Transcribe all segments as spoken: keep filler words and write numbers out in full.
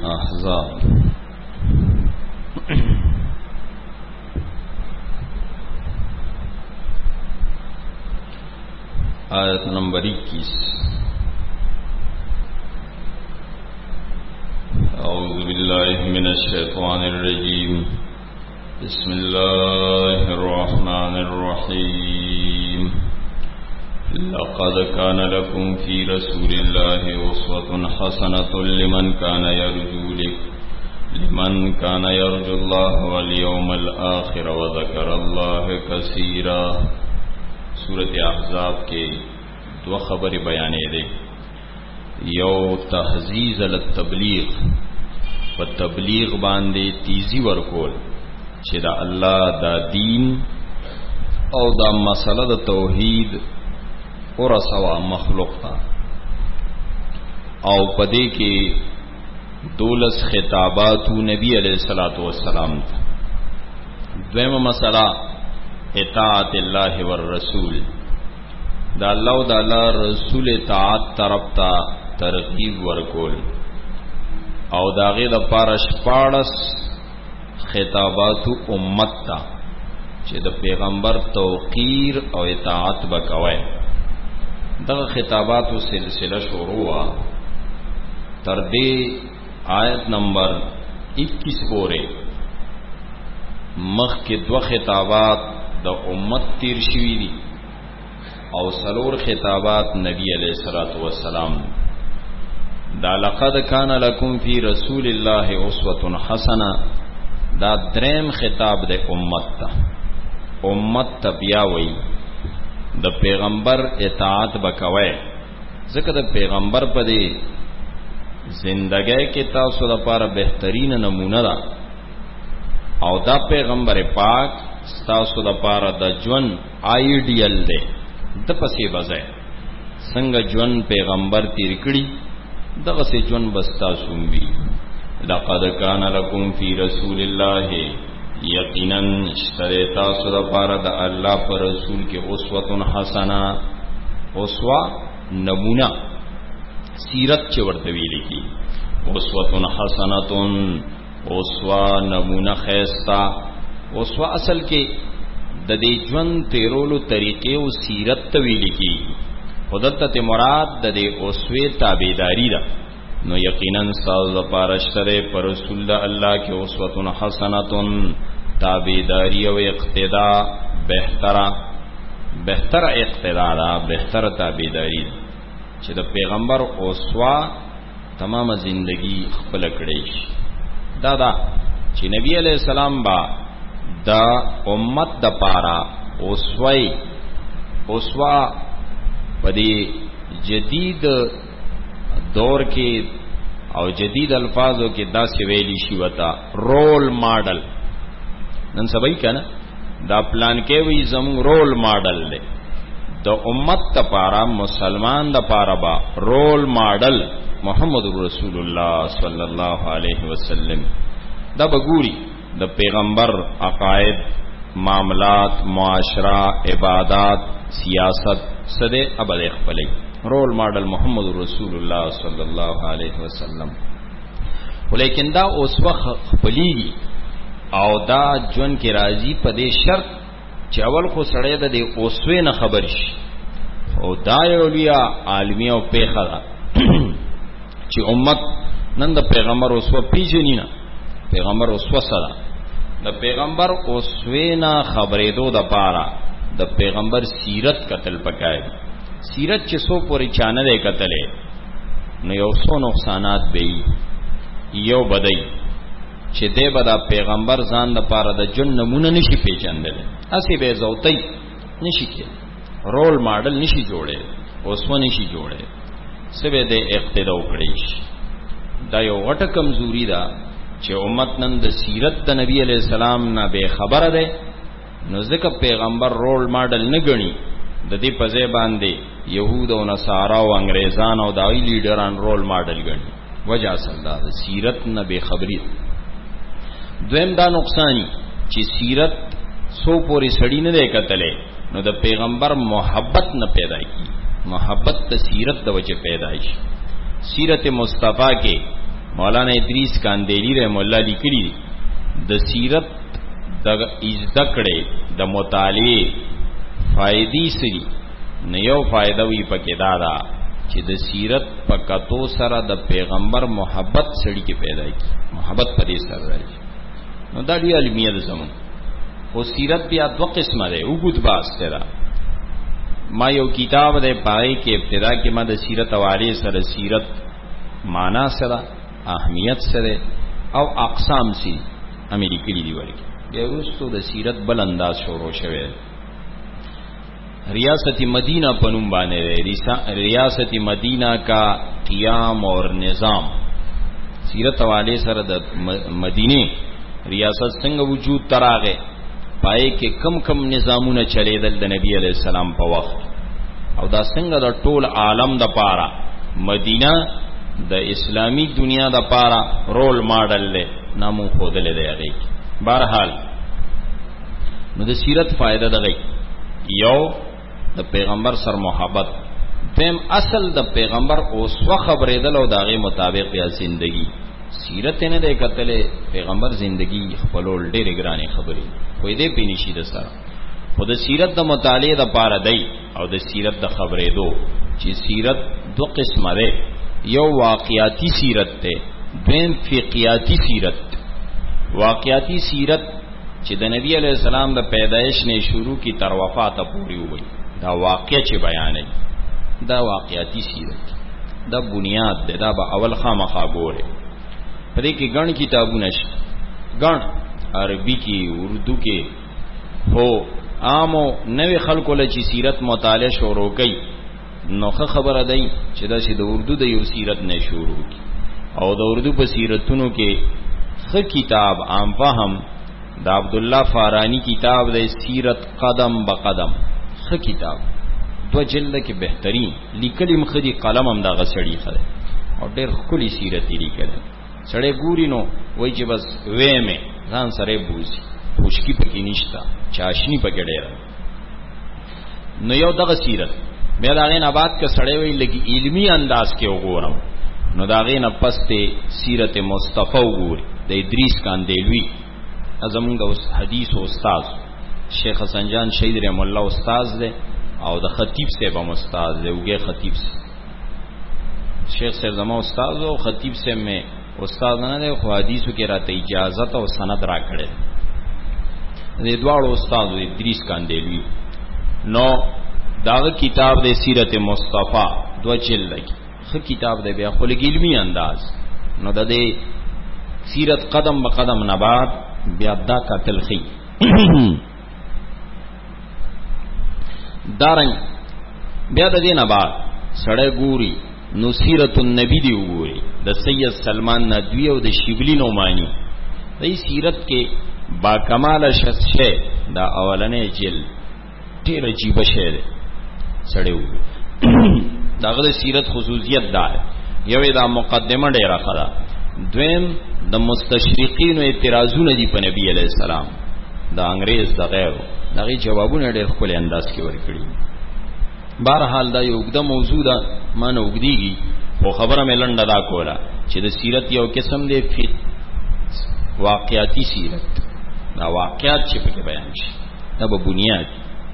احزاب آیت نمبر اکیس. اعوذ باللہ من الشیطان الرجیم. بسم اللہ الرحمن الرحیم. لقد كان لكم في رسول الله أسوة حسنة لمن كان يرجو لمن كان يرجو الله واليوم الآخر وذكر الله كثيرا. سورة احزاب کے دو خبر بیانے دے. یو تحزیز للتبلیغ و تبلیغ باندے تیزی ورکول چه دا اللہ دا دین او دا مسئلہ دا توحید اور سوا مخلوق تا او پدے کے دولس خطابات نبی علیہ الصلوۃ والسلام تا. دویم مسئلہ اطاعت اللہ والرسول، دا اللہ دا اللہ رسول اطاعت طرف تا ترغیب ورکول او دا غیر دا پارش پارس خطابات امت تا چه دا پیغمبر توقیر او اطاعت بکوئے. دا خطابات و سلسلہ شروع تردے آیت نمبر اکیس پورے مخ کے دو خطابات دا امت تیر شوی دی او سلور خطابات نبی علیہ الصلوۃ والسلام. دا لقد کان لکم فی رسول اللہ اسوۃ حسنہ دا دریم خطاب دے امت تا. امت تا بیاوی دا پیغمبر اطاعت بکوئے ذکر دا پیغمبر پا دے زندگی کے تاسو دا پارا بہترین نمونہ دا او دا پیغمبر پاک ستاسو دا پارا دا جون آئیڈیل دے. دا پسی بزے سنگ جون پیغمبر تیرکڑی دا غسی جون بستاسون بی. لقد کان لکم فی رسول اللہ یقیناً اشتریتا صدا پارا دا اللہ پر رسول کے اسوة حسنہ. اسوہ نمونہ سیرت چورتوی لکی. اسوة حسنتن اسوہ نمونہ خیستا. اسوہ اصل کے دا دے جون تیرولو طریقے و سیرت توی لکی. خودتا مراد دا دے اسوے تابیداری دا نو یقیناً ساز پارشترے پر رسول اللہ کے اسوة حسنتن تابیداری و اقتدا بہترہ بہتر اقتدا دا بہتر تابیداری دا چه دا پیغمبر اسوا تمام زندگی خپل کڑیش. دا دا چه نبی علیہ السلام با دا امت دا پارا اسوائی اسوا پدی جدید دور کے او جدید الفاظوں کے دا سویلی شیوتا رول ماڈل. نن سبای کنا دا پلان کے وی زمون رول ماڈل لے. دا امت تا پارا مسلمان دا پارا با رول ماڈل محمد رسول اللہ صلی اللہ علیہ وسلم. دا بگوری دا پیغمبر عقائد معاملات معاشرہ عبادات سیاست صدے ابد اخبلی رول ماڈل محمد رسول اللہ صلی اللہ علیہ وسلم. لیکن دا اس وقت خپلی او دا جون کی راضی په دې شرط چې اول خو سړی د دې اوسوي نه خبر شي او دا یو لوی عالمی او پیخه ده چې امت نن د پیغمبر اوسو پیژني نه. پیغمبر اوسو سره د پیغمبر اوسوي نه خبرې دو د پاره د پیغمبر سیرت قتل پکای. سیرت چې سو پوری چانه ده قتلې نو یو څو نقصانات به یو بدای چې دې بدا پیغمبر ځان د پاره د جن نمونه نشي پیژندل. اسی به زوتی نشي کې رول ماډل نشي جوړې اوسو نشي جوړې سبه دې اقتدا وکړي. دا یو غټه کمزوري ده چې امت نن د سیرت د نبی علیہ السلام نه به خبره ده نو ځکه پیغمبر رول ماډل نه غني. د دې په ځای باندې يهود او نصارا او انګريزان او دای لیډران رول ماډل غني. وجہ اصل دا سیرت نه به خبري. دویم دا نقصانی چې سیرت سو پوری سړی نه ده کتلې نو د پیغمبر محبت نه پیدا کی. محبت د سیرت د وجه پیدا شي. سیرت مصطفی کې مولانا ادریس کاندیلی رحم الله لیکلی د سیرت د ذکرې د مطالعه فائدې سری نه یو فائدہ وی پکې دا دا چې د سیرت په کتو سره د پیغمبر محبت سړي کې پیدا کی محبت په دې سره راځي نو دا دی علمیه د زمون او سیرت بیا دو قسمه ده وګد باسته ده ما یو کتاب ده پای کې ابتدا کې ما د سیرت حواله سره سیرت معنا سره اهمیت سره او اقسام سي امریکای دی ورکی بیا وروسته د سیرت بل انداز شروع شوه ریاست مدینہ پنوم باندې ریاست مدینہ کا قیام اور نظام سیرت حوالے سره د مدینه ریاست څنګه وجود تراغه پای کې کم کم نظامونه چلیدل د نبی علی السلام په وخت او دا څنګه د ټول عالم د پاره مدینه د اسلامی دنیا د پاره رول ماډل له نامو خودل دی هغه بهرحال نو د سیرت فائدہ دغه یو د پیغمبر سر محبت دیم اصل د پیغمبر اوس و خبرېدل او داغه مطابق یا زندگی سیرت نه د کتلې پیغمبر زندگی خپلول ډېر ګرانې خبرې خو دې پینشي د سره خو د سیرت د مطالعه د پاره دی او د سیرت د خبرېدو چې سیرت دو قسمه ده یو واقعیاتی سیرت ده دیم فقیاتی سیرت واقعیاتی سیرت چې د نبی علیہ السلام د پیدایش نه شروع کی تر وفات پورې وي دا واقع چې بیانې دا واقعیاتی سیرت دا بنیاد ده دا به اول خامخا ګوره پدې کې ګڼ کتابونه شي ګڼ عربي کې اردو کې هو عامو نوې خلکو له چې سیرت مطالعه شروع کړي نوخه خبره ده چې دا چې د اردو د یو سیرت نه شروع کی او د اردو په سیرتونو کې خ کتاب عام فهم دا عبد الله فارانی کتاب د سیرت قدم بقدم خ کتاب دو جلد کې بهترین لیکلم خدي قلم هم دا غسړی خره او ډېر خولي سیرت لیکل سړی ګوري نو وای چې بس وې مې ځان سره بوزي خوشکی پکې نشتا چاشنی پکې ډېر نو یو دغه سیرت بیا دا غین آباد کې سړی وی لګي علمی انداز کې وګورم نو دا غین پسته سیرت مصطفی وګوري د ادریس کاندیلوی ازمونږ اوس حدیث او استاد شیخ حسن جان شهید رحم الله استاد دی او د خطیب صاحب هم استاد دی وګه خطیب شیخ صاحب زما استاد او خطیب صاحب می استاد نه دی خو حدیثو کې راته اجازه او سند را کړل دې دواړو استاد ادریس کاندیلوی نو داغه کتاب د سیرت مصطفی دو جلد دی خ کتاب دی بیا خپل علمی انداز نو د دې سیرت قدم بقدم نبات بیا دا قتل خي دارنګ بیا د دې نه بعد سړی ګوري نو سیرت النبی دی وګوري د سید سلمان ندوی او د شیبلی نعمانی د سیرت کې با کمال شخص شه دا اولنې جلد ډېر عجیب شه ده سړی وګوري داغه د سیرت خصوصیت ده یو دا مقدمه ډیره خره دویم د مستشرقین اعتراضونه دي په نبی علیہ السلام د انګريز د غیرو دغه جوابونه ډېر خپل انداز کې ورکړي بهرحال دا یو د موضوع ده مانه وګديږي خو خبره مې لنډه دا کوله چې د سیرت یو قسم دی واقعیاتی سیرت دا واقعیات چې په بیان شي دا به بنیاد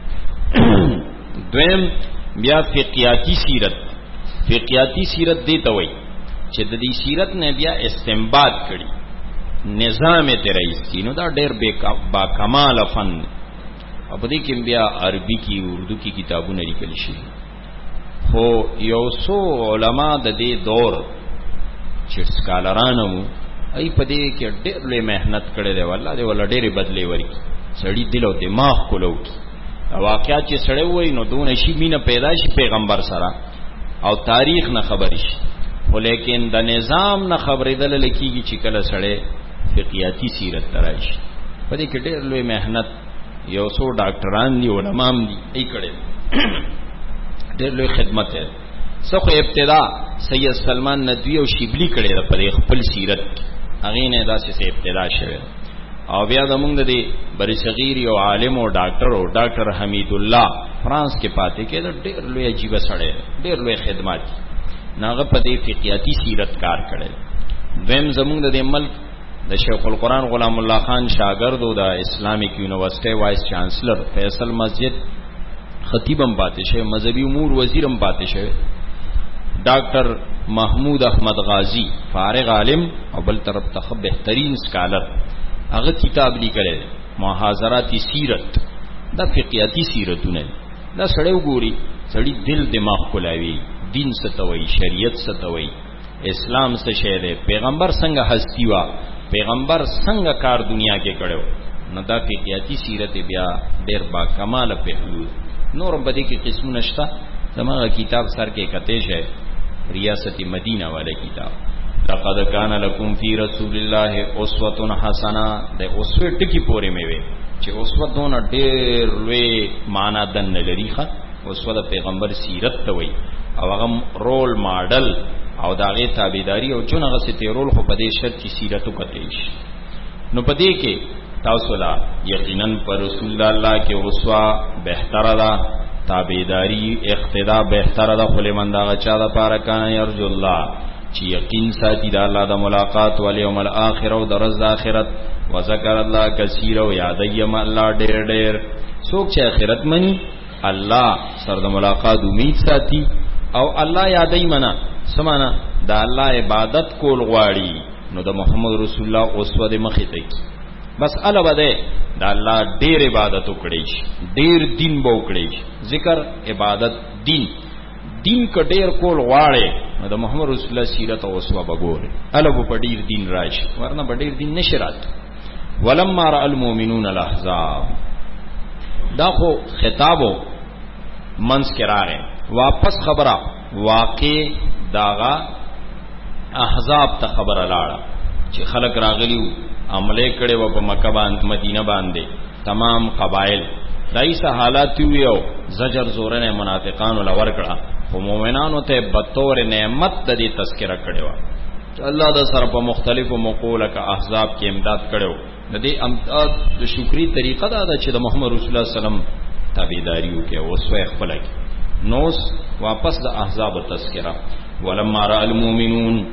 دویم بیا فقیاتی سیرت فقیاتی سیرت دی ته وایي چې د دې سیرت نه بیا استنباط کړي نظام ته رئیس کی نو دا ډېر با کمال فن او په دې کې بیا عربي کې اردو کې کتابونه لیکل شي خو یو څو علما د دې دور چې سکالرانو ای په دې کې ډېر لوی مهنت کړي دی والله دې ول ډېر بدلې وري سړی دل او دماغ کولو واقعیا چې سړی وای نو دون شي مینه پیدا شي پیغمبر سره او تاریخ نه خبر شي ولیکن د نظام نه خبرېدل لکېږي چې کله سړی فقیاتی سیرت تراشي په دې کې ډېر لوی مهنت یو څو ډاکټران دي علماء دي ای کړي ډېر لوی خدمت ہے څخه ابتدا سید سلمان ندوی او شیبلی کړي په خپل سیرت هغه نه داسې ابتدا شوه او بیا د موږ د بری صغیر یو عالم او ډاکټر او ډاکټر حمید الله فرانس کې پاتې کې ډېر لوی عجیب سړی ډېر لوی خدمات ناغه په دې فقیاتی سیرت کار کړي دویم زمونږ د ملک د شیخ القرآن غلام الله خان شاګرد او د اسلامیک یونیورسيټي وایس چانسلر فیصل مسجد خطیبم پاتې شه، مذهبي امور وزیرم پاتې شه، ډاکټر محمود احمد غازی فارغ عالم او بل طرف ته بهترین سکالر، هغه کتاب لیکلی محاضرات سیرت، دا فقیاتی سیرتونه، دا سړی وګوري سړی دل دماغ کولاوي، دین ستوي، شریعت ستوي، اسلام څه شی دی، پیغمبر څنګه هستی وا، پیغمبر څنګه کار دنیا کې کړو، نو دا فقیاتی سیرت بیا ډیر با کمال پهلو. نورم بدی کې قسمونه شته، زموږ کتاب سر کې کته شه ریاست مدینہ والے کتاب، لقد کان لکم فی رسول الله اسوه حسنه، د اسوه ټکی پورې میوي چې اسوه دون ډیر لوی معنا دن لري ښه، اسوه د پیغمبر سیرت ته وای او هغه رول ماډل او داغه تابعداري او چون هغه ستې رول خو په دې شرط چې سیرتو کتهش. نو په دې کې تاسو لا یقینا پر رسول الله کې اسوه بهتره ده، تابعداری اقتدا بهتره ده، خو لمن دا چا د پاره کان یرجو الله چې یقین ساتي د الله د ملاقات او یوم الاخر او د ورځ د آخرت، وذکر الله کثیر او یاد یم الله ډېر ډېر. څوک چې آخرت مني الله سره د ملاقات امید ساتي او الله یادای منا سمانا د الله عبادت کول غواړي، نو د محمد رسول الله اوسوه د مخې ته بس الا بده د الله ډېر عبادت وکړي، ډېر دین به وکړي، ذکر عبادت دین دین ک ډېر کول غواړي، نو د محمد رسول الله سیرت او اوسوه بګور الا په ډېر دین راشي، ورنه په ډېر دین نشرات. ولما را المؤمنون الاحزاب، دا خو خطابو منس کراغه واپس خبره واقع داغا احزاب ته خبره لاړه چې خلق راغلیو عمله کړي و په مکه باندې مدینه باندې تمام قبایل دایسه حالات یو زجر زورنه منافقانو لور کړه، خو مؤمنانو ته بطور نعمت د دې تذکرہ کړي و چې الله د سره په مختلفو مقوله کا احزاب کې امداد کړو. د دې امداد د شکرې طریقه دا ده چې د محمد رسول الله سلام تابعداریو کې او سوې خپل کې نوس واپس د احزاب تذکرہ. ولما را المؤمنون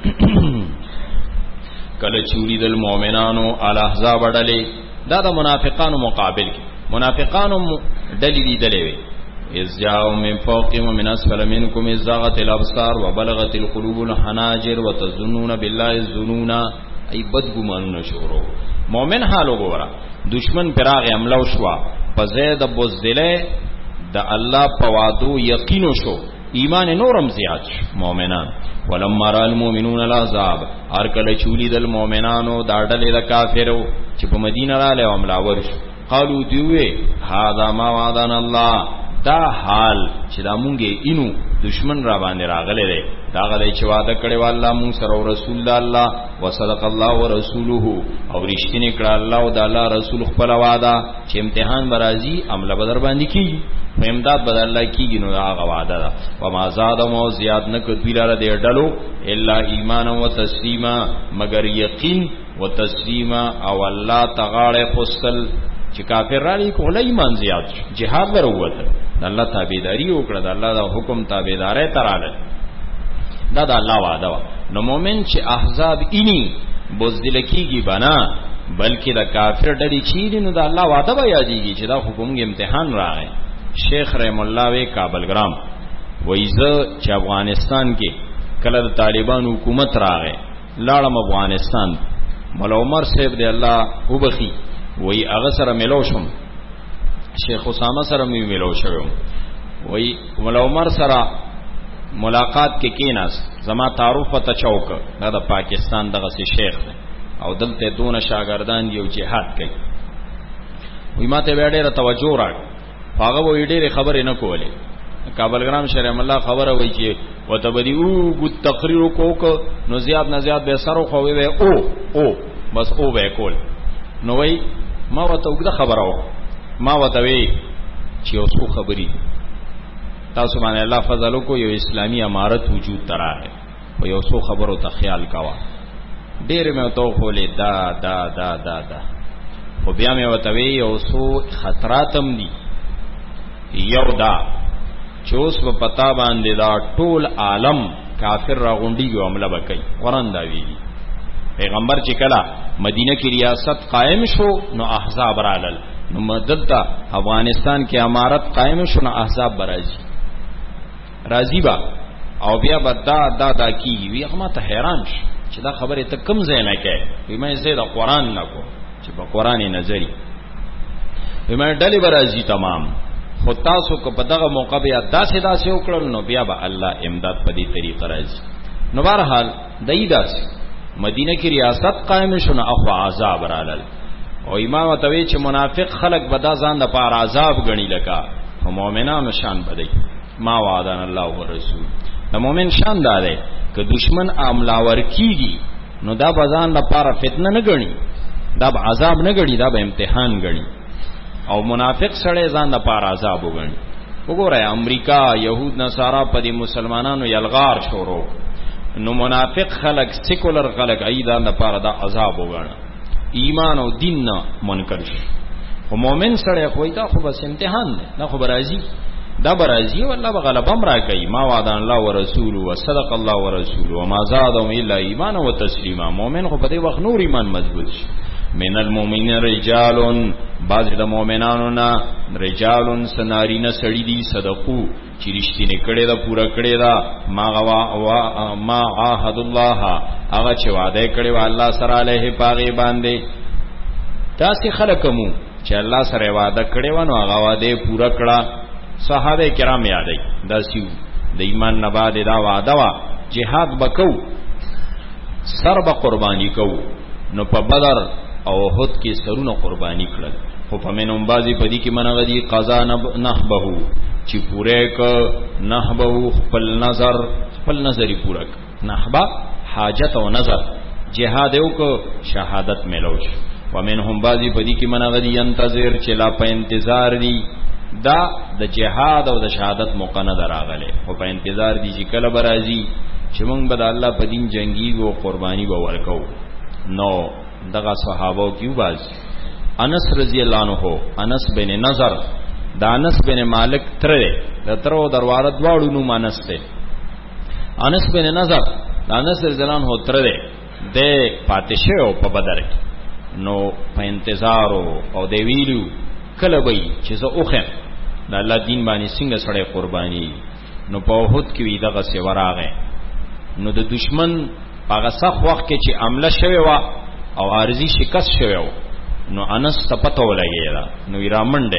کله چوری دل مؤمنانو ال احزاب ډلې، دا د منافقانو مقابل کې منافقانو ډلې دي دلې اذ جاءوا من فوقهم ومن اسفل منكم اذ زاغت الابصار وبلغت القلوب الحناجر وتظنون بالله الظنون، ای بدګمانونه شورو. مؤمن حال وګوره، دشمن پراغ حمله وشوا، په زید بوزدله د الله په وعدو یقین شو، ایمان نورم زیات مؤمنان. ولما را المؤمنون الاحزاب، هر کله چولی دل مؤمنانو دا ډلې د کافرو چې په مدینه را له حمله ورش، قالو دیوې هاذا ما وعدنا الله، دا حال چې دا مونږه اینو دشمن را باندې راغله دی، دا غلې چې وعده کړی والله مون سره او رسول الله وصدق الله ورسوله، او رښتینی کړه الله او د الله رسول خپل وعده چې امتحان برازي عمله بدر باندې کیږي، امداد بدل الله کیږي، نو هغه وعده ده. وما زادهم او زیاد نه کړي لاره دې ډلو الا ایمان او تسلیما، مگر یقین او تسلیما او الله تعالی خپل چې کافر را لې کوله ایمان زیات جهاد وروته، د الله تابعداري وکړه، د الله د حکم تابعداري تراله، دا د الله وعده و. نو مؤمن چې احزاب اینی بوزدل کیږي بنا، بلکې د کافر ډلې چیرې نو د الله وعده به یادېږي چې دا حکم امتحان راغی. شیخ رحم الله وی کابل ګرام وایزه چې افغانستان کې کله د طالبان حکومت راغی، لاړم افغانستان، مولا عمر صاحب دی الله وبخي وی هغه سره ملو شم، شیخ اسامه سره مې ملو شوم، وی مولا عمر سره ملاقات کې کیناس، زما تعارف پته چوک دا د پاکستان دغه سي شیخ او دلته دونه شاګردان یو جهاد کوي، وی ماته ډېره توجه راک، هغه وی ډېره خبرې نه کولې. کابل ګرام شریف الله خبره وی چې وتبدی او ګو تقریر کوک نو زیات نه زیات به سره خو وی او او بس او به کول، نو وی ما وته وګړه خبره و، ما وته وی چې اوسو خبري تاسو باندې الله فضل کو یو اسلامی امارت وجود تراغه، او یو څو خبرو ته خیال کاوه، ډېر مې تو خولې دا دا دا دا دا خو بیا مې وته وی یو څو خطراتم دي، یو دا چوس په پتا باندې دا ټول عالم کافر را غونډي یو عمله وکي، قرآن دا ویلي پیغمبر چې کله مدینه کې ریاست قائم شو نو احزاب رالل، نو مدد تا افغانستان کې امارت قائم شو نو احزاب برازي راضی با او بیا بدا دا دا کی وی هغه ته حیران شو چې دا خبره ته کم ځای نه کوي. وی مې زه د قران نه کو چې په قران نظری وی مې ډلې برازي تمام خو تاسو کو په دغه موقع بیا داسې داسې وکړل نو بیا به الله امداد په دې طریقه راځي. نو بهرحال دای داسې مدینه کې ریاست قائم شونه اخو عذاب رالل او امام توی چې منافق خلق بدا ځان د پار عذاب غنی لکا او مؤمنانو شان بدای ما وعدنا الله ورسول. د مؤمن شان داره که دشمن عملاور کیږي نو دا بزان د پار فتنه نه غنی، دا به عذاب نه غنی، دا به امتحان غنی. او منافق سره ځان د پار عذاب وګڼي. وګوره امریکا یهود نصارا په دې مسلمانانو یلغار شروع، نو منافق خلق سیکولر خلق ایدا د پار د عذاب وګڼي، ایمان او دین نه منکر شي. او مؤمن سره خو دا خو بس امتحان نه، نه خو برازي دا برازي والله بغلبم را کوي. ما وعد الله ورسوله وصدق الله ورسوله وما زادهم الا ایمان وتسلیما. مؤمن خو په دې وخت نور ایمان مضبوط شي. من المؤمنین رجال، بعض د مؤمنانو نا رجال سنارینه سړی دي صدقو چې رښتینه کړي دا پورا کړي دا ما غوا ما عهد الله هغه چې وعده کړي و الله سره علیه پاغي باندې. تاسو خلکمو چې الله سره وعده کړي و نو هغه وعده پورا کړه. صحابه کرام یادای دا سیو د ایمان نه بعد دا وعده وا جهاد وکاو سر به قربانی کو. نو په بدر او احد کې سرونه قربانی کړل، خو په منوم بازي پدې کې منغدي قضا نحبه چې پوره ک نحبه خپل نظر خپل نظر پوره ک نحبه حاجت او نظر جهاد یو ک شهادت ملوش. ومنهم بازي پدې کې منغدي ينتظر چې لا په انتظار دي دا د جهاد او د شهادت موقع نه دراغله، او په انتظار دي چې کله برازي چې موږ به د الله په دین جنگي او قرباني به ورکو. نو دغه صحابه کیو باز انس رضی الله عنه، انس بن نظر دا انس بن مالک تر د ترو دروازه دواړو نو مانس ته انس بن نظر دا انس رضی الله عنه تر د پاتشه او په بدر نو په انتظار او دی ویلو کله وای چې زه اوخه د الله دین باندې څنګه سره قرباني. نو په وحد کې وی دغه سی وراغه، نو د دشمن هغه صح وخت کې چې عمله شوی و او عارضی شکست شوی و، نو انس ته پته ولګیدا نو ایرامنډه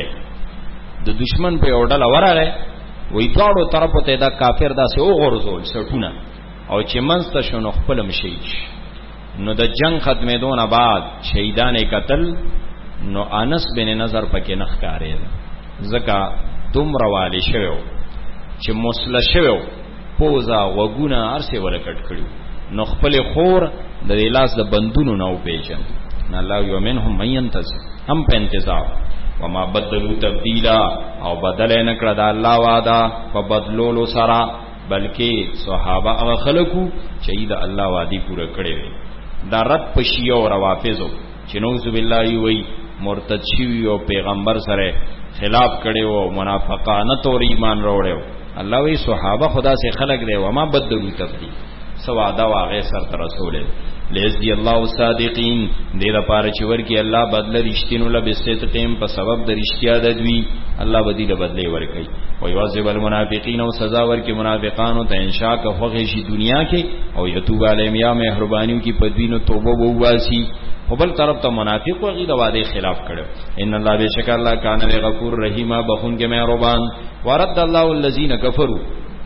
د دشمن په اورډل وراغه وی ټاړو طرفو ته دا کافر داسې او غرزول سټونه او چې منسته شنو خپل مشهید. نو د جنگ ختمېدون بعد شهیدان قتل، نو انس بن نظر پکې نخ کارې زکه دوم رواله شوی چې مسله شوی پوزا وګونه ارسه ولکټ کړو، نو خپل خور د لاس د بندونو نو پیژن. نه الله یومنهم مینتز هم په انتظار وما بدلوا تبدیلا او بدل نه کړه د الله وعده په بدلولو سره، بلکې صحابه هغه خلکو چې د الله وعده پوره کړې وي. دا رد پشیو او روافضو چې نوذ بالله وی مرتد شوی او پیغمبر سره خلاف کړي او منافقانه تور ایمان وروړو. الله وی صحابه خدا سے خلق دی وما بدلوا تبدیل سوا دا واغه سر تر رسول لذي الله صادقین دې لپاره چې ورکی الله بدل رښتینو له بستقیم په سبب د رښتیا د دوی الله بدیل بدلی ورکي. او یواذب المنافقین او سزا ورکی منافقانو ته انشاء کا خوږی شي دنیا کې او یتوب علیهم یا مهربانیو کی پدوینو توبه وواسي. او بل طرف ته منافق او غیر وعده خلاف کړو. ان الله بشک الله کان غفور رحیم بخون کې مهربان. ورد الله الذین کفروا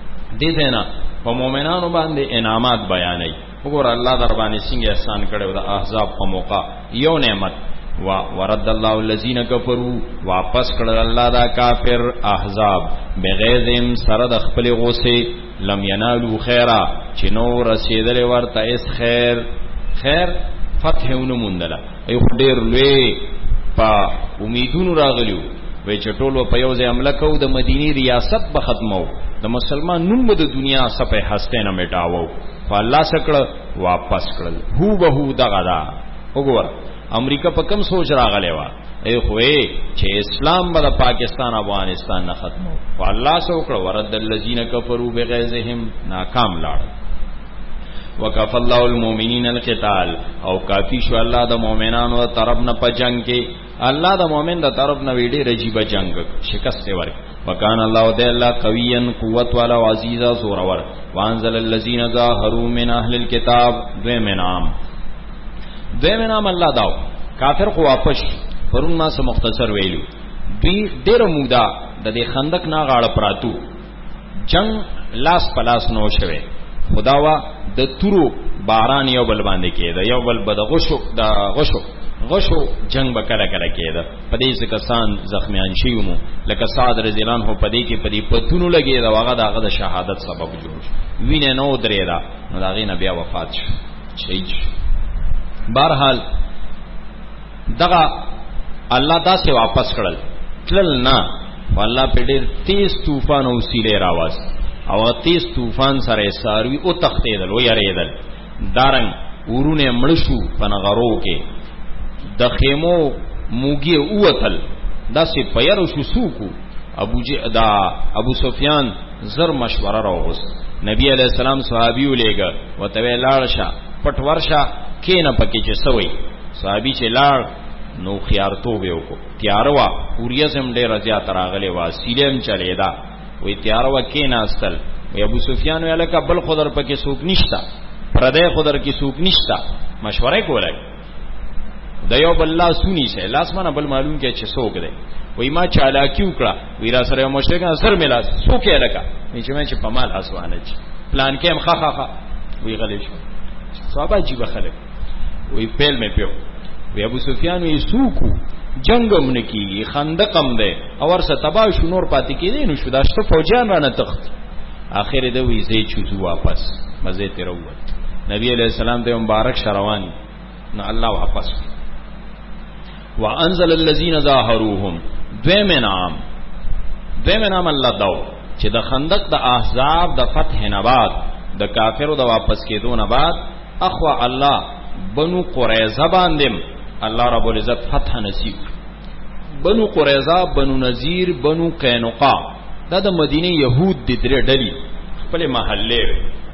دې دینا په مؤمنانو باندې انعامات بیانای. وګور الله در باندې څنګه احسان کړو د احزاب په موقع یو نعمت وا ورد الله الذین کفروا واپس کړل الله دا کافر احزاب بغیظم سره د خپل غوسه لم ینالو خیرا چې نو رسیدل ورته اس خیر خیر فتحونه مونډه ای ډیر لوی په امیدونو راغلیو وای چټولو په یو ځای عمله کو د مدینی ریاست به ختمو د مسلمان نوم د دنیا سپه هسته نه میټاوو فالله سکړه واپس کړل هو به هو دغه دا. وګور امریکا په کم سوچ راغلی و ای خوې چې اسلام به د پاکستان افغانستان نه ختمو فالله سو کړه ورد الذین کفروا بغیظهم ناکام لاړ. وکف الله المؤمنین القتال او کافی شو الله د مؤمنانو طرف نه په جنگ کې الله د مؤمن د طرف نه ویډي رجیب جنگ شکست ورک وکان الله د الله قویا قوت والا عزیزا زورور وانزل الذين ظاهروا من اهل الكتاب دویم نام دویم نام الله داو کافر خو واپس پرون ما سره مختصر ویلو دوی ډیر مودا د دې خندق نه غاړه پراتو جنگ لاس پلاس نو شوه خداوا د تورو باران یو بل باندې کېده یو بل بد غشو د غشو غشو جنگ بکړه کړه کېده پدې څه کسان زخمیان شيومو لکه سعد رضی الله عنه پدې کې پدې پتونو لګي دا هغه دغه د شهادت سبب جوړ وینه نو درې دا نو دغه نه بیا وفات شو شهید بهرحال دغه الله تاسو واپس کړل تل نه والله په ډېر تیز طوفان او سیلې راواز او تیز طوفان سره ساروی او تختیدل او یریدل دارنګ ورونه مړشو پنغرو کې د خیمو موګي اوتل داسې پیرو شو سوکو ابو ج دا ابو سفیان زر مشوره راوغس نبی علیہ السلام صحابي ولېګه وته لاړشه پټ ورشه کینه پکې چې سوی صحابي چې لاړ نو خيارتوب یو کو تیاروا اوریزم ډېر زیات راغلی وا سیلم چلیدا وی تیاروا کینه استل وی ابو سفیان ویلکه بل خضر پکې سوق نشتا پردې خضر کې سوق نشتا مشوره کولای د یو بل لا سونی سه لاسمنه بل معلوم کې چې سوق دی وی ما چالاکی وکړه وی را سره مشرک اثر ملا سوق یې لکه چې مې چې پمال اسوانه چ پلان کې مخه خخه وی غلی شو صحابه جیب خلک وی پیل مې پیو وی ابو سفیان وی سوکو جنگم نکی خندقم ده اور سه تبا شو نور پاتې کېدې نو شو داشته فوجان رانه تخت اخر ده وی زی چوزو واپس مزه تیر ووت نبی علیہ السلام ته مبارک شروان نو الله واپس وانزل الذين ظاهروهم دویم نام دویم نام الله داو چې د خندق د احزاب د فتح نه بعد د کافرو د واپس کېدو نه بعد اخوا الله بنو قریظه باندې الله رب العزت فتح نصیب بنو قریظه بنو نذیر بنو قینقاع دا د مدینه يهود د درې ډلې خپل محله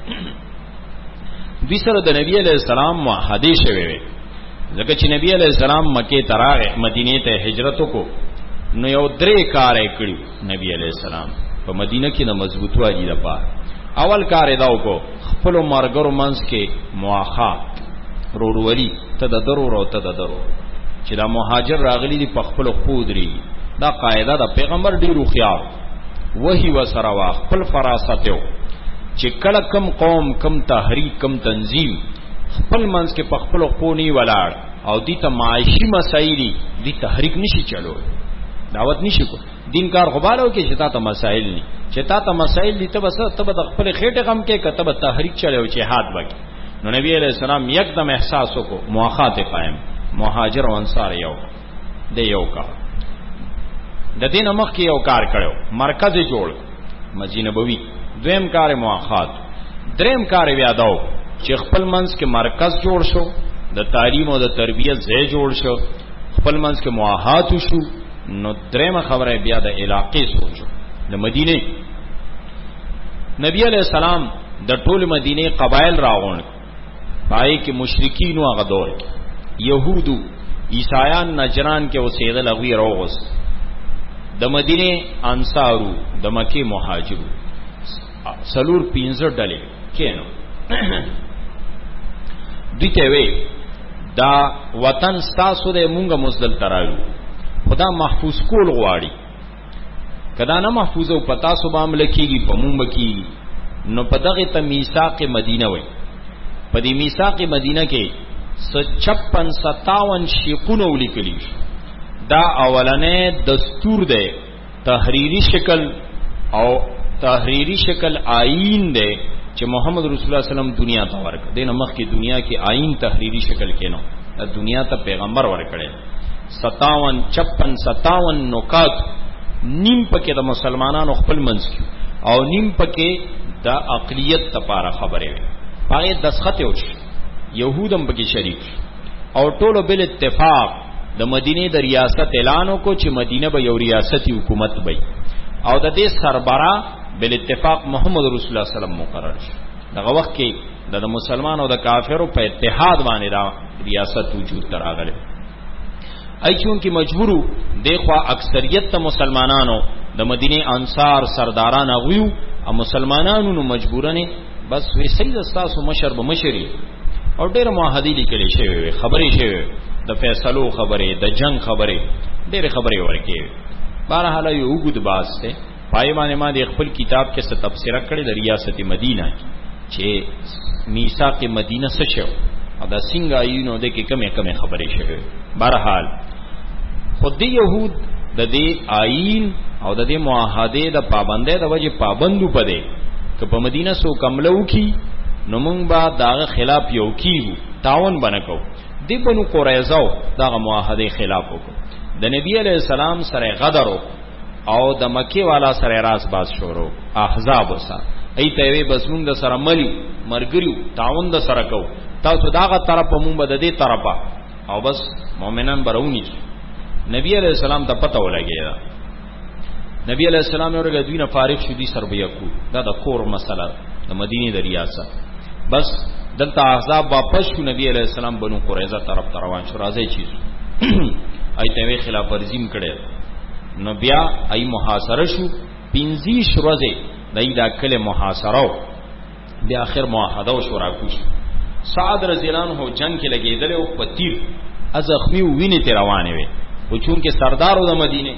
دوی سره د نبی علیہ السلام معاهده شوی وي ځکه چې نبی علیہ السلام مکه ته راغی مدینه ته هجرت وکړو نو یو درې کار یې کړی نبی علیہ السلام په مدینه کې د مضبوطوالي لپاره اول کار یې دا وکړو خپل مرګرو منځ کې مواخات روړوري ته د درو رو ته د درو چې دا مهاجر راغلي دي په خپل خودري دا قاعده د پیغمبر ډیرو خيار وਹੀ وسره وا خپل فراست یو چې کله کم قوم کم تحریک کم تنظیم خپل منځ کې په خپل خونی ولاړ او دي ته معاشي مسایل دي تحریک نشي چلو دعوت نشي کو دین کار غبالو کې چې تا ته مسائل ني چې تا ته مسائل دي ته بس ته د خپل خېټه غم کې کتب تحریک چلو چې هات وکي نو نبی علیہ السلام یکدم احساس کو مواخات قائم مهاجر او انصار یو د یو کار د دین مخ کې یو کار کړو مرکز جوړ مسجد نبوي دویم کار مواخات دریم کار بیا داو چې خپل منځ کې مرکز جوړ شو د تعلیم او د تربیت ځای جوړ شو خپل منځ کې مواخات شو نو دریم خبره بیا د علاقې سوچو د مدینه نبی علیہ السلام د ټول مدینه قبایل راغون پای کې مشرکین او غدور يهودو عیسایان نجران کې اوسېدل هغه راوغس د مدینه انصارو د مکه مهاجرو سلور پینځه ډلې کینو دته وی دا وطن ستاسو د مونږه مسدل تراوی خدا محفوظ کول غواړي کدا نه محفوظ او پتا سو بام لکېږي په مونږ کې نو په دغه ته میثاق مدینه وای په دې میثاق مدینه کې پچپن ستاون شیقونه ولیکلی دا اولنې دستور دی تحریری شکل او تحریری شکل آئین دی چې محمد رسول الله صلی الله علیه وسلم دنیا ته ورکړ دینه مخ کې دنیا کې آئین تحریری شکل کې نو د دنیا ته پیغمبر ورکړي ستاون چپن ستاون نکات نیم پکې د مسلمانانو خپل منځ کې او نیم پکې د اقلیت لپاره خبره وي پای دسخط یو يهودم پکې شریک او ټولو بل اتفاق د مدینه د ریاست اعلان وکړو چې مدینه به یو ریاستي حکومت وي او د دې سربرا بل اتفاق محمد رسول الله صلی الله علیه وسلم مقرر شو دغه وخت کې د مسلمان او د کافرو په اتحاد باندې دا ریاست وجود تراغله. ای چون کی مجبورو دیخوا اکثریت ته مسلمانانو د مدینه انصار سرداران اغویو او مسلمانانو نو مجبورنه بس وی سید استاسو مشر به مشری او ډیر معاهدی لیکل شوی خبرې شوی د فیصلو خبرې د جنگ خبرې ډیر خبرې ورکې. بهرحال یو وګد باس ته پای باندې ما د خپل کتاب کې څه تفسیر کړی د ریاست مدینه چې میثاق مدینه څه شو او دا څنګه ایونو د کې کمه کمه خبرې شوی. بهرحال خود یهود د دې آئین او د دې معاهده د پابندۍ د وجه پابندو پدې که په مدینه سو کملو کی نو مونږ با داغه خلاف یو کیو تعاون بنکو. دی بنو قریظه داغه معاهده خلاف وکړو. د نبی علیہ السلام سره غدر او د مکی والا سره راس باز شروع احزاب سره ایته وی بس مونږ د سره ملي مرګریو تعاون د سره کو تاسو داغه طرف مونږ بد دې طرفه او بس مؤمنان برونی. نبی علیہ السلام ته پته ولګی نبی علیہ السلام اورګه دوی نه فارغ شو دي سربیا کو دا د کور مسله د مدینه د ریاست. بس دلته احزاب واپس شو. نبی علیہ السلام بنو قریظه طرف روان شو. راځي چیز ایته وی خلاف ورزیم کړي نو بیا ای محاصره شو. پنځه شروزه دای دا کله محاصره بیا اخر معاهده او شورا کوش. سعد رضی الله عنه جنگ کې لګیدل او پتیر ازخمی ویني ته روانه وي او چون کې سردارو د مدینه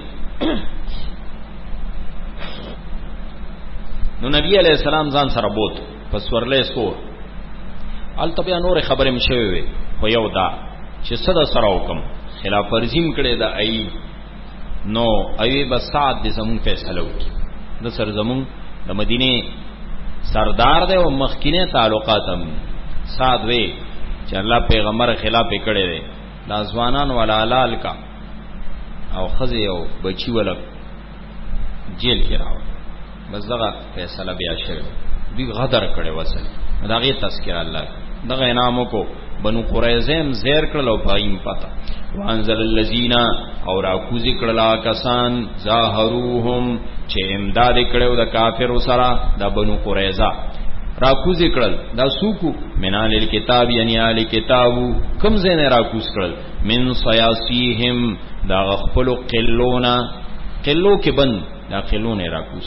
نو نبی علیہ السلام ځان سره بوت پس ورلې سور التبیا نور خبره مشوي وي خو یو دا چې صدا سره حکم خلاف ورزیم کړي دا ای نو ایوب بس سعد د زمون فیصله وکړي د سر زمون د مدینه سردار دی او مخکینه تعلقاتم سعد وی چې الله پیغمبر خلاف کړي دي دا ځوانان ولا لال کا او خزی او بچی ولک جیل کې راو بس دغه فیصله بیا شوه. دوی غدر کړي وصل دغه تذکر الله دغه انعام کو بنو قریظه زیر کړلو پایم پتا وانزل الذین اور اكوزی کړلا کسان ظاهروهم چې امداد کړو د کافر سره د بنو قریظه راکوزی کړل دا سوکو منال الكتاب یعنی ال کتابو کم زین راکوز کړل من صیاصیهم دا خپل قلونا قلو کې بند دا قلونه راکوز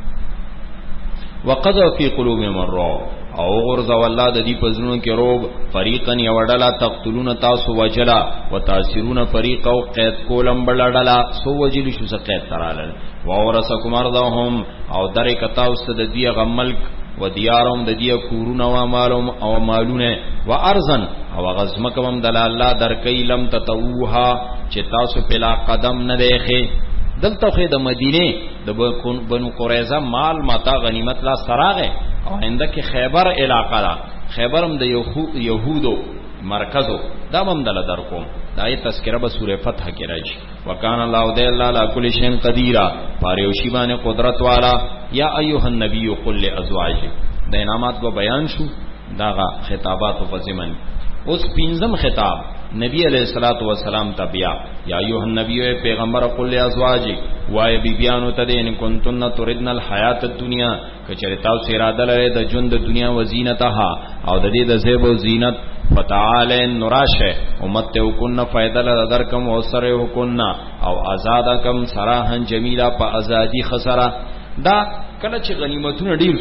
وقذا فی قلوبهم الرعب او غرز والله د دې پزړونو کې روب فریقن یوډلا تقتلون تاسو وجلا وتاثرون فریق او قید کولم بلډلا سو وجلی شو څه قید ترال و اورسکم ارضهم او درې کتا اوس د دې غملک و دیارهم د دې کورونه او مالهم او مالونه و ارزن او غزمکم دل الله درکې لم تتوها چې تاسو پلا قدم نه دیخه دلته خو د مدینه د بنو قریظه مال متا غنیمت لا سراغه او انده کې خیبر علاقه دا خیبرم د یهودو مرکزو دا هم دل در کوم دا ای تذکرہ به سوره فتح کې راځي. وکانه الله د الله لا کل شین قدیرا پاره وشی باندې قدرت والا. یا ایها النبی قل لازواجک د انعامات کو بیان شو داغه خطابات په ضمن. اوس پنځم خطاب نبی علیہ الصلوۃ والسلام تبیا یا ایها النبی پیغمبر قل لازواجک وای بی بیانو ته ان کنتن تردن الحیات الدنیا کچره تاسو اراده لرئ د ژوند د دنیا و زینتها او د دې د زیب او زینت فتعالن نراشه امت او کن فیدل درکم او سره وکن او آزادکم سراحن جمیلا په ازادي خسرہ. دا کله چې غنیمتونه ډیر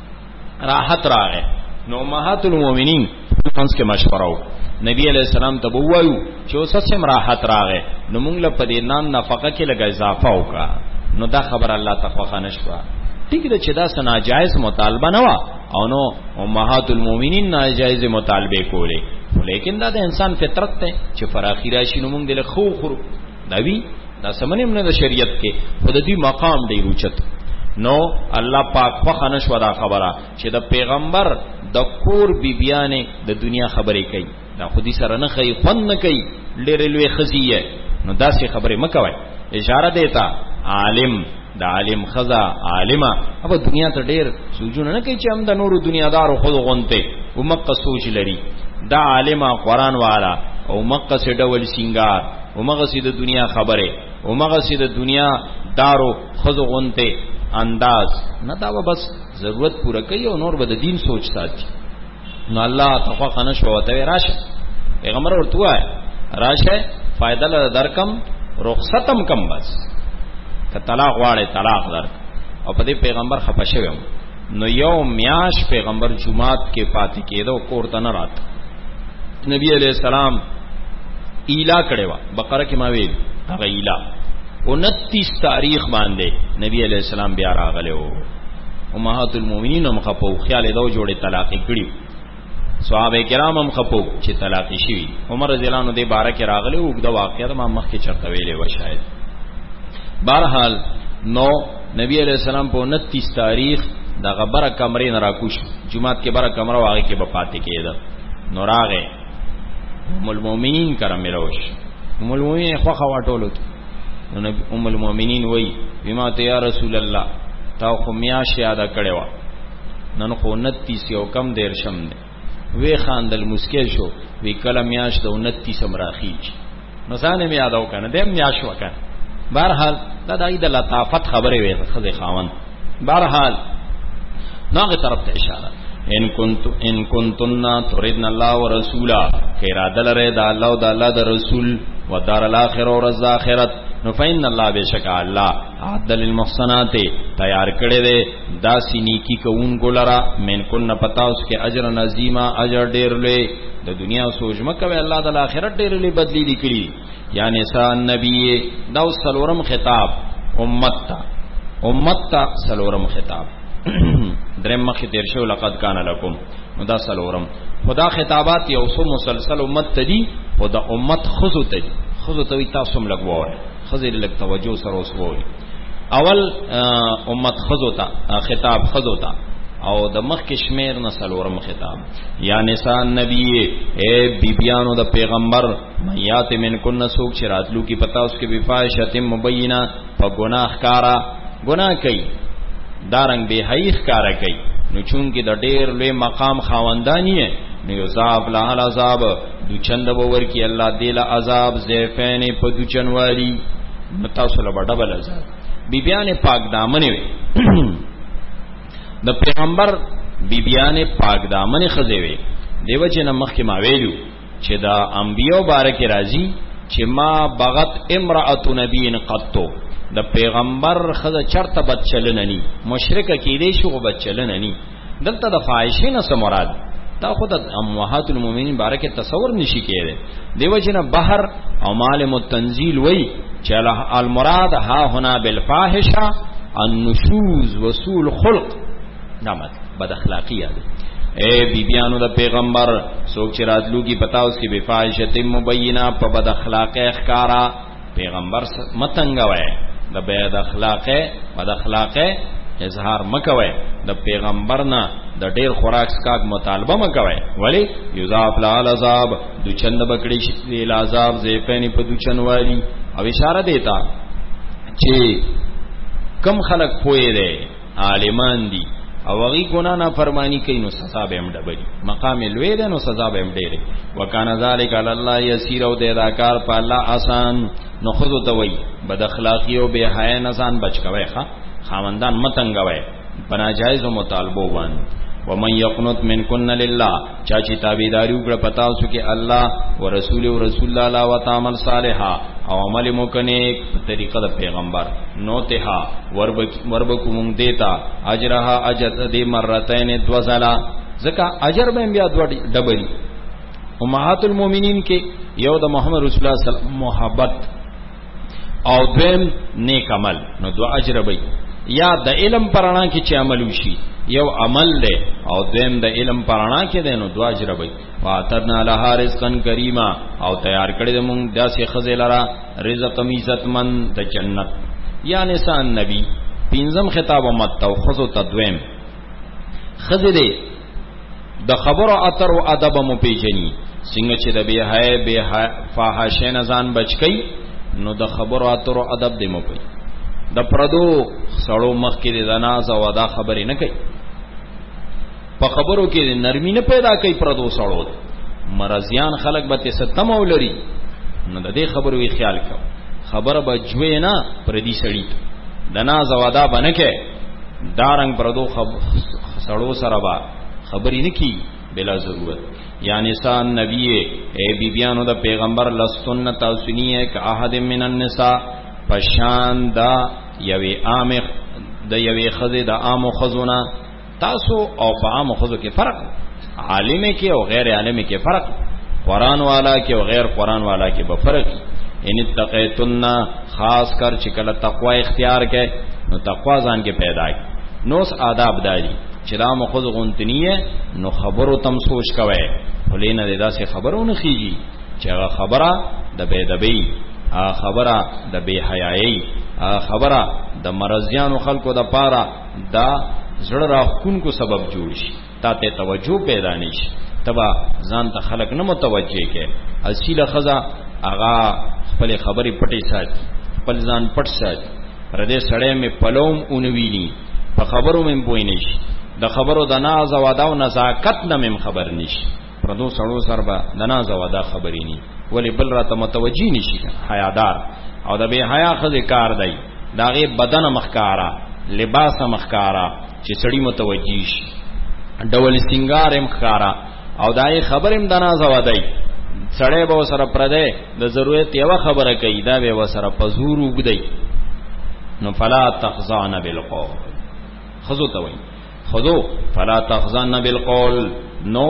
راحت راغې نو امهات المؤمنین څنګه کې مشوره نبی علیہ السلام ته وایو چې اوس سم راحت راغې نو موږ له پدې نام نفقه کې لګا اضافه وکړه. نو دا خبر الله تخوا نشوا ٹھیک ده چې دا ناجایز مطالبه نه وا او نو امهات المؤمنین ناجایز مطالبه کولې لیکن دا د انسان فطرت ته چې فراخی راشي نو موږ دل خو خو دا وی دا سمنیم نه د شریعت کې خود دې مقام دی روچت. نو الله پاک خو نشوا دا خبره چې د پیغمبر د کور بیبیانه د دنیا خبرې کوي دا خودی سره نه خي فن نه کوي ډېر لوی خزیه. نو دا څه خبره مکوي اشاره دیتا عالم د عالم خزا عالمه اب دنیا ته ډېر سوجونه نه کوي چې هم د نورو دنیادارو خود غونته او مکه سوچ لري. دا عالمه قران والا او مکه سي ډول سنگار او مغه سي د دنیا خبره او مغه سي د دنیا دارو خود غونته انداز نه دا بس ضرورت پوره کوي او نور به د دین سوچ ساتي. نو الله تخوا خنش وته راشه پیغمبر ورته وای راشه فائدہ له درکم رخصتم کم بس ته طلاق واړې طلاق درک او په دې پیغمبر خپشوم نو یو میاش پیغمبر جمعات کې پاتې کېدو کور ته نه رات نبی علیہ السلام ایلا کړي وا بقره کې ما ویل هغه ایلا انتیس تاریخ باندې نبی علیہ السلام بیا راغله او امهات المؤمنین هم خپو خیال دو جوړه طلاق کړي صحابه کرام هم خپو چې طلاق شي عمر رضی الله عنه دې بارے کې راغله او د واقعیت ما مخ کې چرته ویلې و شاید بہرحال نو نبی علیہ السلام په انتیس تاریخ دا غبره کمرې نه راکوش جمعات کې بره کمره واغې کې بپاتې کېده نو راغې ام المؤمنین کرم ملوش ام المؤمنین خو خواټولو نو ام المؤمنین وای بما ته یا رسول الله تا خو میاش یاد کړو نن خو انتیس یو کم دیر شم نه وی خاندل مسکل شو وی کله میاش د انتیس امراخیج نو ځان می یادو کنه دیم میاش وکړه بهرحال دا د عید لطافت خبره وي خزه خاون بهرحال ناغه طرف ته اشاره ان كنت ان كنتن تريدن الله ورسولا اراده لره د الله او د الله د رسول و دار الاخره او رز اخرت نو فین الله بشک الله عدل المحسنات تیار کړي دي داسې نیکی کوون ګولرا من کن پتا اوس کې اجر عظیما اجر ډیر لوی د دنیا سوچ مکه الله د اخرت ډیر لوی بدلی لیکلي یا نساء النبی دا سلورم خطاب امت تا امت تا سلورم خطاب درم مخی تیر شو لقد کان لکم نو دا سلورم خدا خطابات یو سو مسلسل امت تدی خدا امت خزو تدی خزو تدی تاسم لگوار خزی لگ توجه سر اسواری اول امت خزو تا خطاب خزو تا او د مخ کشمیر نه سلورم خطاب یا نساء النبی اے بیبیانو د پیغمبر میات من کن سوک چراتلو کی پتا اس کے بفاحشۃ مبینہ په گناہ کارا گناہ کئی دارنګ به حیخ کارا کوي نو چون کې د ډېر لوی مقام خاوندانی نو یذاب لا العذاب دو چند باور کې الله دې له عذاب زیفین په دو چنوالي متاسله ډبل عذاب بیبیان پاک دامن وي د پیغمبر بیبیان پاک دامن خزه وي دیو چې نمخ کې ما ویلو چې دا انبیو بارک راضی چې ما بغت امراه نبی قطو د پیغمبر خزه چرته بد چلننی مشرک کیدې شو بد چلننی دلته د فاحشین سره مراد دا خود امهات المؤمنین بارکه تصور نشي کېده دیو جن بحر او مالم التنزیل وای چې المراد ها هنا بالفاحشه النشوز وسوء الخلق نامت بد اخلاقی ده اے بیبیانو د پیغمبر سوک چې راتلو کی پتا اس کی بفاحشه مبینہ په بد اخلاق اخکارا پیغمبر متنګوي د بد اخلاقه بد اخلاقه اظهار مکوي د پیغمبر نه د ډیر خوراک سکاک مطالبه مکوي ولی یذاب لا العذاب د چند بکړي شي العذاب زیفنی په د چنوالي او اشاره دیتا چې کم خلق پوي دي عالمان دي او وغي ګنا نه فرمانی کوي نو سزا به هم ډبري مقام لوی ده نو سزا به هم ډېره وکانه ذالک علی الله یسیر او د اداکار په الله آسان نو خود ته وای بد اخلاقی او بے حیا نه ځان بچ کوي ښا خاوندان متنګوي بنا جایز او مطالبه وان ومن یقنط منکن لله چاچی تابعداري وکړه پتا اوسو کې الله او رسول او رسول الله او تعامل صالحا او عمل مکنه په طریقه د پیغمبر نو ته وربک وربکوم دیتا اجرها اجر دې مرتين دوزلا زکه اجر به بیا دوړي ډبري امهات المؤمنین کې یو د محمد رسول الله صلی الله علیه وسلم محبت او دیم نیک عمل نو دو اجر به یا د علم پرانا کې چې عمل وشي یو عمل له او دیم د علم پرانا کې دینو دو اجر به واترنا لها رزقا کریما او تیار کړی د مونږ داسې خزه لرا رزق عزت من د جنت یا نساء النبی پینځم خطاب امت تو خزو تدویم خزه دې د خبرو اتر او ادب مو پیژني څنګه چې د به حیا به فاحشه نه ځان بچ کی نو د خبرو اتر او ادب دې مو پي د پردو سړو مخ کې د ناز او ادا خبرې نه کوي په خبرو کې نرمي نه پیدا کوي پردو سړو مرزيان خلق به ستم ولري نو د دې خبرو یې خیال کو خبره به جوې نه پردي سړی د ناز او ادا باندې کې دارنګ پردو سړو سره با خبرې نه کی بلا ضرورت. یا نساء النبی اے بیبیانو دا پیغمبر لستن تاسنیه که احد من النساء پشان دا یوی عام د یوی خزه د عام خزونه تاسو او په عام خزو کې فرق عالم کې او غیر عالم کې فرق قرآن والا کې او غیر قرآن والا کې به فرق. ان اتقیتن خاص کر چې کله تقوا اختیار کړي نو تقوا ځان کې پیدا کړي. نوس آداب داري چې دا مخذ غنتنیه نو خبرو تم سوچ کوي ولینه ددا سه خبرونه خيږي چې هغه خبره د بيدبي هغه خبره د بے حیايي هغه خبره د مرزيانو خلکو د پاره دا زړه راخون کو سبب جوړ شي تا ته توجه پیدا نشي تبا ځان ته خلق نه متوجه کې اصله خزا اغا خپل خبرې پټې ساتي خپل ځان پټ ساتي پر دې سړې مې پلوم اونويني په خبرو مې پوي نشي د خبرو د ناز او د نزاکت نه مې خبر نشي پر دو سړو سر به د ناز او د خبرې ني ولی بل را ته متوجي نشي حیادار او د بے حیا خزې کار دی داغه بدن مخکارا لباس مخکارا چې سړی متوجي شي ډول سنگار مخکارا او دای خبرم د ناز او دای سړی به سره پرده د ضرورت یو خبره کوي دا به وسره پزور وګدی نو فلا تخزعن بالقول خذو توي خذو فلا تخزعن بالقول نو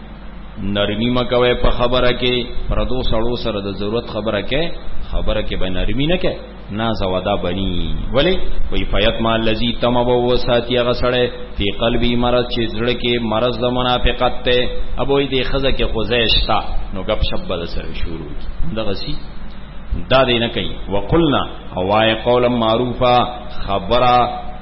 نرمی مکوي په خبره کې پردو سړو سره د ضرورت خبره کې خبره کې به نرمی نه کې ناز ودا بني ولی وی فیت ما الذی تمبو وساتی غسړې په قلبی مرض چې زړه کې مرض د منافقت ته ابوې دې خزه کې خوځښتا نو غب شپ بل سره شروع دغه سی دا دې نه کوي وقلنا هواي قولا معروفا خبره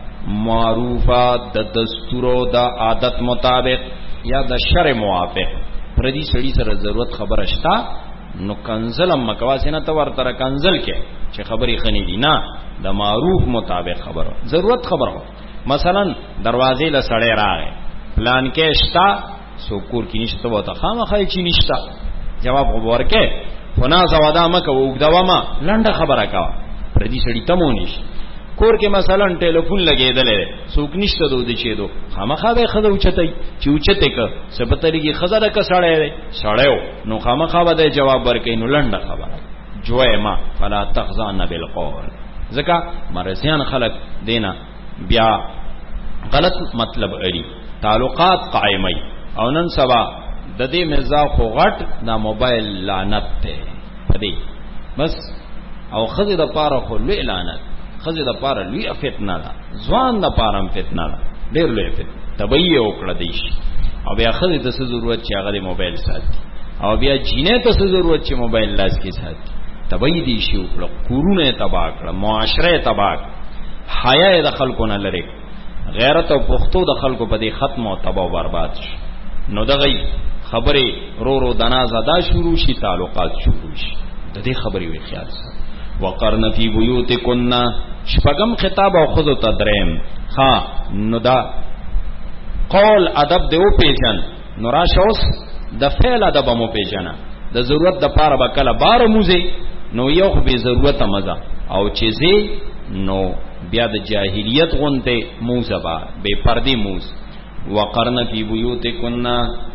معروفا د دستورو د عادت مطابق یا د شرع موافق پردي سړي سره ضرورت خبره شتا نو کنزل مکواسی نه تور تر کنزل کې چې خبرې خني دي نه د معروف مطابق خبره ضرورت خبره مثلا دروازې له سړی راغی پلان کې شتا سوکور کې نشته وته خامخای چی نشتا جواب ورکې فنا زوادا مکه وګدوما لنډه خبره کا پردي سړی تمونیش کور کې مثلا ټلیفون لګېدل سوک نشته دوی چې دو خامخا به خزه اوچتای چې اوچته ک سبتريږي خزه ک سړی سړیو نو خامخا به جواب ورکې نو لنډه خبره جوه ما فلا تخزعن بالقول ځکه مرزيان خلق دینا بیا غلط مطلب اړي تعلقات قائمي او نن سبا د دې مرزا خو غټ دا موبایل لعنت ته پدې بس او خزه د پاره خو لوی لعنت خزه د پاره لوی فتنه ده ځوان د پاره فتنه ده ډېر لوی فتنه تبعی وکړه دیش او بیا خزه د ضرورت چې هغه موبایل ساتي او بیا جینې ته ضرورت چې موبایل لاس کې ساتي تبعی دی شي وکړه کورونه تباہ کړه معاشره تباہ حیا د خلکو نه لري غیرت او پختو د خلکو په دې ختم او تباہ او برباد شي نو دغه خبره رو رو دنا زدا شروع شي تعلقات شروع شي د دې خبرې وی خیال سره وقرن فی بیوتکن شپغم خطاب او خذ تدریم ها نو دا قول ادب دیو پیجن نو راشوس د فعل ادب مو پیجن د ضرورت د پاره بکله بار موزي نو یو خو به ضرورت مزه او چیزی نو بیا د جاهلیت غونته موزبا به پردی موز وقرن فی بیوتکن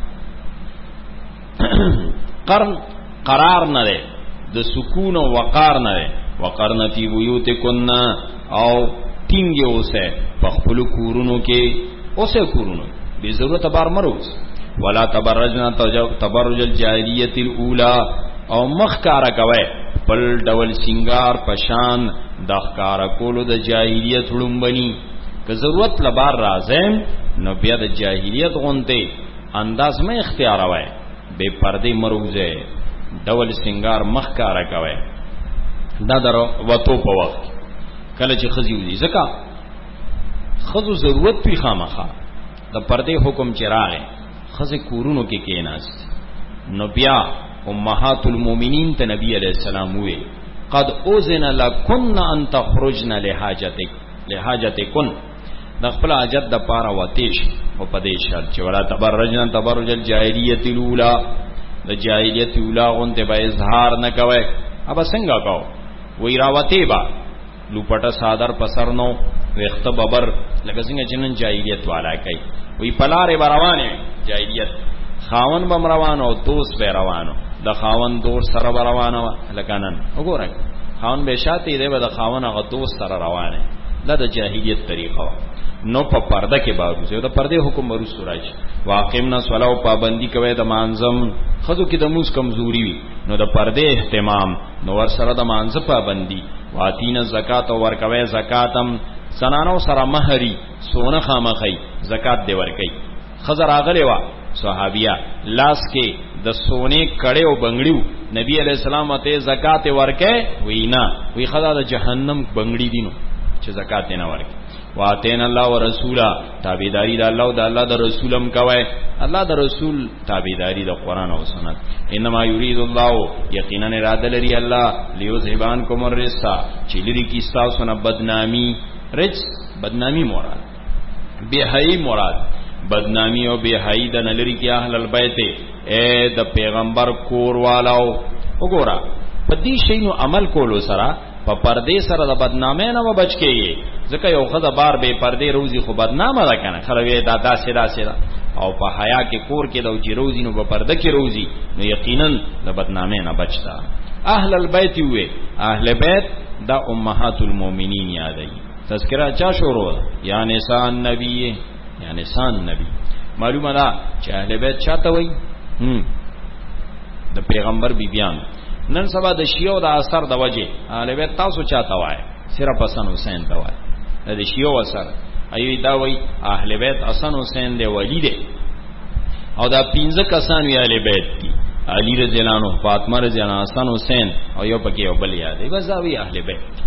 قرن قرار نه ده د سکون او وقار نه ده وقرن فی بیوتکن او ټینګه اوسه په خپل کورونو کې اوسه کورونو به ضرورت بار مروز ولا تبرجنا تبرج الجاهلیت الاولى او مخکارا کوي بل ډول سنگار پشان د ښکارا کولو د جاهلیت لومبني که ضرورت لبار راځم نو بیا د جاهلیت غونته انداز مې اختیار وای به پردې مروزه ډول سنگار مخکارا کوي دا درو وته په وخت کله چې خزي وي ځکه خزو ضرورت پی خامخا د پردې حکم چراغه خزه کورونو کې کېناست نو بیا امهات المؤمنین ته نبی علیہ السلام وی قد اوزن لکن ان تخرجن لحاجتک لحاجتکن د خپل حاجت د پاره وتیش او پدې شرط چې ولا تبرجن تبرج الجاهلیت الاولى د جاهلیت الاولى غونته به اظهار نه کوي اب څنګه کو وی راوتی با لوپټه صادر پسر نو وخت ببر لکه څنګه جنن جاهلیت والا کوي وی پلاره روانه جاهلیت خاون بم روانو او دوست به روانو د خاون دوست سره روانو لکنن وګورئ خاون به شاته دی به د خاون هغه دوست سره روانه دا د جاهلیت طریقه نو په پرده کې باندې د پرده حکم ورو سورج واقعنا صلاو پابندی کوي د مانزم خزو کې د موس کمزوري وي نو د پرده اهتمام نو ور سره د مانز پابندی واتین زکات او ور کوي زکاتم سنانو سره مہری سونه خامخی زکات دی ور کوي خزر اغلی وا صحابیہ لاس کې د سونه کړه او بنگړیو نبی علیہ السلام ته زکات ورکه وینا وی خدا د جهنم بنگړی دینو چې زکات نه ورکه واتین الله ورسولا تابعداري د الله او د الله د رسولم کوي الله د رسول تابعداري د قران او سنت انما یرید الله یقینا اراده لري الله لیوذهبان کوم الرسا چې لري کی تاسو نه بدنامي رج بدنامي مراد بهایي مراد بدنامی او بهایی د نلری کی اهل البیت اے د پیغمبر کور والو وګورا په دې شینو عمل کولو سره په پردې سره د بدنامۍ نه بچ کیږي ځکه یو خدای بار به پردې روزي خو بدنامه ده کنه خلوی دا داسې داسې او په حیا کې کور کې د چې روزي نو په پرده کې روزي نو یقینا د بدنامۍ نه بچتا اهل البیت وې اهل بیت دا امهات المؤمنین یادای تذکرہ چا شروع یا نساء النبی یا نساء النبی معلومه ده چې اهل بیت چاته وای هم د پیغمبر بیبیان نن سبا د شیعو د اثر د وجه اهل بیت تاسو چاته وای صرف حسن حسین ته وای د شیعو اثر ایوی دا وای اهل بیت حسن حسین دی ولی دی او دا پنځه کسان وی اهل بیت دي علی رضی الله عنه فاطمه رضی الله عنها حسن حسین او یو پکې یو بل یاد دی بس دا وی اهل بیت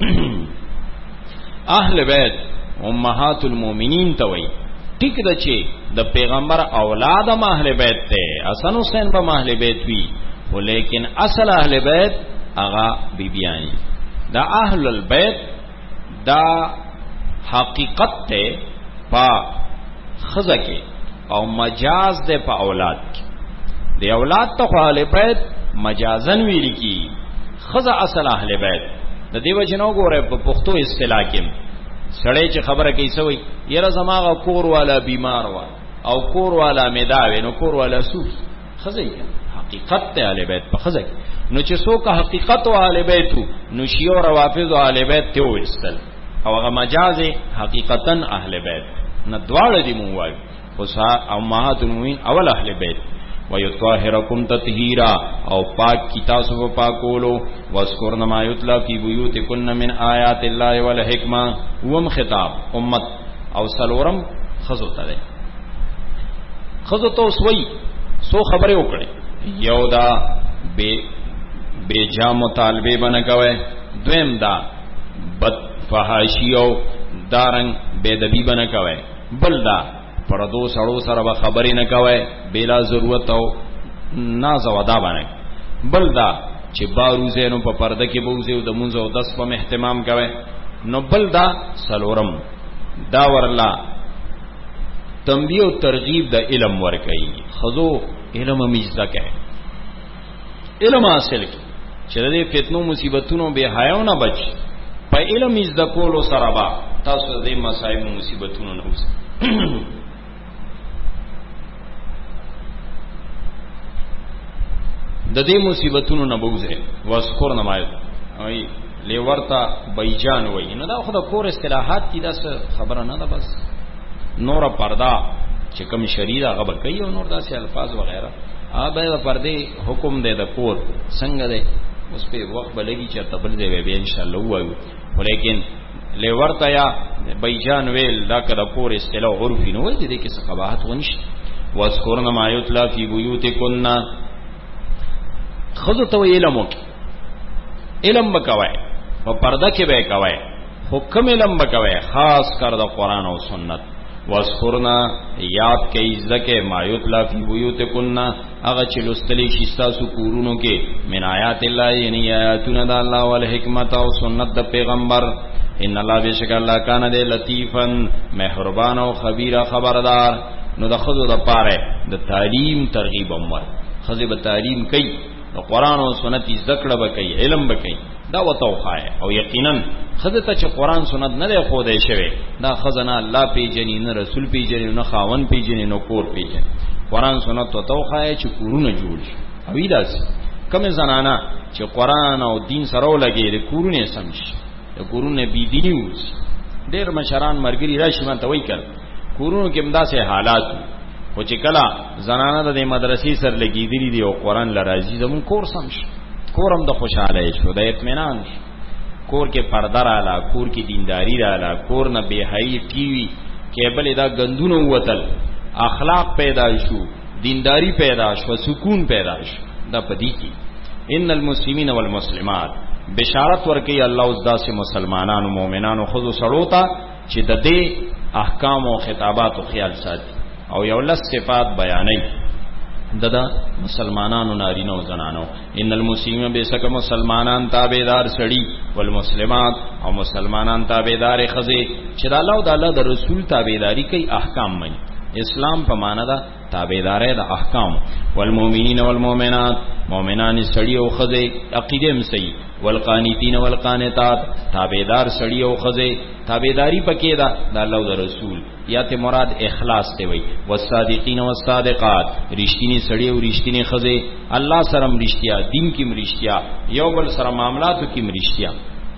اهل بیت امهات المؤمنین ته وای ټیک ده چې د پیغمبر اولاد هم اهل بیت ته حسن حسین به اهل بیت وی ولیکن اصل اهل بیت اغا بیبیانی دا اهل البیت دا حقیقت ته پا خزه کې او مجاز ده په اولاد کې دی اولاد ته اهل بیت مجازن ویل کی خزه اصل اهل بیت د دیو جنو ګوره په پښتو اصطلاح کې سړی چې خبره کوي سوی یره زماغه کور والا بیمار وا او کور والا میداوي نو کور والا سو خزه حقیقت ته اهل بیت په خزه نو چې څوک حقیقت او اهل بیت نو شیعه او روافض او اهل بیت ته وستل او هغه مجاز حقیقتا اهل بیت نه دواړه دی مو وایي خو امهات المؤمنین اول اهل بیت ويطهركم تطهيرا او پاک کی تاسو په پاکولو واذكرن ما يتلى في بيوتكن من آيات الله والحکمه وم خطاب امت او سلورم خزو ته خزو ته سوئی سو خبره وکړي یو دا بے بے جا مطالبه بنه کوي دویم دا بد فحاشی او دارنګ بے دبی بنه کوي بل دا پردو سړو سره به خبرې نه کوي بلا ضرورت او ناز او ادا باندې بل دا چې باروزه نو په پرده کې بوزي او د منځ او دس په اهتمام کوي نو بل دا سلورم دا ورلا تنبیه او ترغیب د علم ور کوي خذو علم مجزه کوي علم حاصل کی چې د فتنو مصیبتونو به حیاو نه بچ په علم مجزه کولو سره با تاسو د مصائب مصیبتونو نه اوس د دې مصیبتونو نه بوزه واذكر نمایت ای لیورتا بیجان وای نو دا خو د کور اصطلاحات دي دا خبره نه ده بس نور پردا چې کوم شریعه غو کوي او نور داسې الفاظ وغیرہ ا به پردې حکم دی د کور څنګه دی اوس په وخت بلګي چې تبل دی به ان شاء الله وایو ولیکن لیورتا یا بیجان ویل دا کله کور اصطلاح عرفي نو دي کې څه قباحت ونشي واذكر نمایت لا فی بیوتکن خذو تو علم وکي علم بکوي په پرده کې به کوي حکم علم بکوي خاص کر د قران او سنت واذکرنا یاد کوي ځکه ما یتلا فی بیوتکن هغه چې لستلی شستا سو کورونو کې من آیات الله یعنی آیاتنا د الله او حکمت او سنت د پیغمبر ان الله بشک الله کان دې لطیفن مهربان او خبیر خبردار نو د خذو د پاره د تعلیم ترغیب امر خذ به تعلیم کوي نو قران او سنت ذکر وکي علم وکي دا وتوخای او یقینا خدته چې قران سنت نه دی خو دې شوی دا خزانه الله پیجنې نه رسول پیجنې نه خاون پیجنې نه کور پیجنې قران سنت او توخای چې کورونه جوړ شي او ایداس کوم زنانا چې قران او دین سره ولګي د کورونه سم شي د کورونه بی دیني وس ډېر مشران مرګري راشي مته وای کړ کورونو کې امداسه حالات خو چې کله زنانه د مدرسې سره لګیدلی دی او قران لراځي زمون کور سم شي کورم د خوشاله شو د اطمینان کور کې پرده رااله کور کې دینداری رااله کور نه بهایي ټي وي کیبل دا غندونو وتل اخلاق پیدا شو دینداری پیدا شو سکون پیدا شو دا پدې کې ان المسلمین والمسلمات بشارت ورکي الله اوس داسې مسلمانانو مؤمنانو خود سړوتا چې د دې احکام او خطابات او خیال ساتي او یو لس صفات بیانای ددا مسلمانانو نارینه او زنانو ان المسلمین بیسک مسلمانان تابعدار سړي والمسلمات او مسلمانان تابعدار خزي چې د الله او د الله د رسول تابعداري کوي احکام مني اسلام په معنا دا تابعداري د احکام والمؤمنین والمؤمنات مؤمنان سړي او خزي عقیده هم صحیح والقانتین والقانتات تابعدار سړي او خزي تابعداري پکې دا د الله او د رسول یا ته مراد اخلاص ته وي والصادقین والصادقات رښتینی سړي او رښتینی خزي الله سره مرشتیا دین کې مرشتیا یو بل سره معاملاتو کې مرشتیا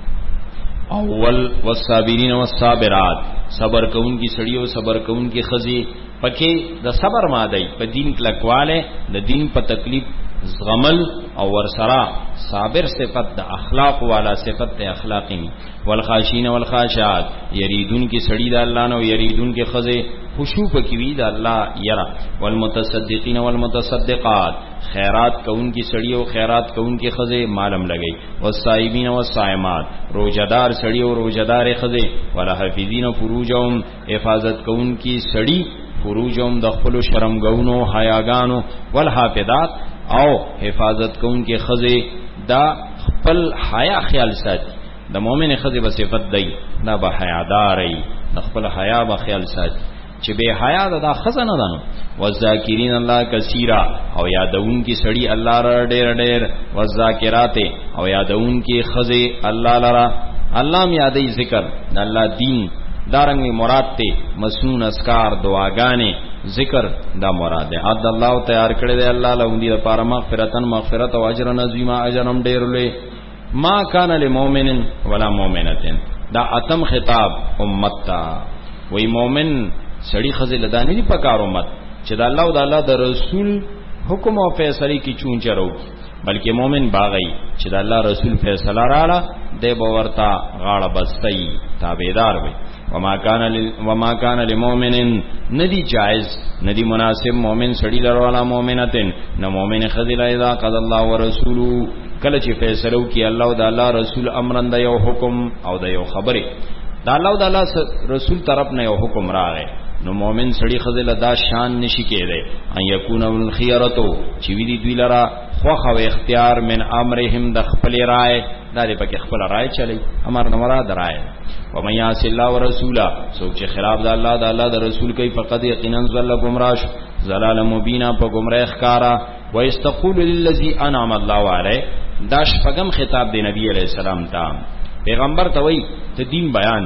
اول والصابرین والصابرات صبر کون کی سړي او صبر کون کی خزي پکې د صبر ماده په دین کلکواله د دین په تکلیف زغمل او ورسرا صابر صفت د اخلاق والا صفت د اخلاقی والخاشین والخاشعات یریدون کی سړی د الله نو یریدون کی خزه خشوع پکې وی د الله یرا والمتصدقین والمتصدقات خیرات کون کی سړی او خیرات کون کی خزه مالم لګی والصائمین والصائمات روزدار سړی او روزدار خزه ولا حافظین فروجهم حفاظت کون کی سړی فروجهم د خپل شرمګونو حیاګانو والحافظات او حفاظت کون کې خزه دا خپل حیا خیال ساتي د مؤمن خزه په صفت دی دا به حیاداري د خپل حیا په خیال ساتي چې به حیا دا خزه نه دانو والذاکرین الله کثیرا او یادون کې سړی الله را ډېر ډېر والذاکرات او یادون کې خزه الله لرا الله م یادې ذکر د الله دین دارنګ مراد ته مسنون اسکار دعاګانې ذکر دا مراد ده عد الله تیار کړی دی الله له دې لپاره مغفرتن مغفرت او اجر عظیما اجرم ډیر لوی ما کان للمؤمن ولا مؤمنه دا اتم خطاب امت تا وی مؤمن سړی خزه لدانې دی پکار امت چې دا الله او د الله د رسول حکم او فیصله کی چون چرو بلکې مؤمن باغی چې دا الله رسول فیصله راړه دی باورتا غاړه بستای تابعدار وي وما کان وما کان للمؤمن ندی جائز ندی مناسب مؤمن سړی لروالا مؤمنتن نو مؤمن خذل اذا قضى الله ورسوله کله چې فیصله وکي الله او د الله رسول امرن د یو حکم او د یو خبره د الله او د الله رسول طرف نه یو حکم راغی نو مؤمن سړی خذل دا شان نشي کېده ان یکون الخيرتو چې وی دي دوی لرا خوخه او اختیار من امرهم د خپل رائے دا دې پکې خپل رائے چلی امر نه مراد رائے و من یعص الله ورسوله سوچ خلاف د الله د الله د رسول کوي فقط یقینا ذل گمراش زلال مبینا په گمراه ښکارا و استقول للذي انعم الله علیه دا شپږم خطاب دی نبی علیہ السلام ته پیغمبر ته وای ته دین بیان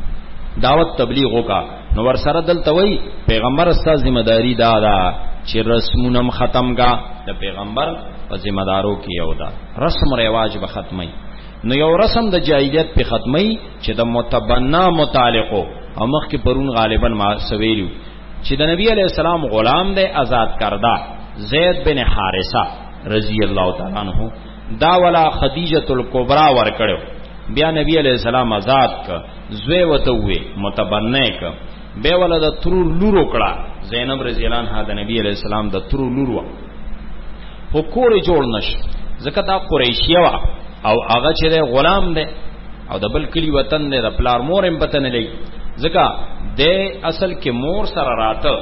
دعوت تبلیغ وکا نو ور سره دلته وای پیغمبر استا ذمہ داری دا دا چې رسمونم ختم کا د پیغمبر په ذمہ دارو کې یو دا رسم رواج به ختمي نو یو رسم د جاهلیت په ختمي چې د متبنا متعلقو او مخ کې پرون غالبا ما سویلو چې د نبی علیہ السلام غلام دی آزاد کردا زید بن حارثه رضی الله تعالی عنہ دا ولا خدیجه الکبرى ور کړو بیا نبی علیہ السلام آزاد ک زوی وته وې متبنه ک به ولا د تر لورو کړه زینب رضی الله عنها د نبی علیہ السلام د تر لورو خو کور جوړ نش زکه دا قریشیه وا او هغه چې غلام دی او د بل کلی وطن دی د پلار مور هم پته نه لګي زکه د اصل کې مور سره راته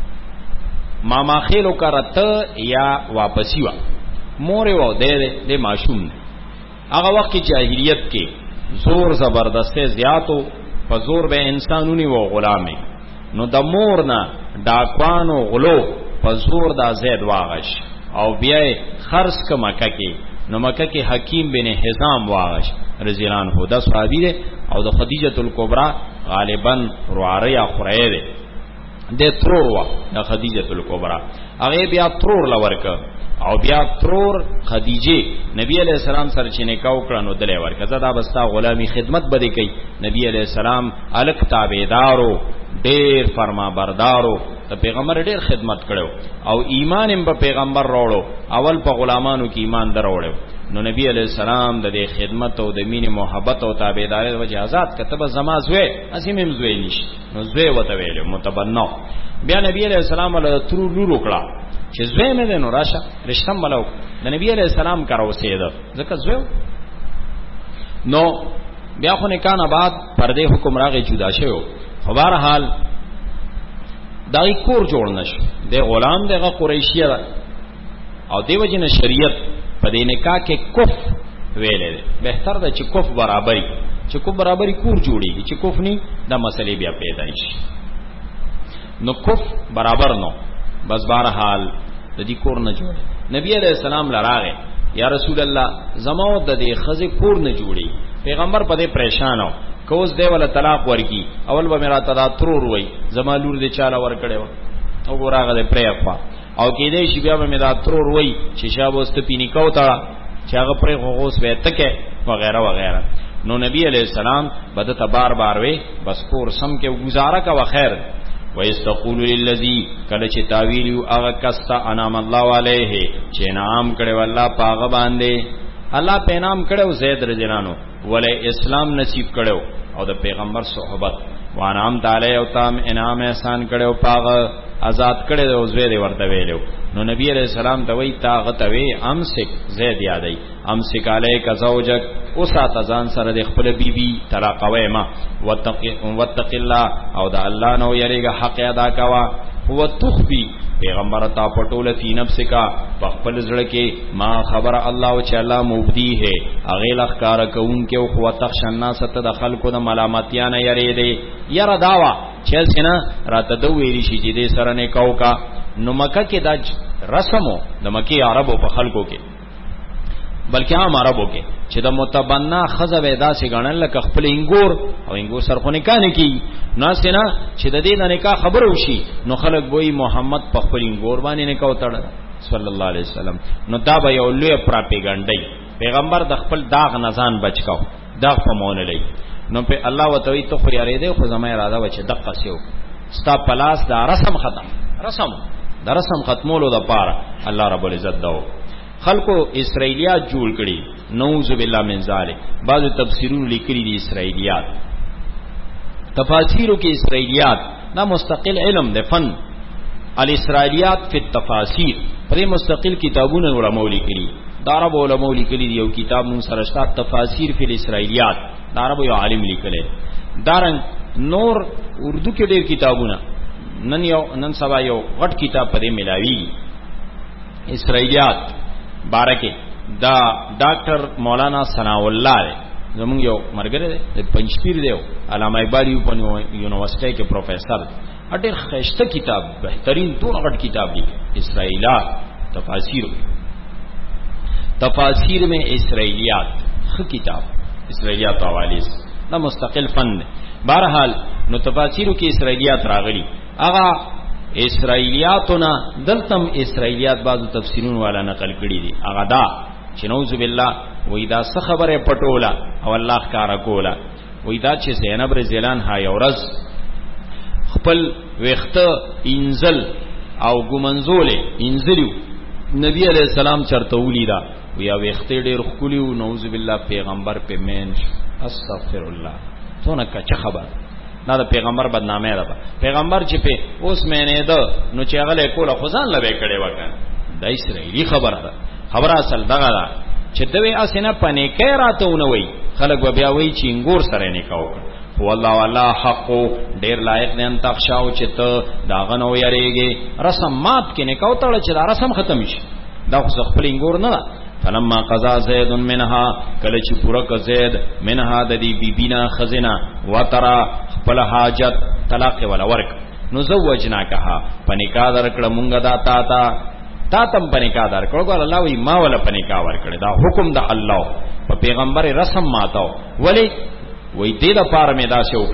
ماما خېلو کرته یا واپسی وا مور و د د ماشوم هغه وخت جاهلیت کې زور زبردسته زیاتو په زور به انسانونی و غلامي نو د مور نه ډاکوانو غلو په زور د زید واغش او بیا خرص ک مکه کې نو مکه کې حکیم بن حزام واغش رضی الله عنه د صحابي ده او د خدیجه الکبرى غالبا رواریا خریده د تروروا د خدیجه الکبرى هغه بیا ترور لورک او بیا ترور خدیجه نبی علیہ السلام سره چې نکاح وکړه نو دلې ورکه زدا بستا غلامی خدمت بده کوي. نبی علیہ السلام الک تابعدارو ډیر فرما بردارو ته پیغمبر ډیر خدمت کړو او ایمان هم په پیغمبر راوړو اول په غلامانو کې ایمان دروړو. نو نبی علیہ السلام د دې خدمت او د مینې محبت او تابعداري د وجه آزاد کتب زما زوی اسیم زوی نشي نو زوی وته ویلو متبنو. بیا نبی علیہ السلام له تر لور وکړه چې زوی مې نو راشه رښتم بلو د نبی علیہ السلام کارو سید ځکه زوی نو بیا خو نه کان بعد پردې حکم راغی جدا شو. خو بهر حال دای کور جوړ نشو د غلام دغه قریشیه او دیو جن شریعت په دې نکاح کې کف ویلې ده. بهتر ده چې کف برابرۍ چې کف برابرۍ کور جوړیږي چې کف نه دا مسلې بیا پیدا شي. نو کف برابر نو بس بهر حال د دې کور نه جوړ. نبی علیہ السلام لراغه یا رسول الله زمو د دې خزه کور نه جوړي. پیغمبر په دې پریشان و کوز دی ولا طلاق ورکی اول به میرا تدا ترور وای زما لور دې چاله ور کړو او ګوراغه دې پرې او کې دې شی بیا به میرا ترور وای چې شابوست پینی کو تا چې هغه پرې غوغوس به تکه وغیرہ وغیرہ. نو نبی علیہ السلام بدته بار بار وی بس کور سم کې گزاره کا وخیر ويستقول للذي کله چې تعویل هغه کستا انعام الله علیه چې نام کړي الله پاغه باندې الله په نام کړو زید رجنانو ولې اسلام نصیب کړو او د پیغمبر صحبت وانام تعالی او تام انعام احسان کړو پاغه آزاد کړي او زید ورته ویلو. نو نبی علیہ السلام ته وی طاقت وی امسک زید یادای امسک علیک زوجک او سات ځان سره د خپل بیبي طلاقوي ما وتق الله او د الله نو یریګه حق ادا کوا هو تخفي پیغمبر تا پټول فی نفسک په خپل زړه کې ما خبر الله او چې الله مبدی ہے اغه لخکار کوون کې او خو تخش الناس ته د خلکو د ملامتیا نه یری دی یره داوا چې سینا راته دو ویری شي چې دې سره نه کو کا. نو مکه کې دا رسمو د مکی عربو په خلکو کې بلکې عام عربو کې چې د متبنا خزه ودا سي غنل لکه خپل انګور او انګور سره نکاح نه کی نو سینا چې د دې د نکاح خبر وشي نو خلک وای محمد په خپل انګور باندې نکاح وتړل صلی الله علیه وسلم. نو دا به یو لوی پراپګانډي پیغمبر د خپل داغ نزان بچکاو داغ په مون لې. نو په الله وتوي ته خو یاري دې خو زما اراده و چې دقه سیو ستا پلاس دا رسم ختم رسم دا رسم ختمولو د پاره الله رب العزت داو خلقو اسرائیلیات جوړ کړي نعوذ بالله من ذلک. بعض تفسیرون لیکلي دي اسرائیلیات تفاسیرو کې اسرائیلیات دا مستقل علم ده فن الاسرائیلیات فی التفاسیر پر مستقل کتابونه علماء لیکلي دا عرب علماء لیکلي دي. یو کتاب مون سره شته تفاسیر فی الاسرائیلیات دا عرب یو عالم لیکلی. دارن نور اردو کې ډېر کتابونه نن یو نن سبا یو غټ کتاب پدې ملاوي اسرائیلیات بارکه دا ډاکټر مولانا ثنا الله زمونږ یو مرګره دی پنځپیر دی علامه اقبالی په یونیورسيټي کې پروفیسور اډیر خسته کتاب بهترین دون غټ کتاب دی اسرائیلیات تفاسیر تفاسیر میں اسرائیلیات خ کتاب اسرائیلیات حوالے سے دا مستقل فن دی. بہرحال نو تفاسیرو کې اسرائیلیات راغلي اغا اسرائیلیاتنا دلتم اسرائیلیات بعضو تفسیرون والا نقل کړي دي اغا دا چې نعوذ بالله وې دا څه خبره پټولا او الله ښکارا کولا وې دا چې زینب رضی الله عنها یورز خپل وخته انزل او ګمنزولې انزلیو نبی علیہ السلام چرته ولیدا ویا وخته ډېر خولیو نعوذ بالله پیغمبر په مین استغفر الله څونه کا خبر دا د پیغمبر بدنامه ده. پیغمبر چې په اوس مینه ده نو چې هغه کوله خدان لوي کړي وکړه د اسرائیلی خبره ده. خبره اصل دغه ده چې دوی اسنه پنه کې راتهونه وای خلک بیا وای چې انګور سره نه کاو هو الله والله حق ډیر لایق نه انت خشاو چې ته داغه نو یریږي رسم مات کې نه کاو تړ چې دا رسم ختم شي دا خو خپل انګور نه ده. فلما قضا زید منها کله چې پورا ک زید منها د دې بیبینا خزینا وترا خپل حاجت طلاق ولا ورک نو زوجنا کها پنیکا درکړه مونږه دا تا تا تا تم پنیکا درکړه ګور الله وی ما ولا پنیکا ورکړه دا حکم د الله په پیغمبر رسم ماتاو ولی وی دې د پاره مې دا څه وکړه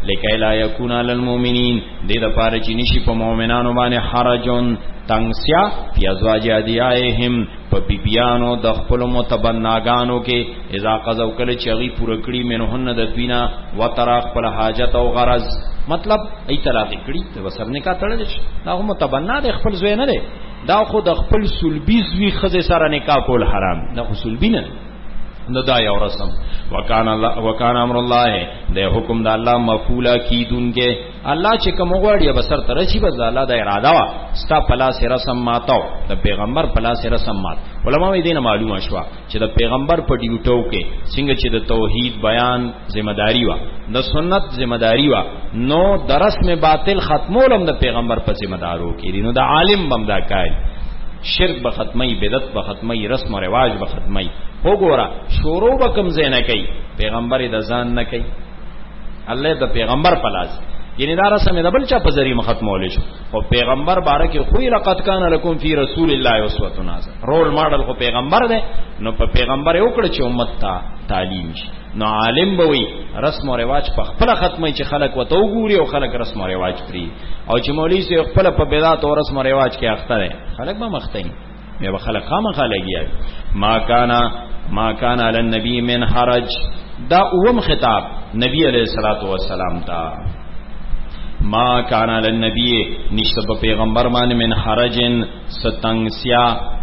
لکای لا یکون علی المؤمنین دې د پاره چې نشي په مؤمنانو باندې حرجون تنگسیا فی ازواج ادیائهم په بیبیانو د خپل متبناګانو کې اذا قضوا کله چې غي پوره کړی منهن د دوینا وترا خپل حاجت او غرض مطلب ای طلاق کړي ته وسر نه کا تړل شي دا هم متبنا د خپل زوی نه دی دا خو د خپل سلبی زوی خزه سره نکاح کول حرام دا خو سلبی نه نو دا یو رسم وکانا الله وکانا امر الله د حکم د الله مفعولا کیدونکه الله چې کوم غوړي بسر تر شي بس الله د اراده وا ستا پلا سره رسم ماتاو د پیغمبر پلا سره رسم مات علماء دې نه معلومه شو چې د پیغمبر په ډیوټو کې څنګه چې د توحید بیان ذمہ داری وا د سنت ذمہ داری وا نو د رسم باطل ختمولم د پیغمبر په ذمہ دارو کې نو د عالم بمدا کای شرک به ختمي بدعت به ختمي رسم او رواج به ختمي وګوره شروع به کم زین نه کوي پیغمبر د ځان نه کوي الله د پیغمبر پلاس یعنی دا رسم د بل چا په ذریعہ ختمول شي او پیغمبر بارکه خو لقد کان لکم فی رسول الله اسوه حسنه رول ماډل خو پیغمبر دی نو په پیغمبر یو کړ چې امت ته تعلیم شي نو عالم به وي رسم او رواج په خپل ختمي چې خلک وته وګوري او خلک رسم او رواج پری او چې مولوی سي خپل په بدعت او رسم او رواج کې اخته دي خلک به مخته نه به خلک خامخا لګي ما کانا ما کان علی النبی من حرج دا اوم خطاب نبی علیہ الصلوۃ والسلام تا ما کان علی النبی نشته پیغمبر باندې من حرجن ستنگسیا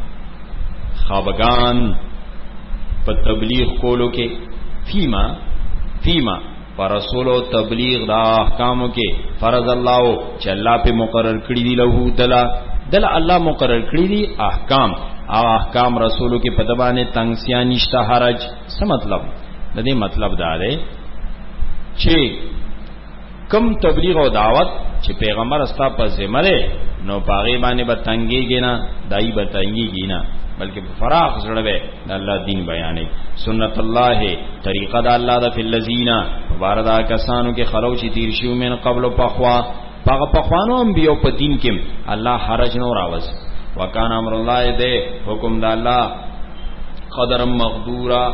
خابگان په تبلیغ کولو کې فیما فیما پر رسول او تبلیغ دا احکامو کې فرض الله چې الله په مقرر کړی دی له دلا دل الله مقرر کړی دي احکام او احکام رسولو کې په دبانې تنگسیا نشته حرج څه مطلب د دې مطلب دا دی چې کم تبلیغ او دعوت چې پیغمبر استا په ذمہ ده نو پاغي باندې به تنګيږي نه دای به تنګيږي نه بلکې فراغ زړه به د الله دین بیانې سنت الله طریقه د الله د فلذین واردا کسانو کې خلو چې تیر شو من قبل پخوا پاغه پخوانو انبیو په دین کې الله حرج نو راوځ وکان امر الله دې حکم د الله قدر مقدورا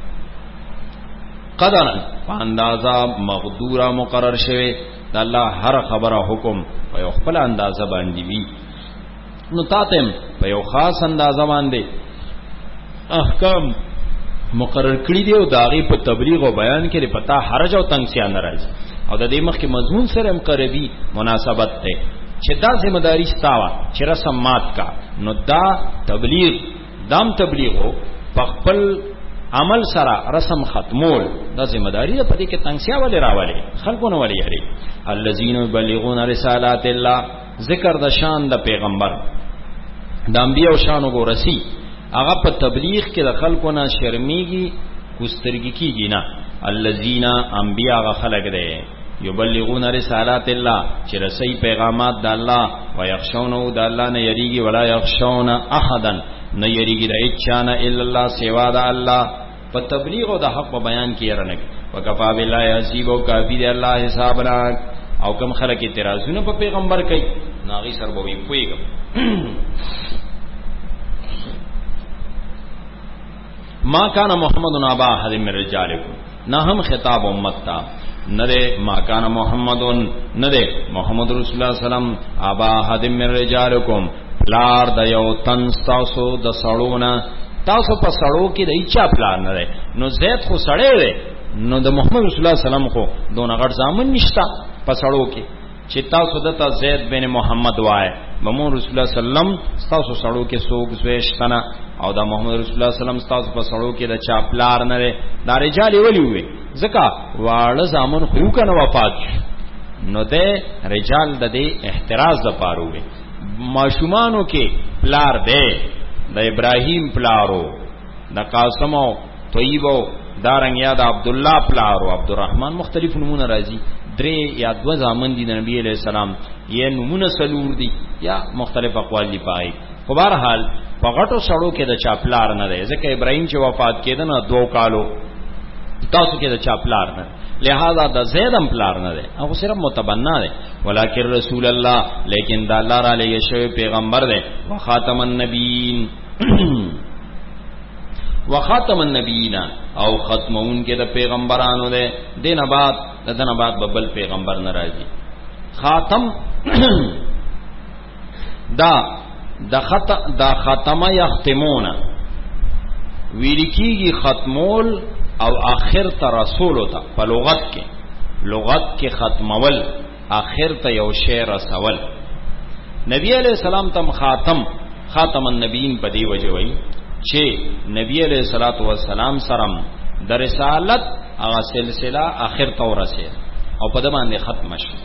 قدر اندازا مقدورا مقرر شوه د الله هر خبره حکم په یو خپل اندازه باندې وی نو تاتم په یو خاص اندازه باندې احکام مقرر کړی دی او داغي په تبلیغ او بیان کې پتا حرج او تنگسیا ناراض او د دې مخ کې مضمون سره هم قربي مناسبت ده چې دا ذمہ داری ستاوا چې رسم مات کا نو دا تبلیغ دام تبلیغو په خپل عمل سره رسم ختمول دا ذمہ داری ده پدې کې تنگسیا ولې راولي خلقونه ولې هري الذين يبلغون رسالات الله ذکر د شان د پیغمبر د انبیو شان وګورسي هغه په تبلیغ کې د خلقونه شرمېږي کوسترګي کیږي نه الذين انبیا غ خلق ده یبلغون رسالات الله چې رسي پیغامات د الله ويخشونه د الله نه یریږي ولا يخشون احدا نه یریږي د اچانه الا الله سوا د الله په تبلیغ او د حق په بیان کې رنګ وکفا بالله حسیب او کافی دی الله حساب راک او کم خلک اعتراضونه په پیغمبر کوي ناغي سر به وي پويګم ما کان محمد ابا احد من رجالکم نہ ہم خطاب امت تا نده ما کان محمدن نده محمد رسول الله سلام ابا احد من رجالکم پلار د یو تن تاسو د سړونا تاسو په سړو کې د اچا پلان نه ده نو زید خو سړی دی نو د محمد رسول الله سلام خو دون غټ ځامن نشتا په سړو کې چې تاسو دته زید بن محمد وای محمد رسول الله سلام تاسو سړو کې سوق زويشتنه او دا محمد رسول الله سلام تاسو په سړو کې د چا پلار نه ده دا رجال ویلی وي ځکه واړه ځامن خو کنه وفات نو ده رجال د دې احتراز د پاره وي ماشومانو کې پلار ده د ابراهیم پلارو د قاسم او طیبو دارنګ یاد عبد الله پلارو عبدالرحمن مختلف نمونه راځي درې یا دو ځامن دي د نبی علیہ السلام یې نمونه سلور دي یا مختلف اقوال دي پای په بهر حال په غټو سړو کې د چاپلار نه ده ځکه ابراهیم چې وفات کېده نو دوه کالو تاسو کې د چاپلار نه لہذا د زیدم پلار نه ده هغه صرف متبنا ده ولکن رسول الله لیکن د الله را لې شوی پیغمبر ده وخاتم النبیین وخاتم النبیین او ختمون کې د پیغمبرانو ده دینه بعد دنه بعد ببل پیغمبر ناراضي خاتم دا د خط دا ختمه یختمون ویلکیږي ختمول او آخر ته رسول ته په لغت کې لغت کې ختمول آخر ته یو شی رسول نبی علیہ السلام تم خاتم خاتم النبیین په دی وجه وای چې نبی علیہ الصلوۃ والسلام سره د رسالت هغه سلسله آخر ته ورسه او په د باندې ختم شي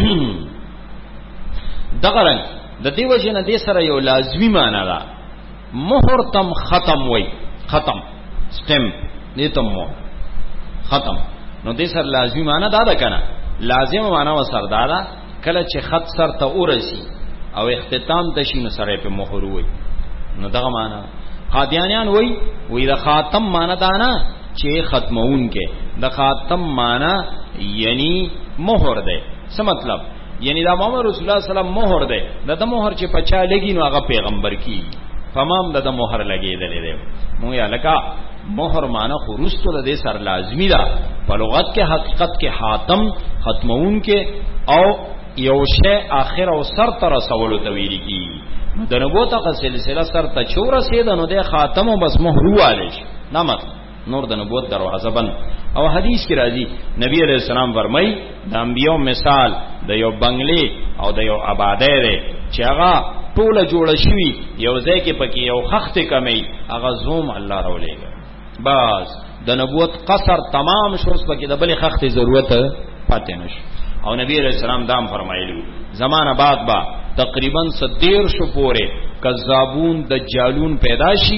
دغه رنګ د دې وجه نه د سره یو لازمی معنی ده مہر تم ختم وای ختم سٹم دې تم مو ختم نو دې سره لازمی معنی دا ده کنه لازم معنی وسر دا ده کله چې خط سر ته ورسی او اختتام د شینو سره په مہر وای نو دغه معنی قادیانیان وای وای د خاتم معنی دا نه چې ختمون کې د خاتم معنی یعنی مہر ده څه مطلب یعنی دا محمد رسول الله صلی الله علیه وسلم مہر ده د مہر چې پچا لګي نو هغه پیغمبر کی فمام د مہر لګیدلې ده مو یا لکا مہر معنی خروستو د دې سر لازمی ده په لغت کې حقیقت کې حاتم ختمون کې او یو شی اخر او سر تر رسولو تویری کی د نبوت غ سلسله سر ته چور رسید نو د خاتم او بس مہر والش نامت نور د نبوت دروازه بند او حدیث کې راځي نبی علیہ السلام فرمای د انبیو مثال د یو بنگلې او د یو آباده ده چې هغه ټوله جوړ شوی یو ځای کې پکې یو خخت کمی هغه زوم الله راولېږي بس د نبوت قصر تمام شورس پکې د بلې خخت ضرورت پاتې نشي او نبی علیہ السلام دام فرمایلی زمانہ بعد با تقریبا ستیر شو پورے کذابون دجالون پیدا شي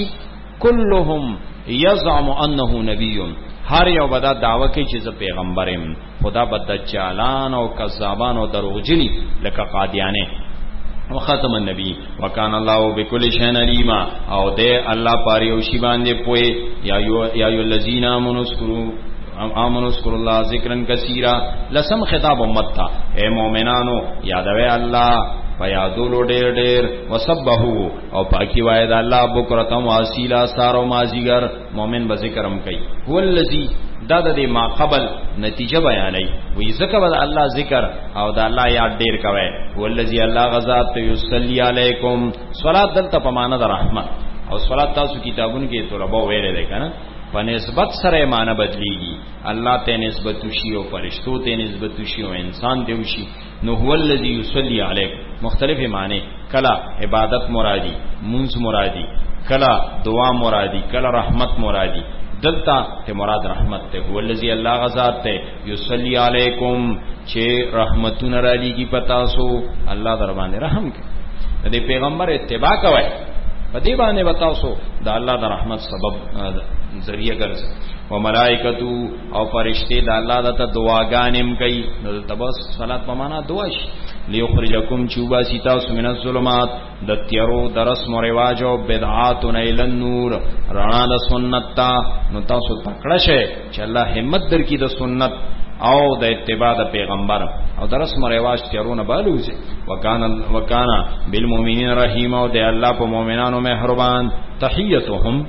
کلهم یزعم انه نبی هر یو بدا دعوه کوي چې زه پیغمبر یم خدا بد دجالان او کذابان او دروغجنی لکه قادیانه وختم النبی وکان الله بكل شیء علیم او دې الله پاره او شی باندې پوي یا یا الذین آمنوا اذکروا آمنوا اذکروا الله ذکرا کثیرا لسم خطاب امت تا اے مومنانو یادوي الله فیادولو ډېر ډېر وسبحو او پاکی وای دا الله بکرتم واسیلا سارو مازیګر مومن به ذکرم کوي هو الذی دا د ما قبل نتیجه بیانای وی زکه ود الله ذکر او دا الله یاد ډېر کوي هو الذی الله غزاد یصلی علیکم صلات دلته په معنا د رحمت او صلات تاسو کتابونو کې طلبه ویل دی کنه په نسبت سره معنی بدلیږي الله ته نسبت شي او فرشتو ته نسبت شي او انسان ته شي نو هو الذی یصلی علیک مختلف معنی کلا عبادت مرادی منز مرادی کلا دعا مرادی کلا رحمت مرادی دلتا ته مراد رحمت ته هو الذی الله غزاد ته یصلی علیکم چې رحمتونه را لېږي پتا سو الله در باندې رحم کوي د پیغمبر اتباع کوي په دې باندې وتاوسو د الله د رحمت سبب ذریعہ ګرځي او ملائکتو او فرشتي د الله د دعاګانم کوي نو تبس صلات په معنا دعا شي ليخرجکم چوبا سیتا سمن الظلمات د تیرو درس مو رواج او بدعات الى النور رڼا د سنت نو تاسو تکړه شئ چې الله همت درکې د سنت او د اتباع د پیغمبر او درس مو رواج تیرونه بالوځي وکانا وکانا بالمؤمنین رحیم او د الله په مؤمنانو مهربان تحیتهم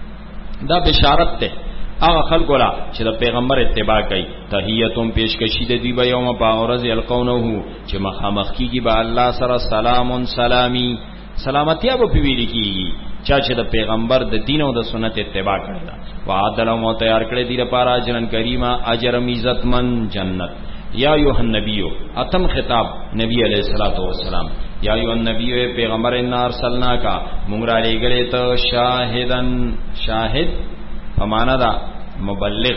دا بشارت ته هغه خلکو لا چې د پیغمبر اتباع کوي تحیتهم پیشکشی د دی به یوم باورز یلقونه چې مخامخ کیږي به الله سره سلام سلامی سلامتی به پیویل کیږي چا چې د پیغمبر د دین او د سنت اتباع کړی دا وعدل مو تیار کړی دی لپاره اجرن کریمه اجر عزتمن جنت یا ایها النبیو اتم خطاب نبی علیہ الصلوۃ والسلام یا ایها النبیو پیغمبر ان ارسلنا کا مونږ را لګلې ته شاهدن شاهد فمانا دا مبلغ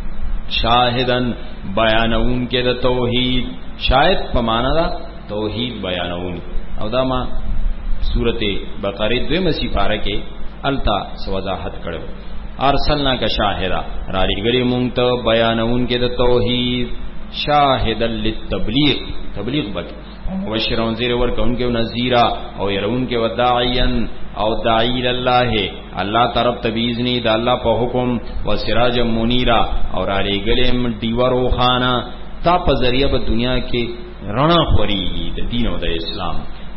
شاهدن بیانون کې د توحید شاهد فمانا دا توحید بیانون او دا ما سورته بقره دویمه سپاره کې التا وضاحت کړو ارسلنا کا شاهدا را لګلې مونږ ته بیانون کې د توحید شاهدا للتبلیغ تبلیغ بک مبشر انذیر ورکون کې نذیرا او يرون کې وداعین او داعی الله الله طرف تبیزنی د الله په حکم و سراج منیرا اور علی گلم دیورو خانه تا په ذریعہ په دنیا کې رڼا خوري د دین او د اسلام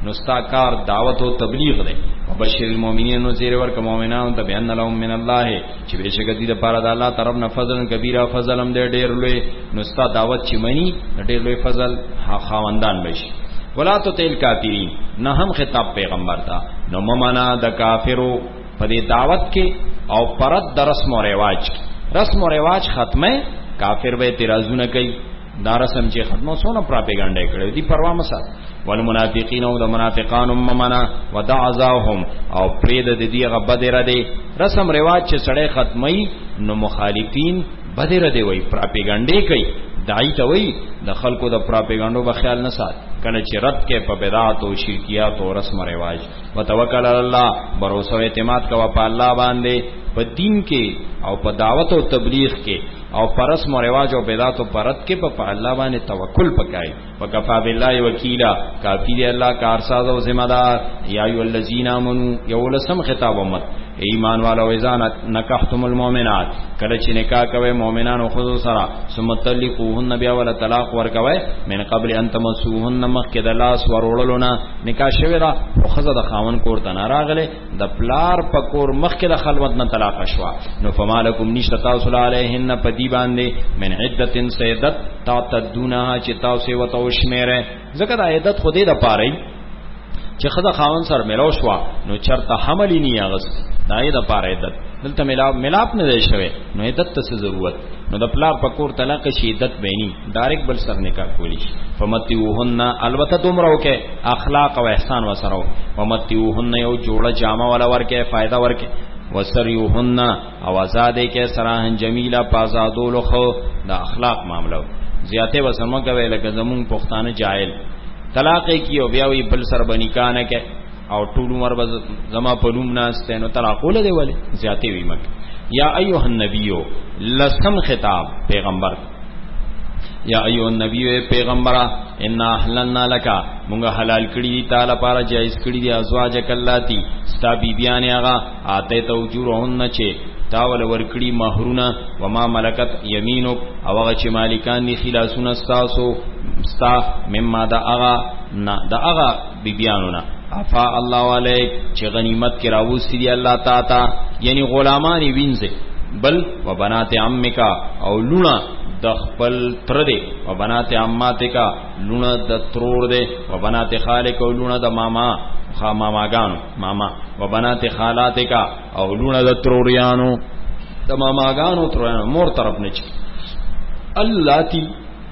نو ستا کار دعوت او تبلیغ دی. وبشر المؤمنین زیر ورک مؤمنان ته بیان لهم من الله چې بشک دې لپاره د الله طرف نه فضل کبیره فضلم دې ډېر لوی. نو ستا دعوت چې منی ډېر لوی فضل خاوندان بشي. ولا تو تل کافرین نه هم خطاب پیغمبر تا نو ممنا د کافرو په دې دعوت کې او پرد د رسم او رواج رسم او رواج ختمه کافر به اعتراضونه کوي. دا رسم چې ختمو سونه پراپګاندا کړي دي پروا مسا والمنافقین او د منافقانو ممنا ودعذاهم او پرید د دې غبدره دي رسم رواج چې سړی ختمي نو مخالفین بدره دی وای پراپګاندا کوي. دای ته وای د خلکو د پراپګاندا په خیال نه سات کنه چې رد کې په بدعات او شرکیات او رسم او رواج. وتوکل علی الله باور او اعتماد کوا په الله باندې په دین کې او په دعوت او تبلیغ کې او پر رسم او رواج او بدعات او پرد کې په الله باندې توکل وکای. وکفا بالله وکیلا کافی دی الله کارساز او ذمہ دار. یا ایو الذین آمنو یولسم خطاب امت ایمان والو اذا نکحتم المؤمنات کله چې نکاح کوي مؤمنانو خود سره ثم طلقوهن بیا ول طلاق ورکوي من قبل ان تمسوهن مخکې د لاس ورولونه نکاح شوی را خو خزه د خاون کور ته نه راغله د پلار پکور مخکې د خلوت نه طلاق شوا نو فمالکم نشتا تاسو علیهن پدی باندې من عدتن سیدت تا تدونها چې تاسو وتو شمیره ځکه د عدت خو دې د پاره چې خزه خاون سره ملو شوا نو چرته حمل نه یغس دای د پاره عدت دلته ملاپ ملاپ نه دی شوی نو عدت ته ضرورت نو د پلار پکور طلاق شي عدت بینی ډایرک بل سر نکاح کولی فمتیوهن البته دومره وکي اخلاق او احسان وسرو فمتیوهن یو جوړه جامه ولا ورکه فائدہ ورکه وسریوهن او آزادې کې سراهن جمیله پازادول خو د اخلاق معاملو زیاته وسمګه ویل که زمون پښتانه جاهل طلاق کی او بیا وی بل سر بنکاح نه کې او ټول عمر بز زما په نوم ناشته نو طلاق ولې ولې زیاته وی مک. یا ایها النبیو لسم خطاب پیغمبر یا ایها النبیو پیغمبره ان احللنا لك مونږه حلال کړی دي تعالی لپاره جایز کړی دي ازواج کلاتی ستا بیبیان هغه اته توجورهن چې تاول ورکړي مہرونه وما ملکت یمینک او هغه چې مالکان دي خلاصونه استاسو ستا مما دا هغه نه دا هغه بیبیانونه عفا الله علیک چې غنیمت کې راوستي دی الله تعالی تا یعنی غلامانی وینځه بل و بنات عمکا او لونا د خپل تر دی و بنات عماتکا لونا د ترور دی و بنات خالک او لونا د ماما خا ماماګانو ماما و بنات خالاتکا او لونا د تروریانو د ماماګانو تروریانو مور طرف نه چي الله تی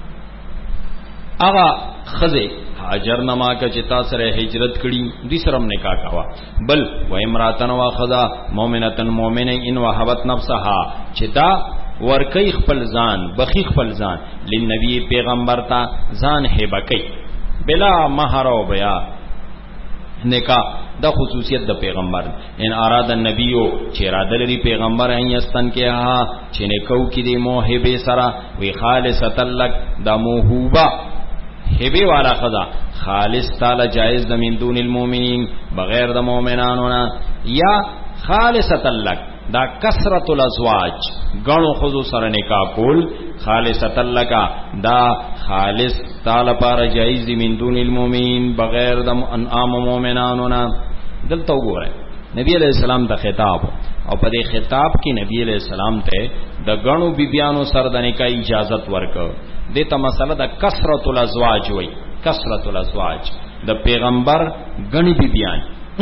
اغا خزه هاجر نما کا چتا سره هجرت کړي دي سرم نکاح کوا بل و امراتن واخذا مؤمنتن مؤمنه ان وهبت نفسها چتا ورکی خپل ځان بخی خپل ځان لنبی پیغمبر تا ځان هبه کوي بلا مہر او بیا نکاح دا خصوصیت د پیغمبر ان اراد النبیو چې اراده لري پیغمبر ان یستن کې ها چې نکو کې دی موهبه سره وی خالصه لک دا موهوبه هبه والا خدا خالص تعالی جائز د من دون المؤمنین بغیر د مؤمنانو نه یا خالصه لک دا کثرت الازواج غنو خذو سره نکاح کول خالصه لک دا خالص تعالی پر جائز د من دون المؤمنین بغیر د انعام مؤمنانو نه. دلته وګوره نبی علیہ السلام د خطاب او په دې خطاب کې نبی علیہ السلام ته د غنو بیبیانو سره د نکاح اجازت ورکړ. دیتا مسئلہ دا کثرت الازواج وی کثرت الازواج دا پیغمبر گنی بی بیان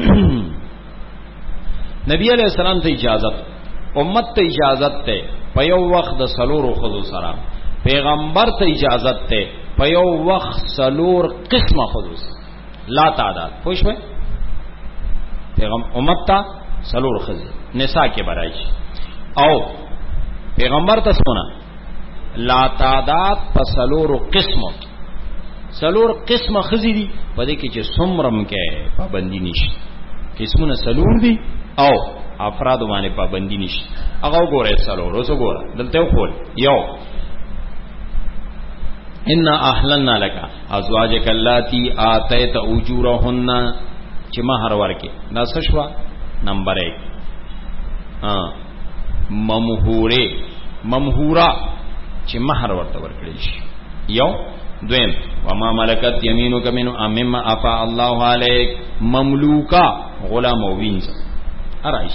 نبی علیہ السلام ته اجازت امت ته اجازت ته پیو وقت دا سلور خضو سرا پیغمبر ته اجازت ته پیو وقت سلور قسم خضو لا تعداد پوش میں پیغمبر امت تا سلور خضو نساء کے برائش او پیغمبر تا سونا لا تعداد په سلور قسم سلور قسم خزی دی پدې کې چې سمرم کې پابندی نشي قسمونه سلور دی او افراد باندې پابندی نشي هغه ګوره سلور اوس ګوره دلته خپل یو ان احللنا لك ازواجك اللاتي اتيت اجورهن چې مہر ورکې دا سشوا نمبر ایک ها ممهوره ممهورا چې مہر ورته ورکړي شي یو دویم وما ملکت یمینک من مما افا الله علیک مملوکا غلام او وینځ ارایش.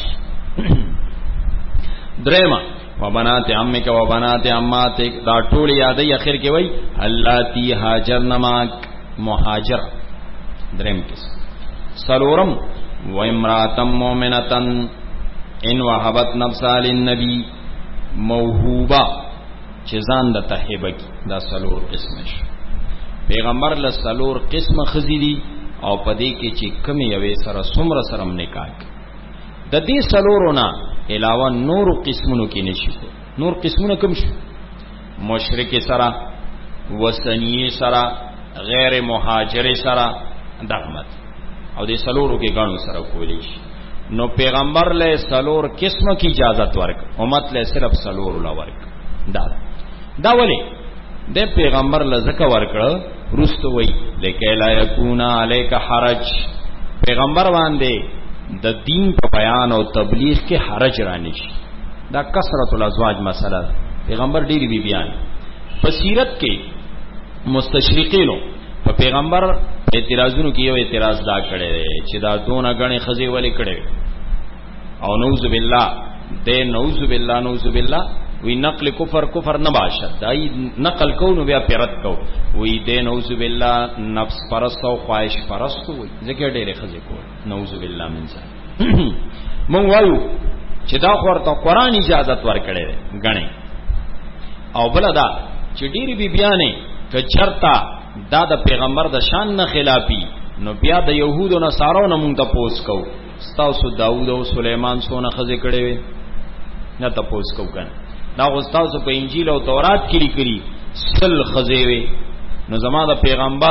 درېما وبنات عمک وبنات عماتک دا ټول یادې اخر کې وای اللاتی هاجرن ماک مهاجر. درېم کیس سلورم و امراتم مومنتن ان وهبت نفسها للنبي موهوبه چې ځان د تهبه کی دا سلور قسم شي. پیغمبر له سلور قسم خزیدي او پدې کې چې کم یوې سره څومره سره نکاح د دې سلورونه علاوه نور قسمونو کې نشي. نور قسمونه کوم شي؟ مشرک سره، وثنی سره، غیر مهاجر سره دغمت او دې سلورو کې غاڼو سره کولی شي. نو پیغمبر له سلور قسمه کی اجازت ورک، امت له صرف سلور لا ورک. دا دا ولی د پیغمبر له زکه ورکړه رستو وی لکه لا یکون علیک حرج. پیغمبر باندې د دین په بیان او تبلیغ کې حرج رانی شي. دا کثرت الازواج مسله. پیغمبر ډیری بی بیان په سیرت کې مستشرقینو په پیغمبر اعتراضونو کې یو اعتراض دا کړي چې دا دونه غني خزي ولې کړي او نعوذ بالله دې نعوذ بالله نعوذ بالله وی نقل کفر کفر نه باشد دای نقل کو نو بیا پیرت کو وی دې نعوذ بالله نفس پرست او خواهش پرست وي ځکه ډېر خزي کو نعوذ بالله من ځای مونږ وایو چې دا ورته قران اجازه ورکړي غني او بل دا چې ډېری بی بیانې ک چرتا دا د پیغمبر د شان نه خلافی نو بیا د يهودو نه سارو نه مونږ ته پوس کو ستاسو داوود او سليمان سونه خزه کړي وي نه ته پوس کو کنه دا غوستاسو په انجیل او تورات کې لیکلي سل خزه وي نو زما د پیغمبر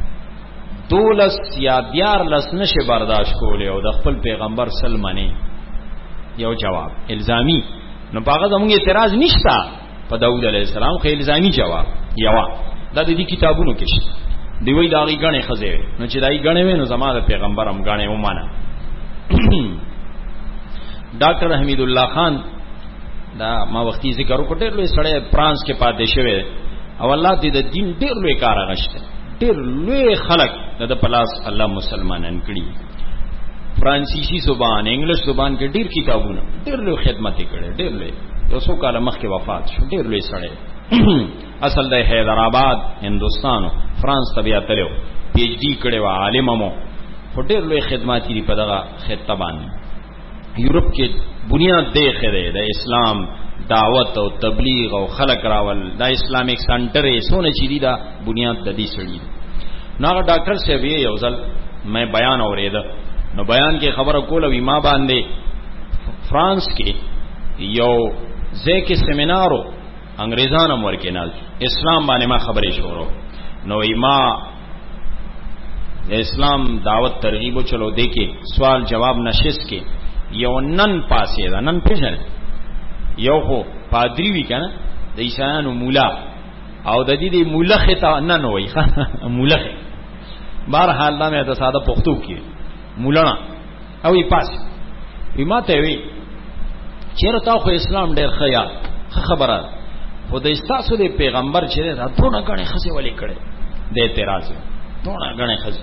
دولس یا دیار لس نشه برداشت کولی او د خپل پیغمبر سل منی. یو جواب الزامی نو پاغه زموږ اعتراض نشتا په داوود علیه السلام خو الزامی جواب یوا دا د دې کتابونو کې شي دی وی دا غي غنې خزه نو چې دای غنې وې نو زما د پیغمبر هم غنې و معنا. ډاکټر حمید الله خان دا ما وختي ذکر وکړل لوی سړی فرانس کې پاتې شوی او الله دې د دین ډېر لوی کار غشته ډېر لوی خلک د پلاس الله مسلمانان کړي. فرانسیسی زبان انګلیش زبان کې ډېر کتابونه ډېر لوی خدمت کړي ډېر لوی یو څو کال مخکې وفات شو ډېر لوی سړی اصل د حیدرآباد هندستان فرانس ته بیا تلو پی ایچ ډی کړي و عالم مو ډېر لوی خدمات لري په دغه خطه باندې. یورپ کې بنیاد دی خره د اسلام دعوت او تبلیغ او خلق راول دا اسلامیک سنټر یې سونه چي دی دا بنیاد د دې سړي. نو ډاکټر صاحب یې یوزل مې بیان اورید نو بیان کې خبره کوله وی ما باندې فرانس کې یو ځکه سیمینارو انګريزانو ورکې نه اسلام باندې ما خبرې شروع نو ما اسلام دعوت ترغیب چلو دې کې سوال جواب نشست کې یو نن پاسې دا نن پیژنه یو خو پادری وی کنه د عیسایانو مولا او د دې د مولخه ته نن وای مولخه بهر حال دا مې د ساده پښتو کې مولانا او یې پاس وی ماته وی چیرته تا خو اسلام ډېر خیا خبره خو د استاسو د پیغمبر چې دا ټونه غنې خسي ولې کړي د اعتراض ټونه غنې خسي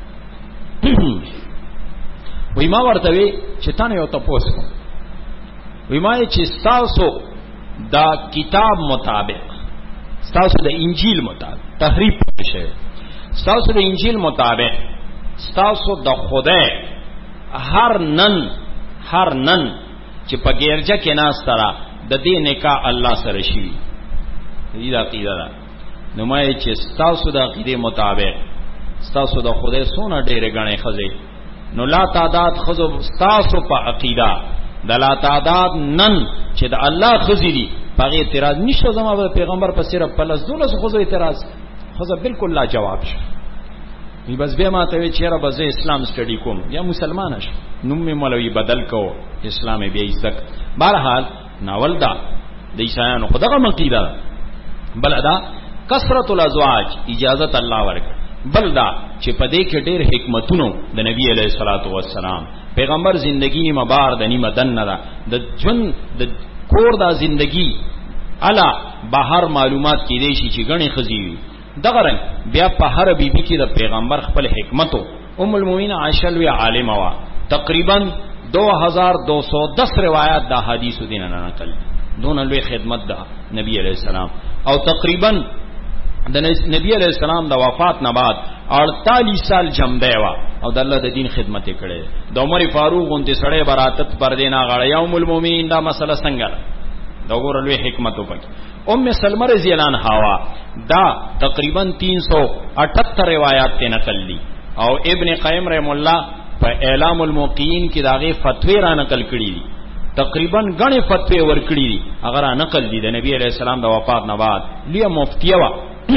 وی ما ورته وی چې تانه یو تاسو کو وی ما چې تاسو دا کتاب مطابق تاسو د انجیل مطابق تحریف شوی تاسو د انجیل مطابق تاسو د خدای هر نن هر نن چې په ګرځه کې ناس ترا د دې نکاح الله سره شي دې د عقیده ده نو ما چې تاسو د عقیده مطابق تاسو د خدای سونه ډېرې غنې خزه نو لا تعداد خزو تاسو په عقیده د لا تعداد نن چې د الله خزيري پغه اعتراض نشته زما په پیغمبر په صرف پلس دولس خزو اعتراض خزه بالکل لا جواب شي وی بس به ما ته چیرې به زه اسلام سټډي کوم یا مسلمان شم نوم می مولوی بدل کو اسلام به عزت بهرحال ناول دا د عیسایانو خدغه مقیده بل ادا کثرت الازواج اجازت الله ورک بل دا چې په دې کې ډېر حکمتونو د نبی علیہ الصلوۃ والسلام پیغمبر زندگی نیمه بار د نیمه دن نه د جن د کور دا زندگی الا بهر معلومات کې دي چې غني خزي دغه رنګ بیا په هر بیبي کې د پیغمبر خپل حکمت ام المؤمنین عائشہ لوی عالمه وا تقریبا دو ہزار دو سو دس روایات دا حدیث دین نه نقل دون لوی خدمت دا نبی علیہ السلام او تقریبا د نبی علیہ السلام د وفات نه بعد اڑتالیس سال جمع وا او د الله د دین خدمت کړي د عمر فاروق غونډه سړی براتت پر دینا غړ یوم المؤمنین دا مسله څنګه دا ګور لوی حکمت وکړي ام سلمہ رضی اللہ عنہا دا تقریبا تین سو اٹھتر روایات ته نقل لی او ابن قیم رحم الله په اعلام الموقعین کې داغه فتوی را نقل کړي دي تقریبا غنه فتوی ور کړي دي اگر نقل دي د نبی علیہ السلام د وفات نه بعد لیا مفتیه وا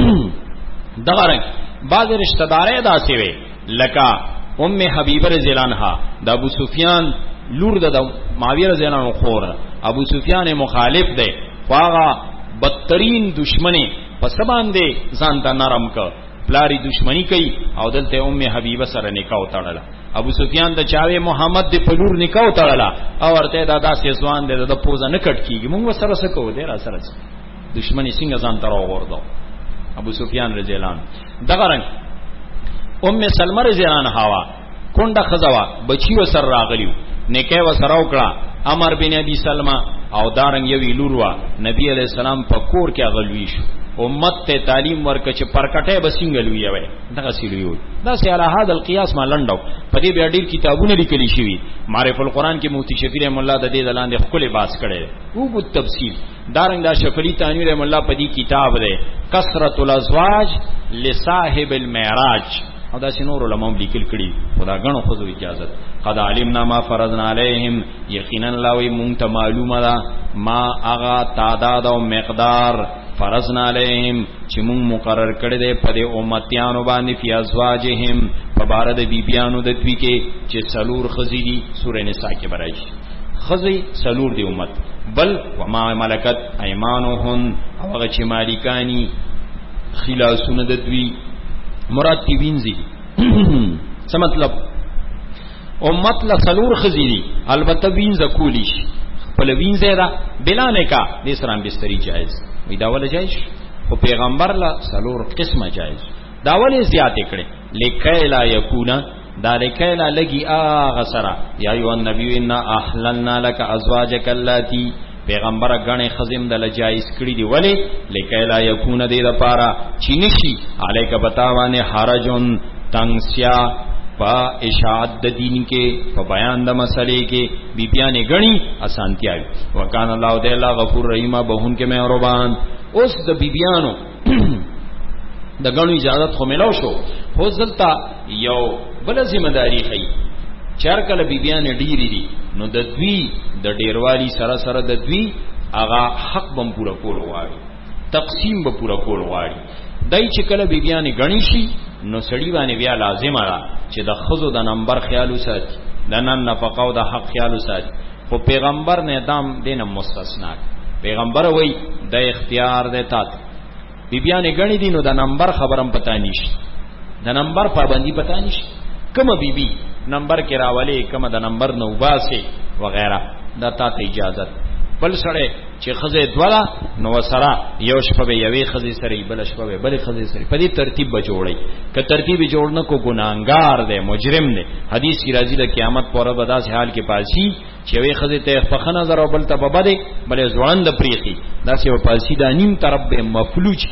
دغه رنګ بعض رشتہ دارې داسې وي لکه ام حبیبه رضی الله عنها د ابو سفیان لور د معاویه رضی الله عنه خور ابو سفیان مخالف دی واغه بدترین دشمنی پس باندې ځان ته نرم ک پلاری دشمنی کوي او دلته ام حبیبه سره نکاح وتړله ابو سفیان د چاوي محمد د پلور نکاح وتړله او ورته دا داسې ځوان د د پوزه نه کټ کیږي موږ سره څه کوو دی را سره دشمنی څنګه ځان ته راوړدو ابو سفیان رضی الله عنه دغه رنګ ام سلمہ رضی الله عنها کونډه خزوا بچی و سر راغلیو نکاح و سره وکړه عمر بن ابي سلمہ او دارنګ یوی لوروا نبی علیہ السلام په کور کې غلوي شو امت ته تعلیم ورکړه چې پرکټه بسنګل وی وي دغه سیلو دا سه علی هذا القياس ما لندو په دې بیا ډیر کتابونه لیکلي شوی معرفت القرآن کې مفتی شفیع مولا د دې دلاندې خپل باس کړي او په تفصیل دارنګ دا شفیع تنویر مولا په دې کتاب ده کثرت الازواج لصاحب المعراج او دا شنور علماء لیکل کړي خدا غنو خو اجازه قد علمنا ما فرضنا عليهم یقینا لوی مونږ ته معلومه ده ما اغا تعداد او مقدار فرضنا علیہم چې مونږ مقرر کړی دی په دې امتیانو باندې فی ازواجهم په بار د بیبیانو د دوی کې چې سلور خزی دي سورہ نساء کې برایي خزی سلور دی امت بل وما ملکت ایمانهم او هغه چې مالکانی خلاصونه د دوی مراد تی وینځي څه مطلب امت لا سلور خزی دي البته وینځه کولی شي په وینځه را بلا نکاح د اسلام بستری جایز وی داول جایز او پیغمبر لا سلور قسمه جایز داول زیات کړي لکای لا یکونا دا لکای لا لګي اغه سره یا ایو النبی ان احللنا لك ازواجک اللاتی پیغمبر غنه خزم دل جایز کړي دی ولی لکای لا یکونا دې لپاره چینشي الیک بتاوانه حرجن تنگسیا پا اشاعت د دین کې په بیان د مسلې کې بیبیانه غني اسانتیاوي وکانه الله تعالی غفور رحیم بهون کې مهربان اوس د بیبیانو د غنو اجازه خو ملو شو خو ځلتا یو بل ذمہ داری خي چار کله بیبیانه ډیری دي نو د دوی د ډیروالی سره سره د دوی هغه حق بم پورا کول غواړي تقسیم به پورا کول غواړي دای چې کله بیبیانه غني شي نو سړی باندې بیا لازم را چې د خزو د نمبر خیال وساتي د نن نفقه او د حق خیال وساتي خو پیغمبر نه دام دینه مستثنا پیغمبر وای د اختیار د تات بیبیانه غنی دي نو د نمبر خبرم پتا نشي د نمبر پابندی پتا نشي کومه بیبي نمبر کې راولې کومه د نمبر نو باسه وغیرہ دا ته اجازه بل سره چې خزه دواله نو سره یو شپه به یوې خزه سره بل شپه به بل خزه سره په دې ترتیب به جوړي ک ترتیب جوړنه کو ګناګار دی مجرم دی حدیث کی راځي د قیامت پر بداس حال کې پاسي چې وې خزه ته په نظر او بل ته بده بل ځوان د پریخي دا سی په پاسي د نیم طرف به مفلوج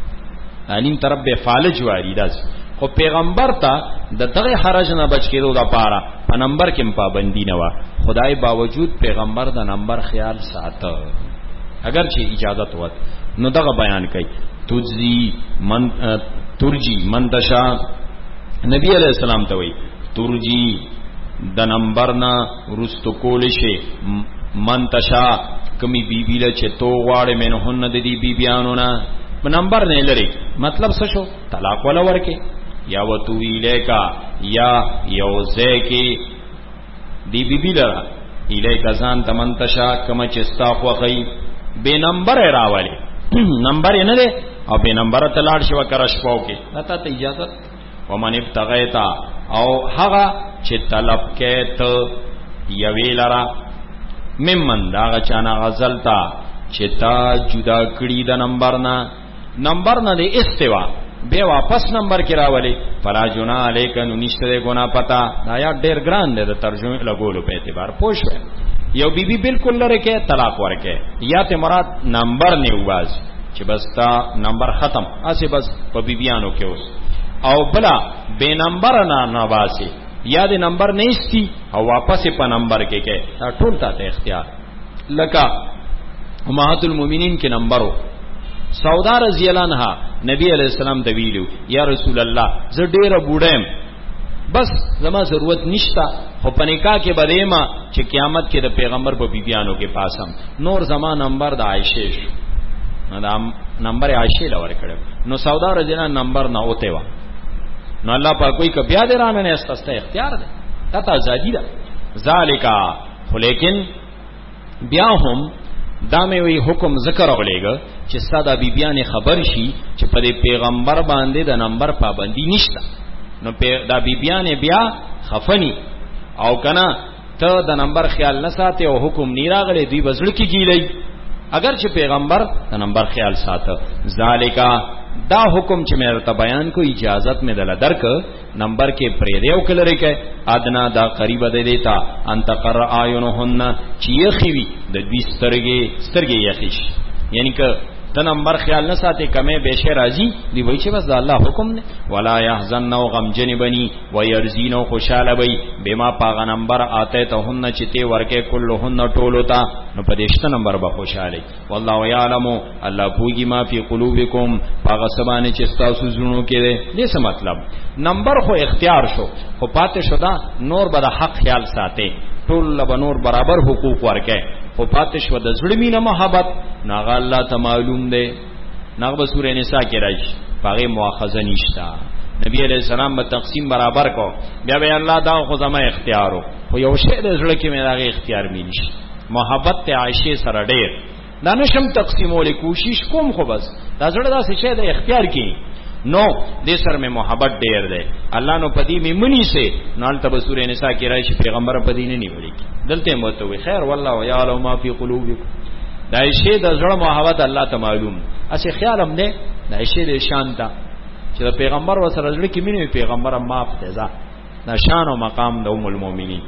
نیم طرف به فالج واری داس خو پیغمبر ته د دغه حرج نه بچ کېدو د پاره په نمبر کې پابندی نه و خدای باوجود پیغمبر د نمبر خیال ساته اگر چې اجازت وت نو دغه بیان کوي تجزی من ترجی من دشا نبی علیہ السلام ته وی ترجی د نمبر نه رستو کول شي من تشا کمی بیبی له چې تو واړې منهن د دې بیبیانو نه نمبر نه لري مطلب څه شو طلاق ولا ورکه یا وتو الیکا یا یوزه کی دی بی بی لرا الیکا ځان تمنتشا کما چستا خوخی بے نمبر راوالی نمبر نه ده او بے نمبر تلاړ شو کرش پاو کې نتا ته اجازه ومن ابتغیتا او هغه چې طلب کې ته یوی لرا ممن دا چانا غزلتا چې تا جدا کړي د نمبر نه نمبر نه دی استوا به واپس نمبر کې راولي فلا جنا علیک نو نشته ګنا پتا دا یا ډیر ګران دی د ترجمه لګولو په اعتبار پوښوي یو بیبي بالکل لره کې طلاق ورکه یا ته مراد نمبر نیواز چې بس تا نمبر ختم اسی بس په بیبيانو کې اوس او بلا بے نمبر نه نواسي یا د نمبر نهستی او واپس په نمبر کې کې دا ټول ته اختیار لکه امهات المؤمنین کې نمبرو سودا رضی الله عنها نبی علیہ السلام ته ویلو یا رسول الله زه ډیره بوډم بس زما ضرورت نشتا خو په نکاح کې بده ما چې قیامت کې د پیغمبر په بیبيانو کې پاسم نور زما نمبر د عائشه شو دا نمبر عائشه لور کړو نو سودا رضی الله نمبر نه اوته وا نو الله پاک کوئی ک بیا درانه نه استسته اختیار ده تا ته ازادي ده ذالکا خو لیکن بیا هم دا مې وی حکم ذکر غلېګ چې ساده بیبيانې خبر شي چې په دې پیغمبر باندې د نمبر پابندي نشته نو دا بیبيانې بیا خفنی او کنا ته د نمبر خیال نه ساتي او حکم نی راغلي دوی بزړ کې گیلې اگر چې پیغمبر د نمبر خیال ساته ذالکا دا حکم چې مې ته بیان کو اجازت مې دل درک نمبر کې پرې دیو کلره کې ادنا دا قریب ده دیتا ان تقر اعینهن چې یخوي د دې سترګې سترګې یخیش یعنی که ته نمبر خیال نه ساتي کمه بشه راضی دی وای چې بس دا الله حکم نه ولا يحزن او غم جنبني ويرزين او خوشاله وي بما پاغه نمبر آتے ته هن چې ته ورکه کلهن ټولوتا نو پدېشت نمبر به خوشاله والله يعلم الله پوجي ما فی قلوبکم پاغه سبانه چې تاسو زړونو کې دې څه مطلب نمبر خو اختیار شو خو پاتې شو دا نور به د حق خیال ساتي ټول به نور برابر حقوق ورکه خو پاتش و د زړه مینه محبت ناغه الله ته معلوم دی ناغه سورې نساء کې راځي پاغه مؤاخذه نشتا نبی علیہ السلام به تقسیم برابر کو بیا به الله دا خو زما اختیارو خو یو شی د زړه کې مې راغی اختیار مینش محبت ته عائشه سره ډېر دا نشم تقسیمولې کوشش کوم خو بس دا زړه دا څه شی د اختیار کې نو دې سر میں محبت ډیر ده الله نو پدی می منی سے نال تب سورہ نساء کې راشي پیغمبر پدی نه نیولې دلته موته وي خیر والله یعلم ما فی قلوبکم دا شی د زړه محبت الله ته معلوم اسی خیال هم نه دا شی د شان ته چې پیغمبر وسره زړه کې مینه پیغمبر ما فتزا دا شان او مقام د ام المؤمنین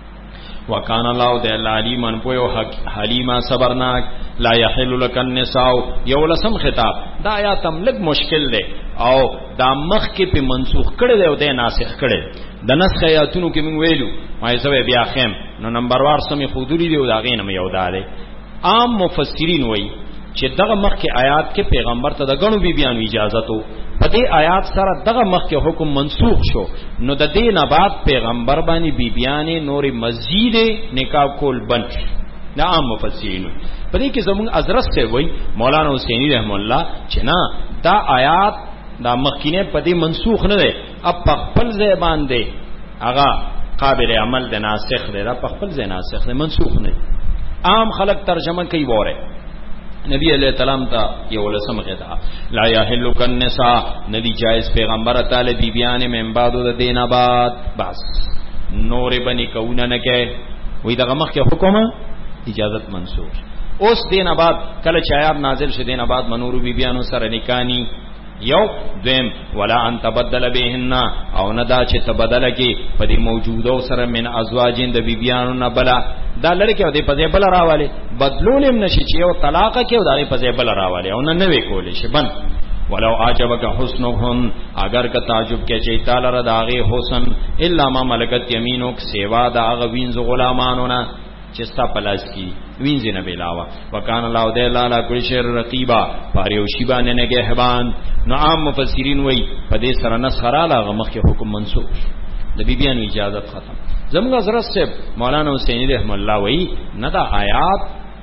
وکان الله د علیمان پویو حلیما صبرناک لا یحل لک النساء یو لسم خطاب دا آیات هم لږ مشکل دی او دا مخ کې په منسوخ کړي دی او د ناسخ کړي د نسخ آیاتونو کې موږ ویلو ما یې بیا خیم نو نمبر وار سمې خودلی دی او دا غینه یو داله عام مفسرین وایي چې دغه مخ کې آیات کې پیغمبر ته د غنو بی بیان اجازه تو په دې آیات سره دغه مخ کې حکم منسوخ شو نو د دې نه بعد پیغمبر باندې بی بیان نور مزید نکاح کول بند نه عام مفسرین په دې کې زموږ حضرت ته وایي مولانا حسینی رحم الله چې نه دا آیات دا مخکینه په دې منسوخ نه ده اب په خپل ځای باندې هغه قابل عمل د ناسخ دی دا په خپل ځای ناسخ دی منسوخ نه عام خلق ترجمه کوي وره نبی علیہ السلام تا یو لسم غدا لا یحل النساء ندی جائز پیغمبر تعالی بی بیان من بعد د دین بعد بس نور بنی کونه نه کې وې دغه مخ کې حکم اجازت منسوخ اوس دین بعد کله چایاب نازل شه دین بعد منور بی بیانو سره نکانی یو دیم ولا ان تبدل بهن او ندا چې تبدل کې په دې موجوده سره من ازواجین د بیبیانو نه بلا دا لړکه او د پځې بل راواله بدلولم نشي چې یو طلاق کې او د پځې بل راواله او نه نوې کولې شي بن ولو عجبک حسنهم اگر که تعجب کې چې تعالی را داغه حسن الا ما ملکت یمینک سیوا دا غوینز غلامانو نه چې ستا پلاس کی وینځ نه بلاوا وکان الله د لالا کل شر رقیبا پاریو شی باندې نه گهبان نو عام مفسرین وای په دې سره نسخرا لا مخ کې حکم منسوخ د بیبیانو اجازه ختم زموږ حضرت صاحب مولانا حسینی رحم الله وای نه دا آیات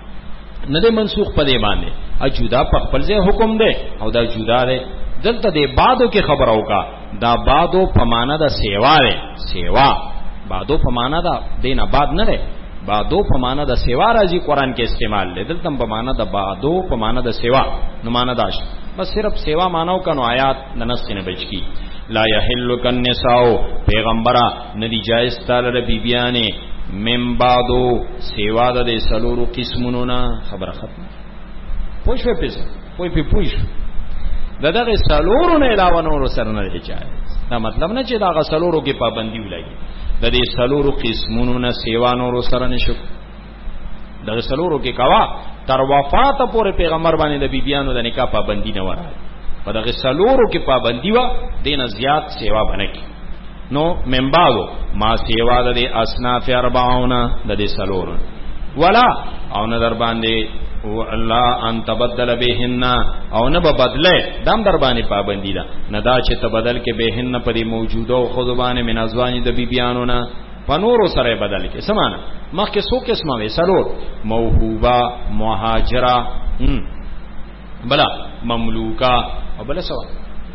نه د منسوخ په دی باندې ا جدا په خپل ځای حکم دی او دا جدا دی دلته د بعدو کې خبر اوکا دا بعدو په معنا د سیوا دی سیوا بعدو په معنا دا دینه بعد نه دی بعدو په معنا د سیوا راځي قران کې استعمال لیدل تم په معنا د بعدو په معنا د سیوا نو معنا داش بس صرف سیوا مانو کنو آیات د نص نه بچ کی لا یحل النساء پیغمبره ندی جائز تعالی بی بیانې من بعدو سیوا د سلورو قسمونو نه خبره ختم پوښښ په پېښه پوي په پوښښ د دغه سلورو نه علاوه نور سره نه جایز. دا مطلب نه چې دا سلورو کې پابندي ولګي، د دې سلورو قسمونو نه سیوا نور سره نشو. دغه سلورو کې کوا تر وفات پورې پیغمبر باندې د بیبيانو د نکاح پابندي نه ورای، په دغه سلورو کې پابندي وا دینه زیات سیوا بنکي. نو منبادو ما سیوا د اصناف اربعون د دې سلورو ولا او نه در باندې الله ان تبدل بهن او نه به بدله دام در باندې پابندی ده نه دا چې تبدل کې بهن په دې موجوده او خذبان من ازواج د بیبيانو نه پنورو سره بدل کې سمانه مخکې سو قسمه وي سلور موهوبه مهاجره بلا مملوکه او بل سوا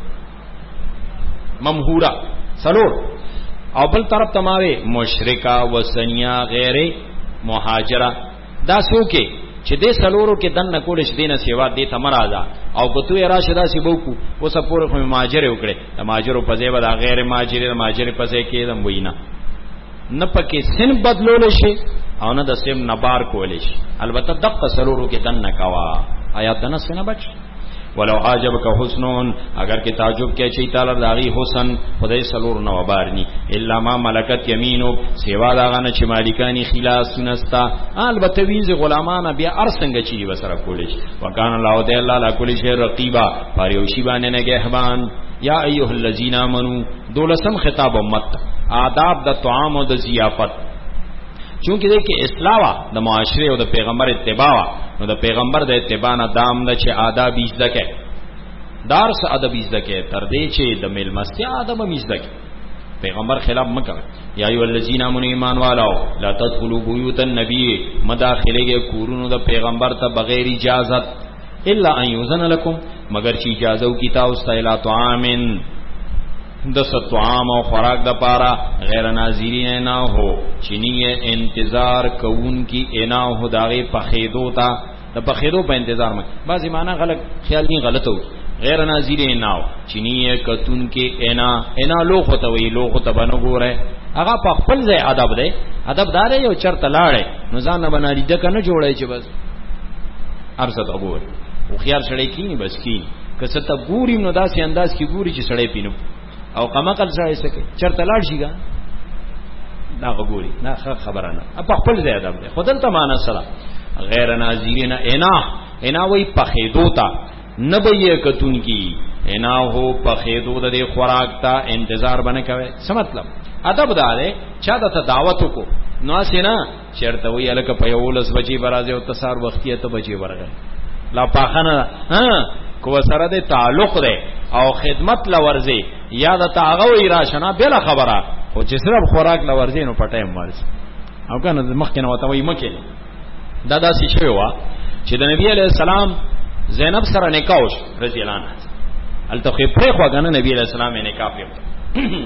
ممهوره سلور او بل طرف تماوي مشرکا وسنیا غیر مهاجره دا سوکه چې دې سلورو کې دن نکول شي دینه سیوا دې تمرازا او کتو راشدا سی بوکو اوس پورې خو ماجر وکړي د ماجرو په ځای به غیر ماجر ماجر په ځای کې دم وینا نه پکې سن بدلول شي او نه د سیم نبار کول شي. البته دغه سلورو کې دن نکوا آیات نه سن بچ ولو عجبک حسنون اگر کې تعجب کې چي تعالی داغي حسن خدای سلور نو بارني الا ما ملکت یمینو سیوا داغه نه چې مالکانی خلاص نستا. البته ویز غلامان بیا ارسنګ چی وسره کولش وکانه الله تعالی الله کل شی رقیبا پاریوشی باندې نگهبان. یا ایها الذین آمنو دولسم خطاب امت آداب د طعام او د ضیافت چونکه دې کې اصلاح د معاشره او د پیغمبر اتباع نو د پیغمبر د اتباع نه دام د چې آداب ایزده کې دارس ادب ایزده کې تر دې چې د ملمستیا ادب ایزده کې پیغمبر خلاف مکه. یا ایو الذین آمنوا ایمان والو لا تدخلوا بیوت النبی مداخله کورونو د پیغمبر ته بغیر اجازت الا ان یؤذن لكم مگر چې اجازه کی تاسو ته الا طعامن د ستوام او خوراک د پارا غیر ناظرین نه هو چنی انتظار کوون کی انا هو داغه پخیدو تا د پخیدو په انتظار مې بعضی معنا غلط خیال نه غلطو غیر ناظرین نه چنی کتون کی انا انا لوخ ته وی لوخ ته بنو ګوره هغه په خپل ځای ادب دی ادب دار یو چرته لاړې نو ځان نه بناري د کنه جوړای چې بس ارزت وګور او خیال سړی کینی بس کی کسه ته ګوریم نو داسې انداز کی ګوري چې سړی پینو او قمقل سره سکه چرته لاړ شيګا دا وګوري نه خبره نه په خپل ځای ادب دی خدل ته معنا سره غیر ناظرین انا انا وی پخیدو تا نبیه کتون کی انا هو پخیدو د خوراک تا انتظار بنه کوي څه مطلب ادب داره چا د دعوت کو نو اسینا چرته وی الک په یولس بجې برازه او تسار وختیه ته بجې ورغه لا پاخنه ها کو سره د تعلق ده او خدمت لورځي یا د تاغوی راشنا بلا خبره خو چې صرف خوراک لورځي نو پټه مرز او کنه مخکې نو وتوي مکه دا داسې شوی و چې د نبی علی السلام زینب سره نکاح وش رضی الله عنها التخی په خو غنه نبی علی السلام یې نکاح کړ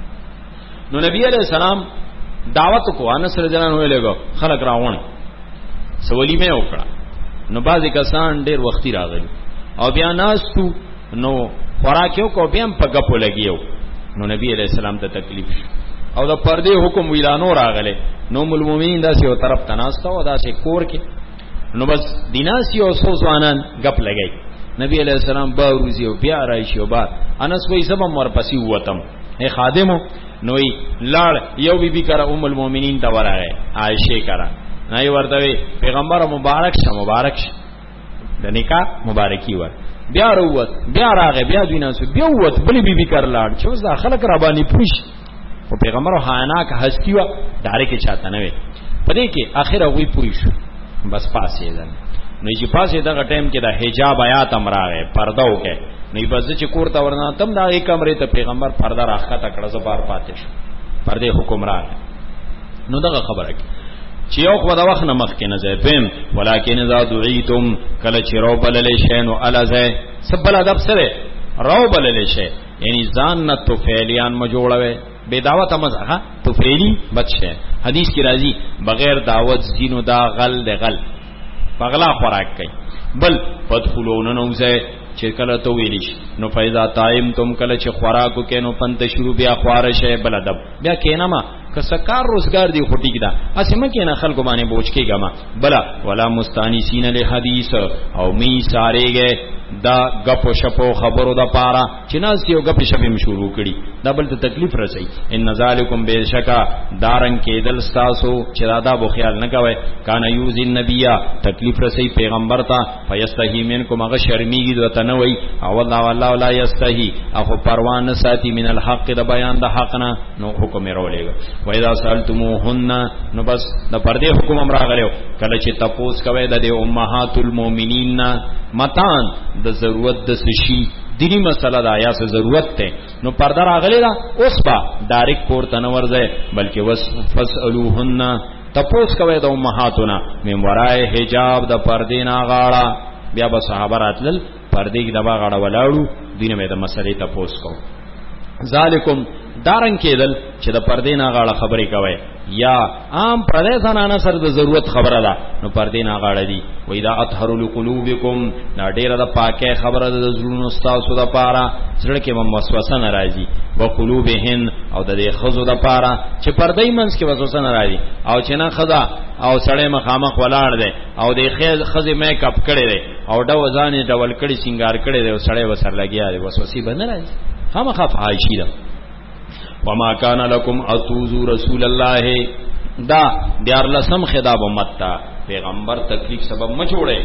نو نبی علی السلام دعوت کو انس رضی الله عنه لګو خلق راوون سولی مې وکړه نو بعضی کسان ډیر وختي راغلي او بیا ناستو نو خوراکیو کو بیا په غپو لګیو نو نبی علیہ السلام ته تکلیف او د پردې حکم ویلانو راغله نو المؤمنین داسې او طرف تناسته او داسې کور کې نو بس دیناسی او سو ځوانان غپ لګی نبی علیہ السلام با روزي او بیا راشي او با انس وې سبم ورپسې وتم اے خادمو نو لاړ یو بی بی کرا ام المؤمنین ته ورغه عائشه کرا نه ورته پیغمبر مبارک شه مبارک شه د نکاح مبارکی ور بیا وروت بیا راغه بیا دیناسو بیا ووت بلی بی بی کر لاړ چې اوس دا خلک را باندې پوښ او پیغمبر هانا که هستی و داره کې چاته نه وي پدې کې اخر وی پوښ بس پاسې ده نو چې پاسې دا ټیم کې دا حجاب آیات امراغه پرده وکي نو بس چې کور ته ورنه تم دا یک کمرې ته پیغمبر پرده راخته کړه زبر پاتې شو پرده حکم راغی نو دا خبره چې یو خو دا وخت نه مخ کې نه ځای پم ولکن اذا دعیتم کله چې رو بلل شي نو الازه سبل ادب سره رو بلل شي یعنی ځان نه تو فعلیان ما جوړوي بے دعوت مزه تو فعلی بچه حدیث کی راضی بغیر دعوت دینو دا غل د غل بغلا خوراک کوي بل پدخلون نوزه چې کله تو ویلیش نو فیضا تایم تم کله چې خوراکو کې نو پنت شروع بیا خوارشه بل ادب بیا کینما که سکار روزگار دی خټی کدا اسمه کې نه خلکو باندې بوج کېګما بلا ولا مستانسین له حدیث او می سارهګه دا غپو شپو خبرو د پاره چې ناس یو غپ شپې شروع کړي دا بل ته تکلیف رسي ان ذالکم بشکا دارن کې دل تاسو چې دا بو خیال نه کوي کان یوز النبی تکلیف رسي پیغمبر ته فیستحی منکم هغه شرمیږي دوته نه وای او الله والله لا یستحی اخو پروان ساتي من الحق د بیان د حق نه نو حکم رولېګا و اذا سالتموهن نو بس د پردې حکم امر راغلو کله چې تپوس کوي د امهات المؤمنین متان د ضرورت د سشي دینی مسله دا یا څه ضرورت ته نو پرده راغلی دا اوس با ډایرک کور ته نه ورځي بلکې وس فسالوهن تپوس کوي د امهاتونه من ورای حجاب د پردې نه غاړه بیا به صحابه راتل پردې کې دبا غاړه ولاړو دینه مې د مسلې تپوس کو ذالکم دارن کېدل چې د پردې نه غاړه خبرې کوي یا عام پردې زنانه سره د ضرورت خبره ده نو پردې نه غاړه دي و اذا اطهروا لقلوبکم نا ډیره د پاکه خبره د زړونو تاسو د پاره زړه کې وسوسه ناراضي و قلوبهن او د دې خزو د پاره چې پردې منځ کې وسوسه ناراضي او چې نه خدا او سړی مخامخ ولاړ دی او د خې خزې میک اپ کړي دی او ډو ځانې ډول کړي سنگار کړي دی او سړی وسر لګیا دی وسوسې بنه راځي خامخا فحاشي ده وما كان لكم اتوذوا رسول الله دا دیار لسم خطاب امت تا پیغمبر تکلیف سبب مه جوړه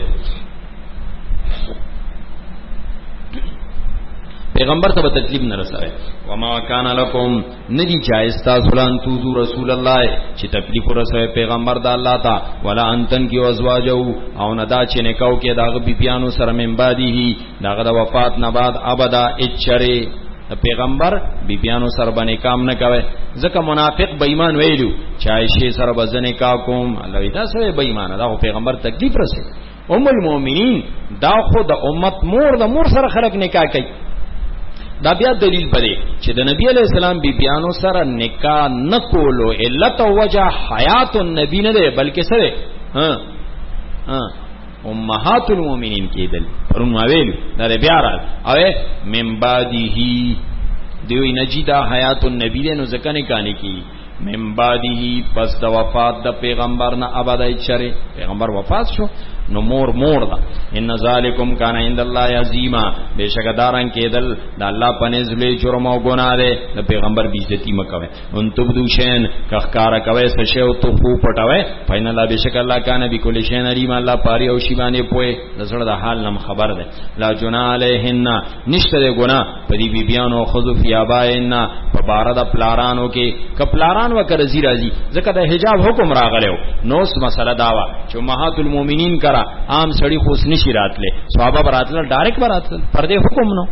پیغمبر ته تکلیف نه رسوي وما كان لكم ندی جائز تاسو لان توذوا رسول الله چې تکلیف ورسوي پیغمبر د الله تا ولا انتن کی ازواجو او ندا چې نکاو کې داغه بیبيانو سره من بعده داغه د وفات نه بعد ابدا اچره پیغمبر بیبیانو سره باندې کام نه کوي ځکه منافق بې ایمان ویلو چای شي سره بزنه کا کوم الله دا سره بې ایمان دا پیغمبر تکلیف رسي ام المؤمنین دا خو د امت مور د مور سره خلق نکاح کوي دا بیا دلیل پدې چې د نبی علی السلام بیبیانو سره نکاح نکولو علت او وجه حیات النبی نه ده بلکې سره ها ها امهات المؤمنین کېدل پرون ما ویل دا بیا را او من بعده دوی نجیدا حیات النبی له نو ځکه نه کانی کی من بعده پس د وفات د پیغمبر نه ابدای چره پیغمبر وفات شو نو مور مور دا ان ذالکم کان عند الله عظیما بشکدارن کېدل د الله پنځ لوی جرم او ګناه ده د پیغمبر بیزتی مکوي ان تبدو شین کخکارا کوي سشه او تو خو پټوي فین الله بشک الله کان بكل شین علیم الله پاری او شی باندې پوي د سره د حال نم خبر ده لا جنا علیهن نشته ګناه پدی بیبیانو خذ فی ابائنا په بار د پلارانو کې کپلاران وکړه زی راځي ځکه د حجاب حکم راغلو نو س مسله داوا چې امهات المؤمنین عام سړی خو نشی راتله صحابه براتله ډایرک براتله پردې حکم نو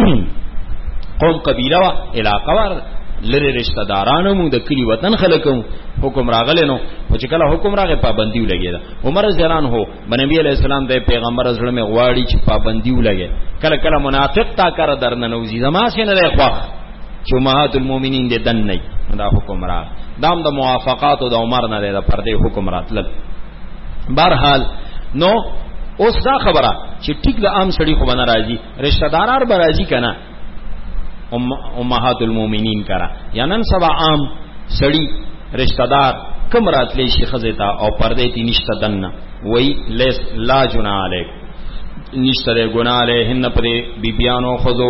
قوم قبیله وا علاقه ور لری رشتہ دارانو مو د کلی وطن خلکو حکم راغله نو چې کله حکم راغی پابندی ولګیدا عمر زران هو نبی علیہ السلام د پیغمبر زړه می غواړي چې پابندی ولګي کله کله منافق تا کار درننوزی زما سینه نه خو چې امهات المؤمنین دې دن نه دا حکم را دام د موافقات او د عمر نه د پردې حکم راتل بهرحال نو اوس دا خبره چې ټیک د عام سړي خو باندې راځي رشتہ دارار به راځي کنه ام امهات المؤمنین کرا یا نن سبا عام سړي رشتہ دار کوم راتلی شي خزیتا او پردې تی نشته دنه وای لیس لا جنا علیک نشته ګنا علیهن پر بیبیانو خذو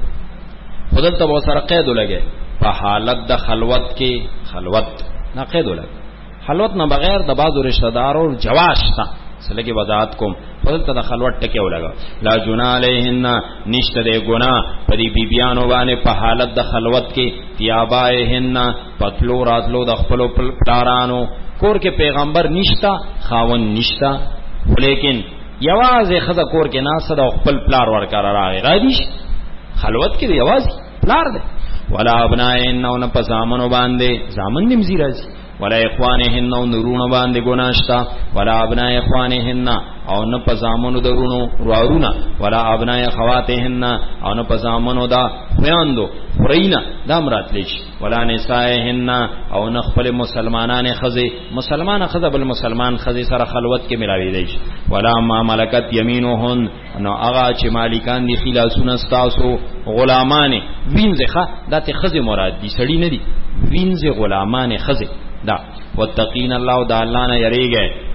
خدل ته وسره قید لګي په حالت د خلوت کې خلوت نه قید لګي خلوت نه بغیر د بعضو رشتہ دارو جواز تا سلګي وضاحت کوم خپل ته د خلوت ټکي ولګا لا جنا علیهن نشته د ګنا پری بیبیانو باندې په حالت د خلوت کې تیابایهن پتلو راتلو د خپل پلارانو کور کې پیغمبر نشتا خاون نشتا لیکن یوازې خزه کور کې ناسه د خپل پلار ورکار راغی راځي خلوت کې یوازې پلار دی ولا ابنائن نو نه پسامنو باندې زامن نیم زیراځي ولا اخوانهن او نورونو باندې ګناشتا ولا ابناء اخوانهن او نه پزامنو درونو وارونه ولا ابناء اخواتهن او نه پزامنو دا خويندو ورینا دا مراتلیش ولا نسائهن او نه خپل مسلمانانه خزه مسلمانه خزه بل مسلمان خزه سره خلوت کې ملاوي دیش ولا ما ملکت یمینهن نو هغه چې مالکان دي خلاصونه تاسو غلامانه وینځه دا ته خزه مراد دي سړی نه دي وینځه غلامانه خزه دا وتقین الله دا الله نه یریږي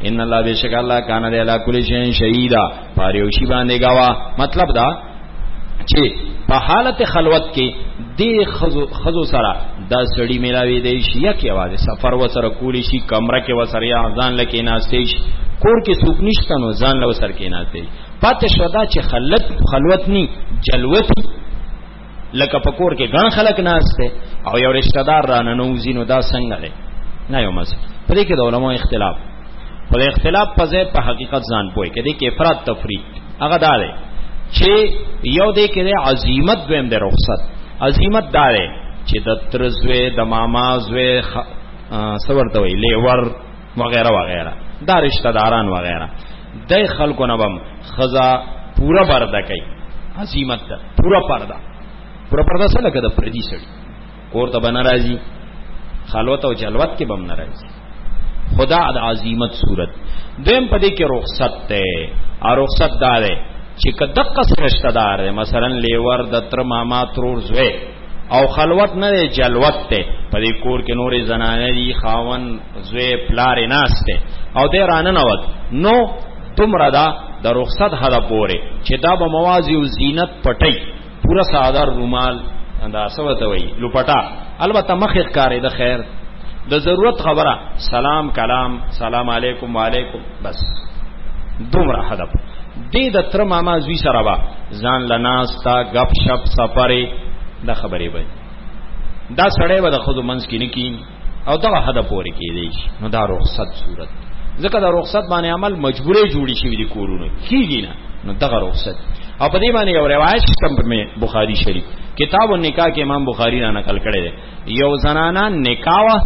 ان الله بشک الله کان دی علی کل شیء شهیدا پاریوشی باندې گواه. مطلب دا چې په حالت خلوت کې د خزو خزو سره دا سړی ملاوي دی شي یا کې आवाज سفر وسره کولی شي کمره کې وسره یا ځان لکه ناشته شي کور کې څوک نشته نو ځان له وسر کې ناشته پاتې شو دا چې خلت خلوت ني جلوت لکه پکور کې ګڼ خلک ناشته او یو رشتہ دار را نه نوزینو دا څنګه دی نه یو مس پرې کې د علماء اختلاف په اختلاف په ځای په حقیقت ځان پوي کې د کې افراط تفریق هغه دا دی چې یو دې کې د عظمت دویم د رخصت عظمت دا دی چې د ترزوی د مامازوی سورته وی لیور وغیرہ وغیرہ دا رشتہ داران وغیرہ د خلکو نه بم خزا پورا پرده کوي عظمت ده پورا پرده پورا پرده سره لکه د پردي سړي کور ته بنا راځي خلوت او جلوت کې بم ناراضي خدا د عظمت صورت دیم پدې کې رخصت ته ا رخصت دار چې کدقه رشتہ دار مثلا لیور د تر ماما ترور زوی او خلوت نه جلوت ته پدې کور کې نورې زنانه دي خاون زوی پلار ناشته او دې رانه نوت نو تمره دا د رخصت هدا پوره چې دا به موازی او زینت پټي پورا ساده رومال دا سوته وي لوپټا البته مخ ښکارې د خیر د ضرورت خبره سلام کلام سلام علیکم وعلیکم بس دومره هدف دې د تر ماما زوی سره با ځان لناستا غپ شپ سفرې د خبرې وي دا سړی به د خود منځ کې نکین او دا هدف پوره کېږي نو دا رخصت صورت ځکه دا رخصت باندې عمل مجبورې جوړی شوی دی کورونه کیږي نه نو دا رخصت او په دې باندې یو روایت شته په بخاری شریف کتاب النکاح کې امام بخاری را نقل کړی دی یو زنانه نکاح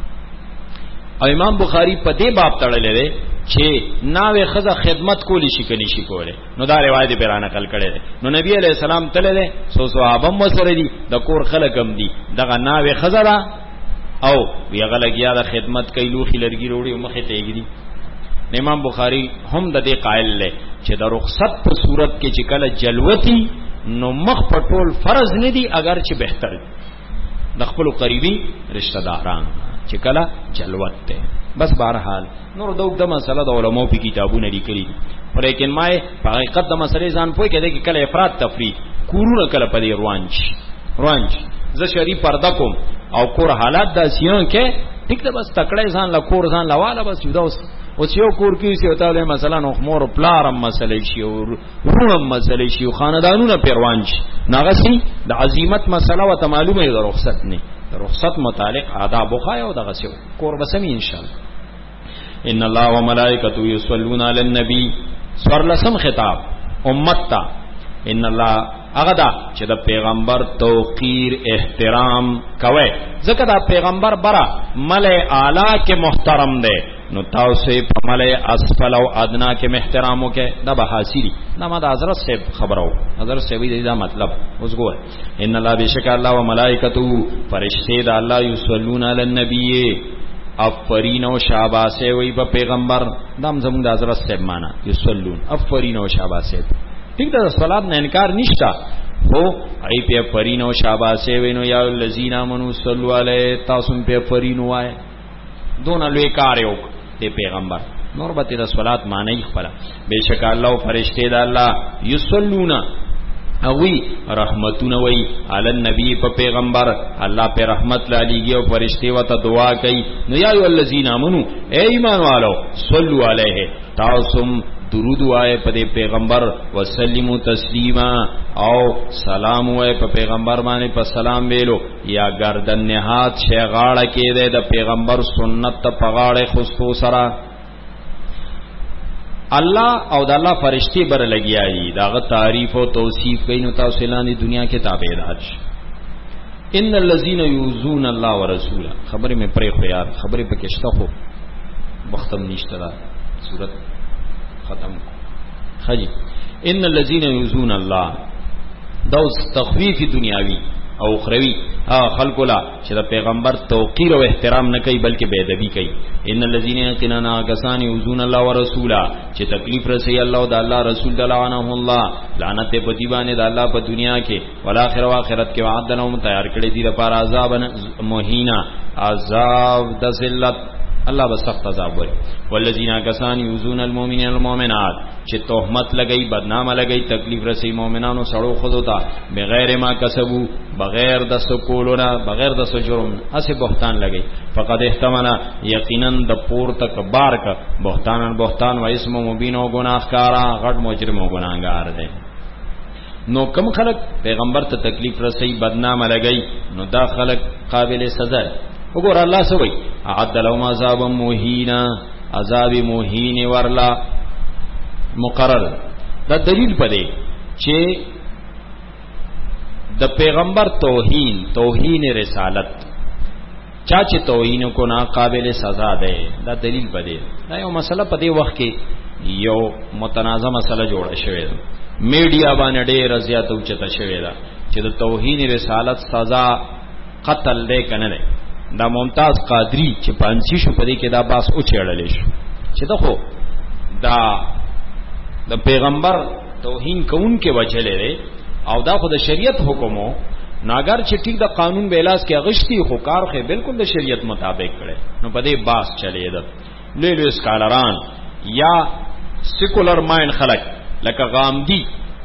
او امام بخاری په دې باب تړلې دی چې ناوې خزه خدمت کولی شي کني شي کوله نو دا روایت به را نقل کړی دی نو نبی علیہ السلام تللی دی سو صحابه هم سره دي د کور خلک هم دي دغه ناوې خزه را او یغه لګیا د خدمت کوي لوخي لرګي وروړي مخه تیګري امام بخاری هم د دې قائل لې چې د رخصت په صورت کې چې کله جلوتی نو مخ پټول فرض نه دي اگر چې بهتر د خپل قریبي رشتہ داران چې کله جلوت ته بس بهرحال نور دوک د مسله د علماء په کتابونو لیکلي پر لیکن ما په حقیقت د مسلې ځان پوي کړي چې کله افراط تفریط کورونه کله په دې روانچ روانچ زه شری پرده کوم او کور حالات د سیون کې ټیک ده بس تکړه ځان لا کور ځان لاواله بس یو دوس او یو کور کې سی وتا له مثلا خمور پلارم مسلې شي او روم مسلې شي او خاندانونه پیروان شي ناغسي د عظمت مسله او معلومه د رخصت نه رخصت متعلق آداب خو او دغه سیو کور بسمی ان شاء الله ان الله وملائکته یصلون علی النبی سور لسم خطاب امت تا ان الله هغه دا چې د پیغمبر توقیر احترام کوي ځکه دا پیغمبر برا ملئ اعلی کې محترم دی نو تاسو په ملئ اسفل او ادنا کې احترام وکړه دا به حاصلې دا ما د حضرت صاحب خبرو حضرت صاحب دې دا مطلب اوس ګور ان الله بشک الله و ملائکته فرشتي دا الله یصلون علی النبی افرین او شاباسه وی په پیغمبر دام زموږ د حضرت صاحب معنا یصلون افرین او شاباسه ٹھیک ده صلات نه انکار نشتا هو ای په فرین او شاباسه وینو یا الذین آمنوا صلوا علیه تاسو په فرین وای دون لوی کار یو ته پیغمبر نور به د صلات معنی خپل بشک الله او فرشته د الله یصلون اوی رحمتونه وی علی النبی په پیغمبر الله په رحمت لالیږي او فرشته وته دعا کوي نو یا ای الذین آمنوا ای ایمان والو صلوا علیه تاسو درود وای په پیغمبر وسلمو تسلیما او سلام وای په پیغمبر باندې په سلام ویلو یا گردن نهات شی غاړه کې د پیغمبر سنت ته پغاړه خصو سره الله او د الله فرشتي بر لګیایي داغه تعریف او توصیف کوي نو تاسو لاندې دنیا کې تابعدار شي ان الذين يؤذون الله ورسوله خبره مې پرې خو یار خبره پکې شته خو وختم نشته دا صورت ختم خجی ان الذين يؤذون الله دا تخفیف دنیاوی او اخروی خلق لا چې د پیغمبر توقیر او احترام نه کوي بلکې بے ادبی کوي ان الذين يقيننا كسان يؤذون الله ورسوله چې تکلیف رسي الله او د الله رسول دلانه الله لعنت په دی باندې د الله په دنیا کې ولآخر او آخرت کې وعد لهم تیار کړی دی لپاره عذاب مهینا عذاب د ذلت الله به سخت عذاب وري. والذین کسان یؤذون المؤمنین والمؤمنات چې تهمت لګئی بدنامه لګئی تکلیف رسي مؤمنانو سړو خود ته بغیر ما کسبو بغیر د سکولونه بغیر د سجرم اسه بهتان لګئی فقد احتمل یقینا د پور تک بار کا بهتان بهتان و اسم مبین او گناهکارا غټ مجرم او ګناهګار دی. نو کم خلق پیغمبر ته تکلیف رسي بدنامه لګئی نو دا خلق قابل سزا. وګور الله سوي اعد لهم عذاب مهینا عذاب مهین ورلا مقرر. دا دلیل پدې چې د پیغمبر توهین توهین رسالت چا چې توهین کو نا قابل سزا ده. دا دلیل پدې دا یو مسله پدې وخت کې یو متنازع مسله جوړه شوې ده میډیا باندې ډېر زیات اوچته شوې ده چې د توهین رسالت سزا قتل ده کنه ده. دا ممتاز قادری چې پانسی شو پدې کې دا باس او چېړلې شو چې دا خو دا د پیغمبر توهین کون کې وجه لري او دا خو د شریعت حکمو ناګر چې ټیک د قانون بیلاس کې اغشتي خو کار خو بالکل د شریعت مطابق کړي نو پدې باس چلے ده. لوی لوی سکالران یا سیکولر مایند خلک لکه غامدی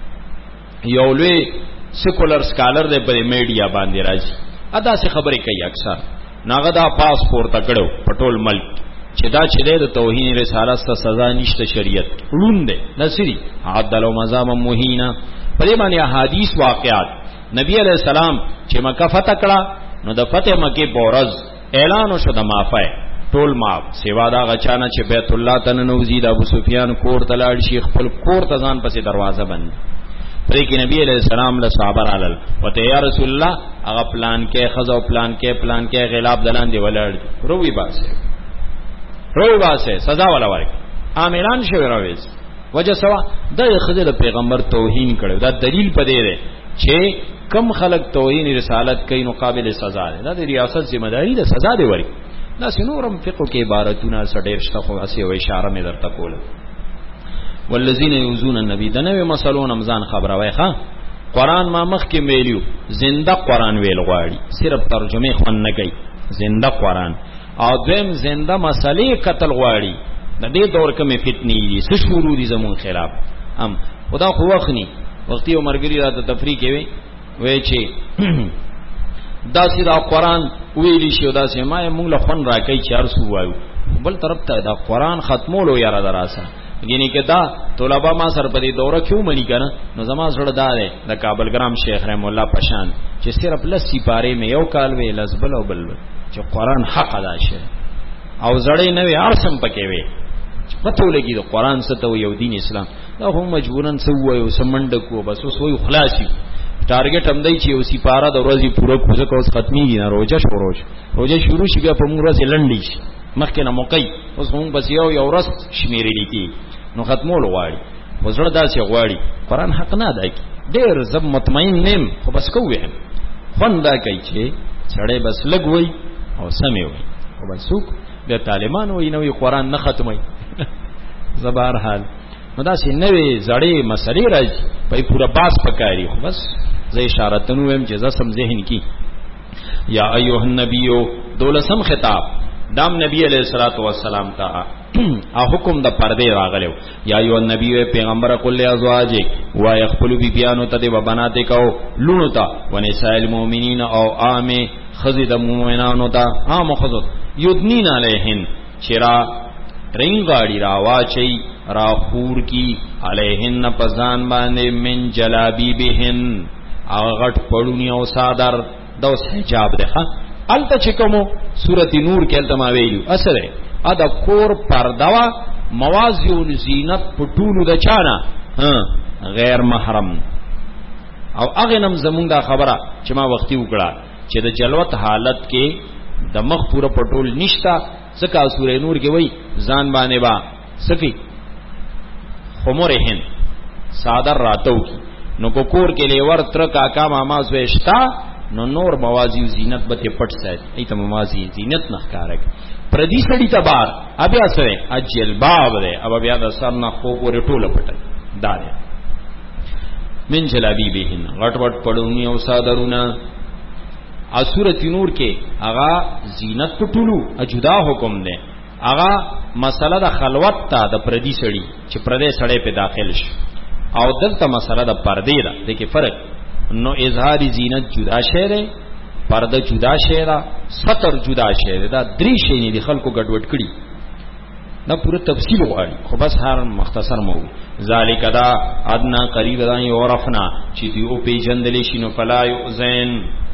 یو لوی سیکولر سکالر دی په میډیا باندې راځي ادا څه خبرې کوي اکثر ناغه دا پاسپورت کړو پټول ملک چې دا چې د توهین رسالت ته سزا نشته شریعت ړوند دی نصری عدل مزام مهینا. په دې باندې احادیث واقعات نبی علیہ السلام چې مکه فتح کړه نو د فتح مکه بورز اعلان وشو د معافی ټول معاف سیوا دا غچانا چې بیت الله تنوزی د ابو سفیان کور ته لاړ شي خپل کور ته ځان پسې دروازه بند پرې کې نبی علیہ السلام له صحابه رالل وته یا رسول الله هغه پلان کې خزو پلان کې پلان کې غلاب دلان دی ولړ روي باسه روي باسه سزا ولا ورک عاملان شوی راويز وجه سوا د خزه د پیغمبر توهین کړو دا دلیل پدې دی چې کم خلق توهین رسالت کوي نو قابل سزا ده. دا د ریاست ذمہ داری ده سزا دی ورک. دا سنورم فقہ کې عبارتونه سډیر شته خو اسی و اشاره مې درته کوله. والذین یؤذون النبی دا نوې مسلون رمضان خبره وای ښا قران ما مخ کې ویلو زنده قران ویل غواړي صرف ترجمه خون نه کوي زنده قران او دیم زنده مسلې قتل غواړي د دې دور کې مې فتنې دي څه شروع دي زمون خلاف ام خدا خو وخني وختي عمرګری راته تفریح کوي وای چې دا سیدا قران ویلی شو دا سه ما موږ له خون راکې چار سو وایو بل طرف ته دا قران ختمولو یاره دراسه یعنی که دا طلبه ما سر په دې دوره کیو منی کنه نو زما زړه دا ده د کابل ګرام شیخ رحم الله پشان چې صرف لسی پاره مې یو کال وی لزبل او بل چې قران حق ادا شه او زړې نه وی ارسم پکې وی پته ولګي د قران ستو یو دین اسلام دا هم مجبورن سو وایو سمند کو بس اوس وایو خلاصي ټارګټ هم دی چې او سی پارا د ورځې پوره کوزه کوس ختمي نه روزه شروع روزه شروع شي بیا په موږ ورځ لنډی شي مخکې نه موقع اوس هم بس یو یو ورځ شمیرې لیکي نو ختمول غواړي وزړه داسې غواړي قران حق نه دی ډېر زب مطمئن نیم خو بس کوی فن دا کوي چې سړی بس لګ وای او سمې وای او بس څوک د طالبان وای نو قران نه ختمي زبر حال نو داسې نوې زړې مسلې راځي په پورا باس پکاري خو بس زه اشاره تنو هم چې زسم ذهن کی یا ایها النبی دولسم خطاب دام نبی علیہ الصلوۃ والسلام تا ا حکم د پردې راغلو یا ایو نبی پیغمبر کله ازواجک و یخپلوا بی بیانو ته و بنات کو لونو تا و نساء المؤمنین او عام خزید مومنانو تا عام خزد یدنین علیهن چرا ټرینګ غاړي را واچي را خور کی علیهن پزان باندې من جلابیبهن او غټ پړونی او صادر دوس حجاب ده الته چې کومو سورتی نور کې الته ما ویلو اصله ا د کور پردوا موازیون زینت پټولو د چانه ها غیر محرم او هغه نم زمونږ دا خبره چې ما وختي وکړه چې د جلوت حالت کې د مخ پوره پټول نشتا ځکه سورې نور کې وای ځان باندې با سفي خمرهن صادر راتو کی نو کو کور کې لیور تر کاکا ماما زوښتا نو نور موازی و زینت بته پټ سات ایته موازی زینت نه ښکارک پردی سړی تبار ابیا سره اجل باب ده اب بیا د سر نه خو پورې ټوله پټ دار من جلابی بهن غټ غټ پړونی او صادرونا اسورت نور کې اغا زینت پټولو اجدا حکم ده هغه مسله د خلوت ته د پردي سړي چې پردي سړی په داخل شي او دلته مسله د پردې ده د کې فرق نو اظهار زینت جدا شی دی پرده جدا شی ده ستر جدا شی ده دا درې شی نه دي خلکو ګډوډ کړي دا پوره تفصیل غواړي خو بس هر مختصر مو ذالک دا ادنا قریب دا یعرفنا چې دی او پیجندل شي نو فلا یؤذین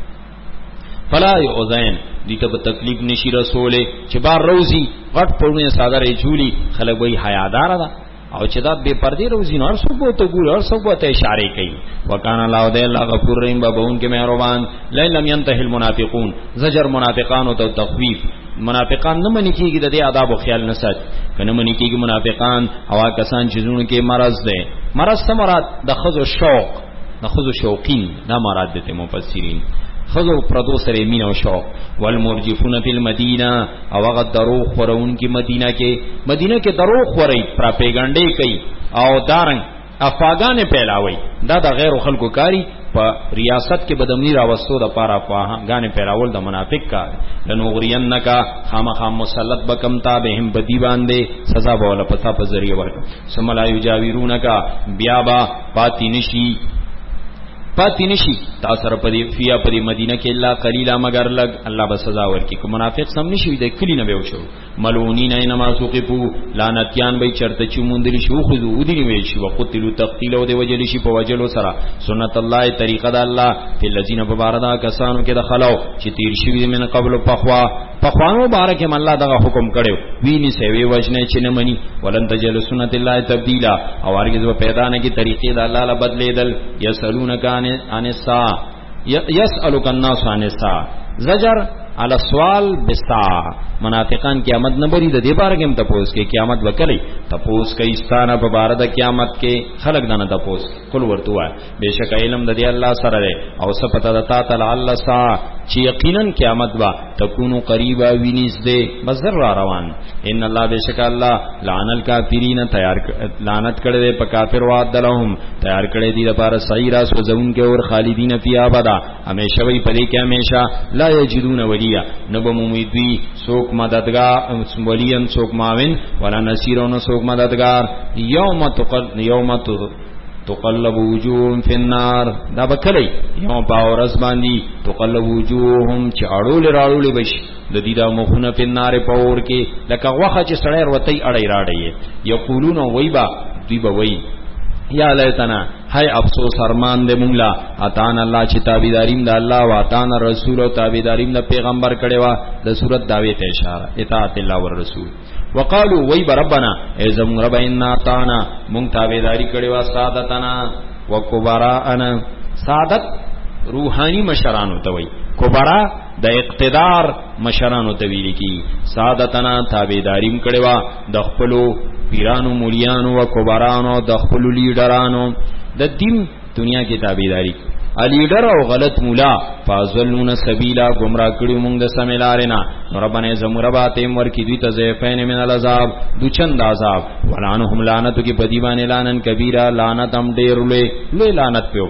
فلا یؤذین دي ته تکلیف نشي رسوله چې بار روزي غټ پړونه ساده جوړي خلک وای حیادار ده او چې دا بے پردی روزي نور څوک ته ګور اور څوک ته اشاره کوي وکانا الله دې الله غفور رحیم بابون کې مهربان لم ينتهي المنافقون زجر منافقان او تخویف منافقان نه منی کیږي د دې آداب او خیال نه سات کنه منی کیږي منافقان هوا کسان چې زونه کې مرض ده مرض ته مراد د خزو شوق د خزو شوقین دا مراد دي مفسرین خزو پردو سره مين او شوق والمرجفون فی المدینه او هغه درو خورون کی مدینه کې مدینه کې درو خوري پراپګاندا کوي او دارنګ افاغان پیلاوي دا د غیر خلکو کاری په ریاست کې بدمنی راوستو د پاره افاغان پیلاول د منافق کار لنغرینکا خامخ مسلط بکم تابهم بدی باندې سزا بوله پتا په ذریعہ ورک سملا یجاویرونکا بیابا پاتی نشی پاتی نشی تاثر پدی فیا پدی مدینه کې الا قلیلا مگر لگ الله به سزا ورکی کو منافق سم نشي د کلی نه ویو شو ملعونین اینما سوقفو لعنتیان به چرته چومندل شو خذو ودی وی شي وقتلوا تقتیلا د وجل شي په وجلو سره سنت الله طریقه د الله په الذين بباردا کسانو کې دخلوا چې تیر شي من قبل پخوا پخوانو بارکه الله دغه حکم کړو ویني سوي وجنه چې نه مني ولن تجل سنت الله تبديلا او هرگز به پیدا نه کی طریقې د الله له بدلیدل یسالونک عن الساعه یسالک الناس عن الساعه زجر علی السؤال بالساعه منافقان قیامت نه بری د دې بارے کې تپوس کې قیامت وکړي تپوس کې استانه په بار د قیامت کې خلق دنه تپوس کول ورته وای بهشک علم د دې الله سره ده او سپته د تا تعالی الله سا چې یقینا قیامت وا تكونو قریبا وینیز دے بزر را روان ان الله بهشک الله لعن الکافرین تیار لعنت کړي دے په کافر وعد لهم تیار کړي دي لپاره سایرا سوزون کې اور خالدین فی ابدا همیشه وی پدې کې همیشه لا یجدون ولیا نبم امیدوی سوک مددگار ولین سوک معاون ولا نصیرون سوک مددگار یوم تقل یوم تقلب وجوههم فی النار دا بکلی یوم باورز باندی تقلب وجوههم چه اڑول راڑول بش د دې دا مخونه په نار پور کې لکه واخه چې سړی ورته اړای راړی یقولون ویبا دوی به وی یا لیتنا هاي افسوس ارمان دې مونږ لا اتان الله چې تابعداریم د الله او اتان رسول او تابعداریم د پیغمبر کړي وا د صورت داوی ته اشاره اطاعت الله او رسول وقالو وی بربنا اذم رب ان اتانا مونږ تابعداري کړي وا سادتنا وکبرانا سادت روحانی مشرانو ته وی کبرا د اقتدار مشرانو ته ویل کی سادتنا تابعداریم کړي وا د خپلو پیرانو مولیانو و کبرانو د خپل لیډرانو د دین دنیا کې تابعداري ا لیډر او غلط مولا فازلون سبیلا گمراه کړي موږ د سمیلارینا ربانه زمرباتم ورکی دوی ته زیفین من العذاب دو چند عذاب ولعنهم لعنت کی بدیوان لعنن کبیره لعنت هم ډیر لوی لوی لعنت پیو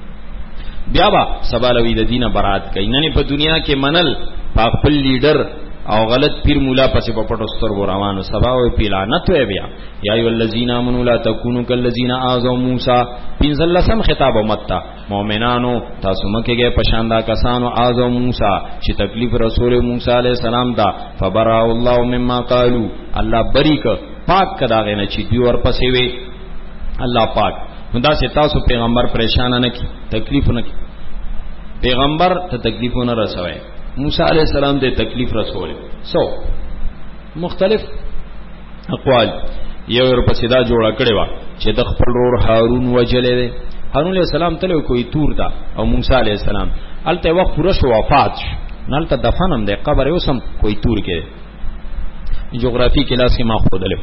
بیا با سبالوی د دینه برات کین نه په دنیا کې منل خپل لیډر او غلط پیر مولا پسې په پټو سترګو روانو سبا او پیلانت وی بیا یا ای الذین آمنوا لا تکونوا کالذین آذوا موسی پنځل لسم خطاب امت مؤمنانو تاسو مکهږي پشاندا کسانو آذوا موسی چې تکلیف رسول موسی علی السلام دا فبرأ الله مما قالوا الله بریک پاک کداغه نه چې دی ور پسې وی الله پاک دا چې تاسو پیغمبر پریشان نه کی تکلیف نه کی پیغمبر ته تکلیفونه رسوي موسی علیہ السلام دے تکلیف رسول سو مختلف اقوال یو ور پسې دا جوړه کړي وا چې د خپل ور هارون وجلې ده هارون علیہ السلام تل کوئی تور دا او موسی علیہ السلام الته وخت پوره شو وفات نالته دفنم ده قبر اوسم کوئی تور کې جغرافي کلاس کې ما خودلې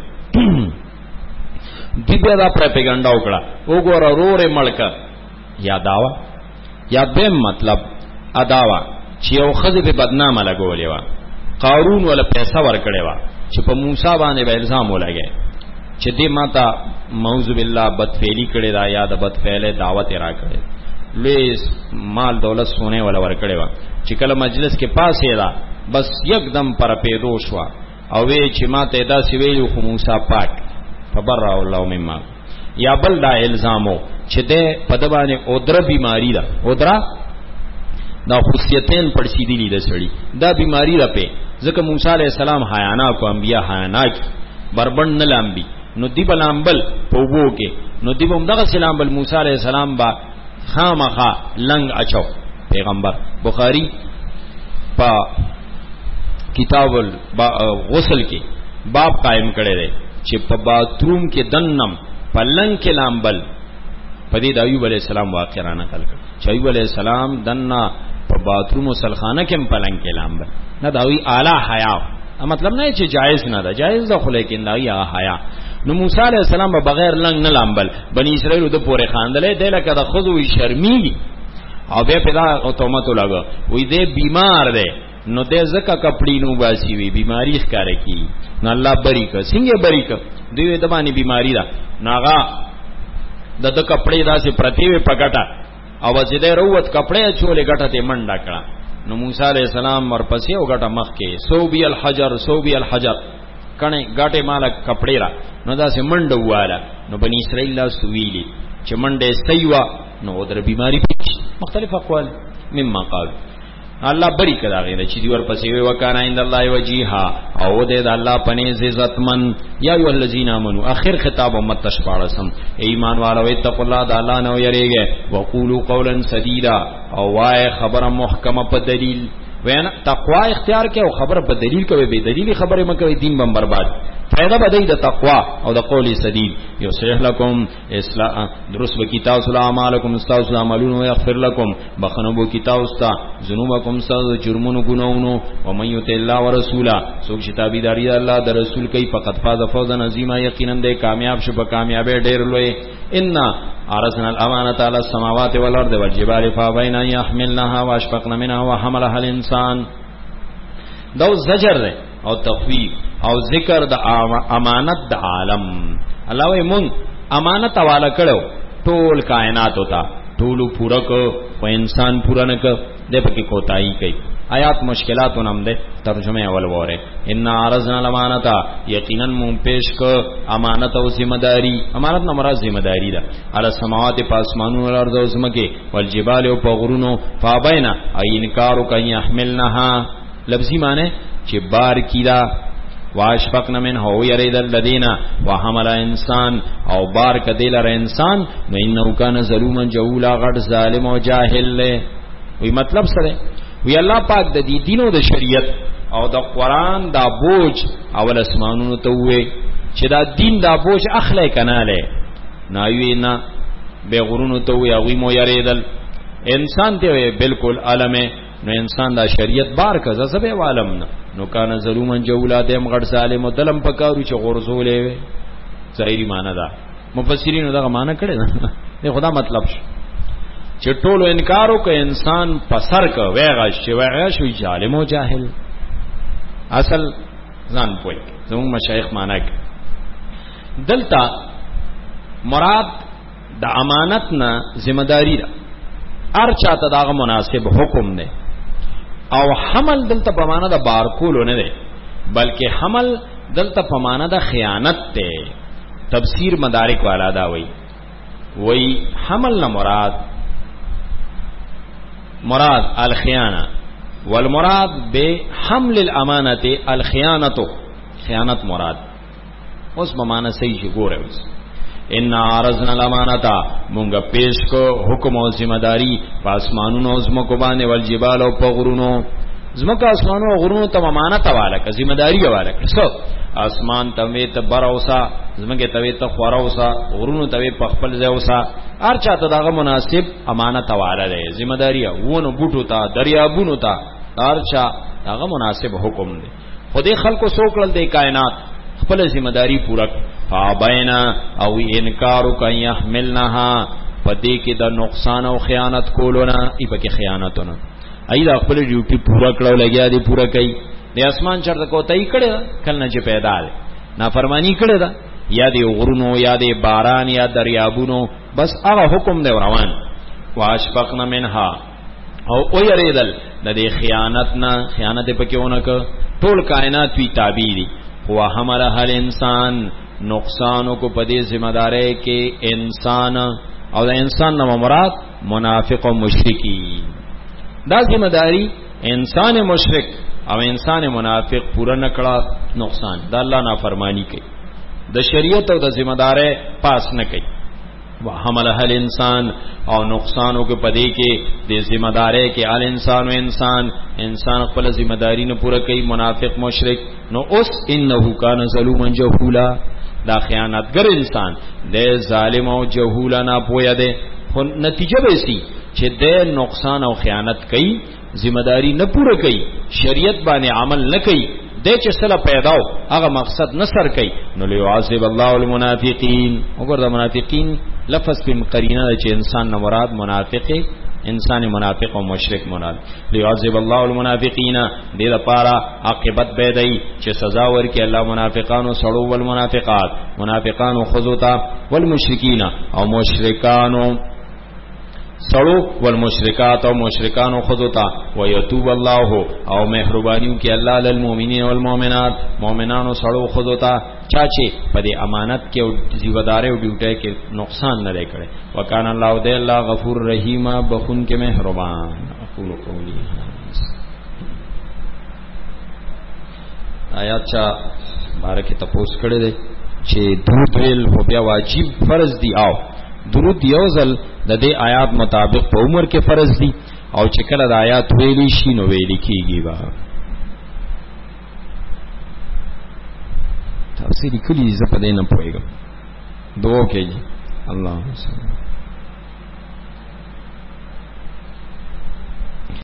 دی بیا دا پروپاګاندا وکړه وګوره رورې ملک یا داوا یا به مطلب اداوا چې یو خزه په بدنامه لګولې و قارون ولا پیسې ورکړې و چې په موسی باندې به الزام ولګي چې دې ماته موذ بالله بدفعلی کړي دا یا د بدفعله دعوت را کړي لوی مال دولت سونه ولا ورکړې و چې کله مجلس کې پاسې را بس یکدم پر پیدو شو او وی چې ما ته دا سی ویلو خو موسی پاک فبرأ الله مما. یا بل دا الزامو چې ده په د باندې اودره بیماری ده، اودره دا خصیتین پړسیدلی ده سړی، دا بیماری ده په ځکه موسی علیہ السلام حیانا کو انبیاء حیانا کی بربند نه لامبي نو دی بلامبل پوبو کې نو دی بم دغه سلام بل موسی علیہ السلام با خامخا لنګ اچو. پیغمبر بخاری پا کتاب غسل کې باب قائم کړی دی چې په باتروم کې دنم پلنګ کې لامبل پدې د ایوب علیہ السلام واقع را نقل کړ چې ایوب علیہ السلام دنا په باتروم او سلخانه کې پلنګ کې لامبل نه دا وی اعلی حیا، مطلب نه چې جایز نه ده، جایز ده خو لیکن دا یا حیا. نو موسی علیہ السلام به بغیر لنګ نه لامبل، بنی اسرائیل د پورې خاندلې د لکه د خود وی شرمېږي او به پیدا او تومت لګا وی دې بیمار دی نو دې زکه کپڑی نو باسي وی بیماری ښکارې کی نو الله بری ک څنګه بری ک دوی د باندې بیماری دا ناغا د د کپڑے داسې پرتیوي پکټا او چې دې وروت کپڑے چولې غټه ته منډا کړه نو موسی علیہ السلام ورپسې او غټه مخ کې سوبی الحجر سوبی الحجر کنه غټه مالک کپڑے را نو داسې منډه واله نو بنی اسرائیل لا سویلی چې منډه سیوا نو در بیماری پیچ مختلف اقوال مما قال الله بری کړه غیر چې دی ورپسې وی وکانا عند الله وجیها او دې د الله پنه عزتمن یا ایو الذین آمنو اخر خطاب امت تشپارسم ایمان والو اتقوا الله د الله نو یریږي وقولوا قولا سدیدا او وای خبره محکمه په دلیل وینا تقوا اختیار کې او خبره په دلیل کوي به دلیل خبره مکوي دین بم برباد فائدہ بدای د تقوا او د قول سدید یصلح لكم اصلاح درست بکتاب سلام علیکم استاذ عملون و یغفر لكم بخنو بو کتاب استا ذنوبکم سز جرمونو گناونو و من یطع الله ورسولا سوک شتابی داری الله د رسول کوي فقط فاز فوزا عظیما یقینا د کامیاب شپ کامیابی ډیر لوی ان ارسنا الامانه على السماوات والارض والجبال فابين ان يحملنها واشفقن منها وحملها الانسان. دو زجر او تخویف او ذکر د امانت د عالم. الله وی مون امانت حواله کړو ټول کائنات ہوتا ټول پورا کو او انسان پورا نه ک د پکې کوتاهی کوي. آیات مشکلاتو نام ده ترجمه اول وره ان عرضنا الامانه یقینا مون پیش ک امانت او ذمہ داری. امانت نه مراد ذمہ داری ده علی السماوات پاسمانو او ارض او زمکه والجبال او پغرونو فابینا ای انکار کوي يحملنها لفظی معنی چې بار کیدا واشفقن منه او يريد الذين وحمل انسان او بار کدل ر انسان نو انه کان ظلوما جهولا غټ ظالم او جاهل له. وی مطلب سره وی الله پاک د دې دینو د شریعت او د قران دا بوج اول اسمانونو ته وې چې دا دین دا بوج اخلي کناله ناوی نه به غرونو ته وې او مو يريدل انسان ته بالکل عالمه نو انسان دا شریعت بار کزه سبه عالم نه نو کان ظلومن جولا دیم غړ ظالم او دلم پکارو چې غرزولې ظاهری معنی دا مفسرین دا معنی کړي نه خدا مطلب شو چې ټولو انکارو کوي انسان پسر کو ویغه شي ویغه شو ظالم او جاهل اصل ځان پوي زموږ مشایخ معنی دلتا مراد د امانت نه ذمہ داری ده ار چاته داغه مناسب حکم ده او حمل دلته په معنا د بارکولو نه ده بلکې حمل دلته په معنا د خیانت ده. تفسیر مدارک والا دا وای وای حمل نه مراد مراد الخیانه والمراد بحمل الامانه الخیانه خیانت مراد اوس په معنا صحیح ګوره اوس ان عرضنا الامانه مونږه پیش کو حکم او ذمہ داری پاسمانونو زمکو باندې والجبال او پغرونو زمکه اسمانونو او غرونو ته امانت حواله ک ذمہ داری حواله ک سو اسمان ته ته براوسا زمکه ته ته خوراوسا غرونو ته په خپل ځاوسا هر چاته دغه مناسب امانت حواله ده ذمہ داری وونو بوټو ته دریابونو ته هر چا دغه مناسب حکم ده. خدای خلقو سوکل د کائنات خپل ذمہ داری پورا فابینا او انکارو کای يحملنها پدې کې د نقصان او خیانت کولونه ای پکې خیانتونه ای دا خپل ډیوټي پورا کړو لګیا دی پورا کوي د اسمان چرته کوتای کړي کله نه چې پیدا ده نافرمانی کړي دا یا دی غرونو یا دی باران یا دریابونو بس هغه حکم دی روان واشفقنا منها او او یریدل د دې خیانت نه، خیانت پکې ونه ک ټول کائنات وی تابع دي. هو حمل هل انسان نقصانو کو پدې ذمہ داري کې انسان او د انسان نو مراد منافق او مشرکی. دا ذمہ داری انسان مشرک او انسان منافق پورا نکړه نقصان د الله نافرمانی کوي، د شریعت او د ذمہ داري پاس نه کوي. وحمل هل انسان او نقصانو کې پدې کې د ذمہ داري کې ال انسان او انسان انسان خپل ذمہ داری نه پوره کوي، منافق مشرک. نو اوس انه کان ظلوما جهولا، دا خیانتګر انسان د ظالم او جهول نه پوهه ده. خو نتیجه به سي چې د نقصان او خیانت کوي، ذمہ داری نه پوره کوي، شریعت باندې عمل نه کوي، د چې سره پیداو هغه مقصد نصر کوي. نو ليعذب الله المنافقين. وګوره د منافقین لفظ په قرینه چې انسان نه مراد منافق، انسان منافق او مشرک مراد. ليعذب الله المنافقين، دې لپاره عاقبت به دی چې سزا ورکړي الله منافقانو سړو والمنافقات، منافقانو خذوتا والمشرکین او مشرکانو سړو والمشرکات او مشرکانو خذوتا، ويتوب الله او مهربانیو کې الله للمؤمنین والمؤمنات، مؤمنانو سړو خذوتا چاچه په دې امانت کې او ذمہداري او ډیوټي کې نقصان نه لري. وکانه الله دې الله غفور رحیم، بخون کې مهربان. اقول قولی آیات چا بارکه تپوس کړي دي چې درود ویل هو بیا واجب فرض دی، او درود یو ځل د دې آیات مطابق په عمر کې فرض دي، او چې کله د آیات ویلي شي نو ویل کیږي. با تفسیری کلی زپدې نه پوهیږم دوه کې الله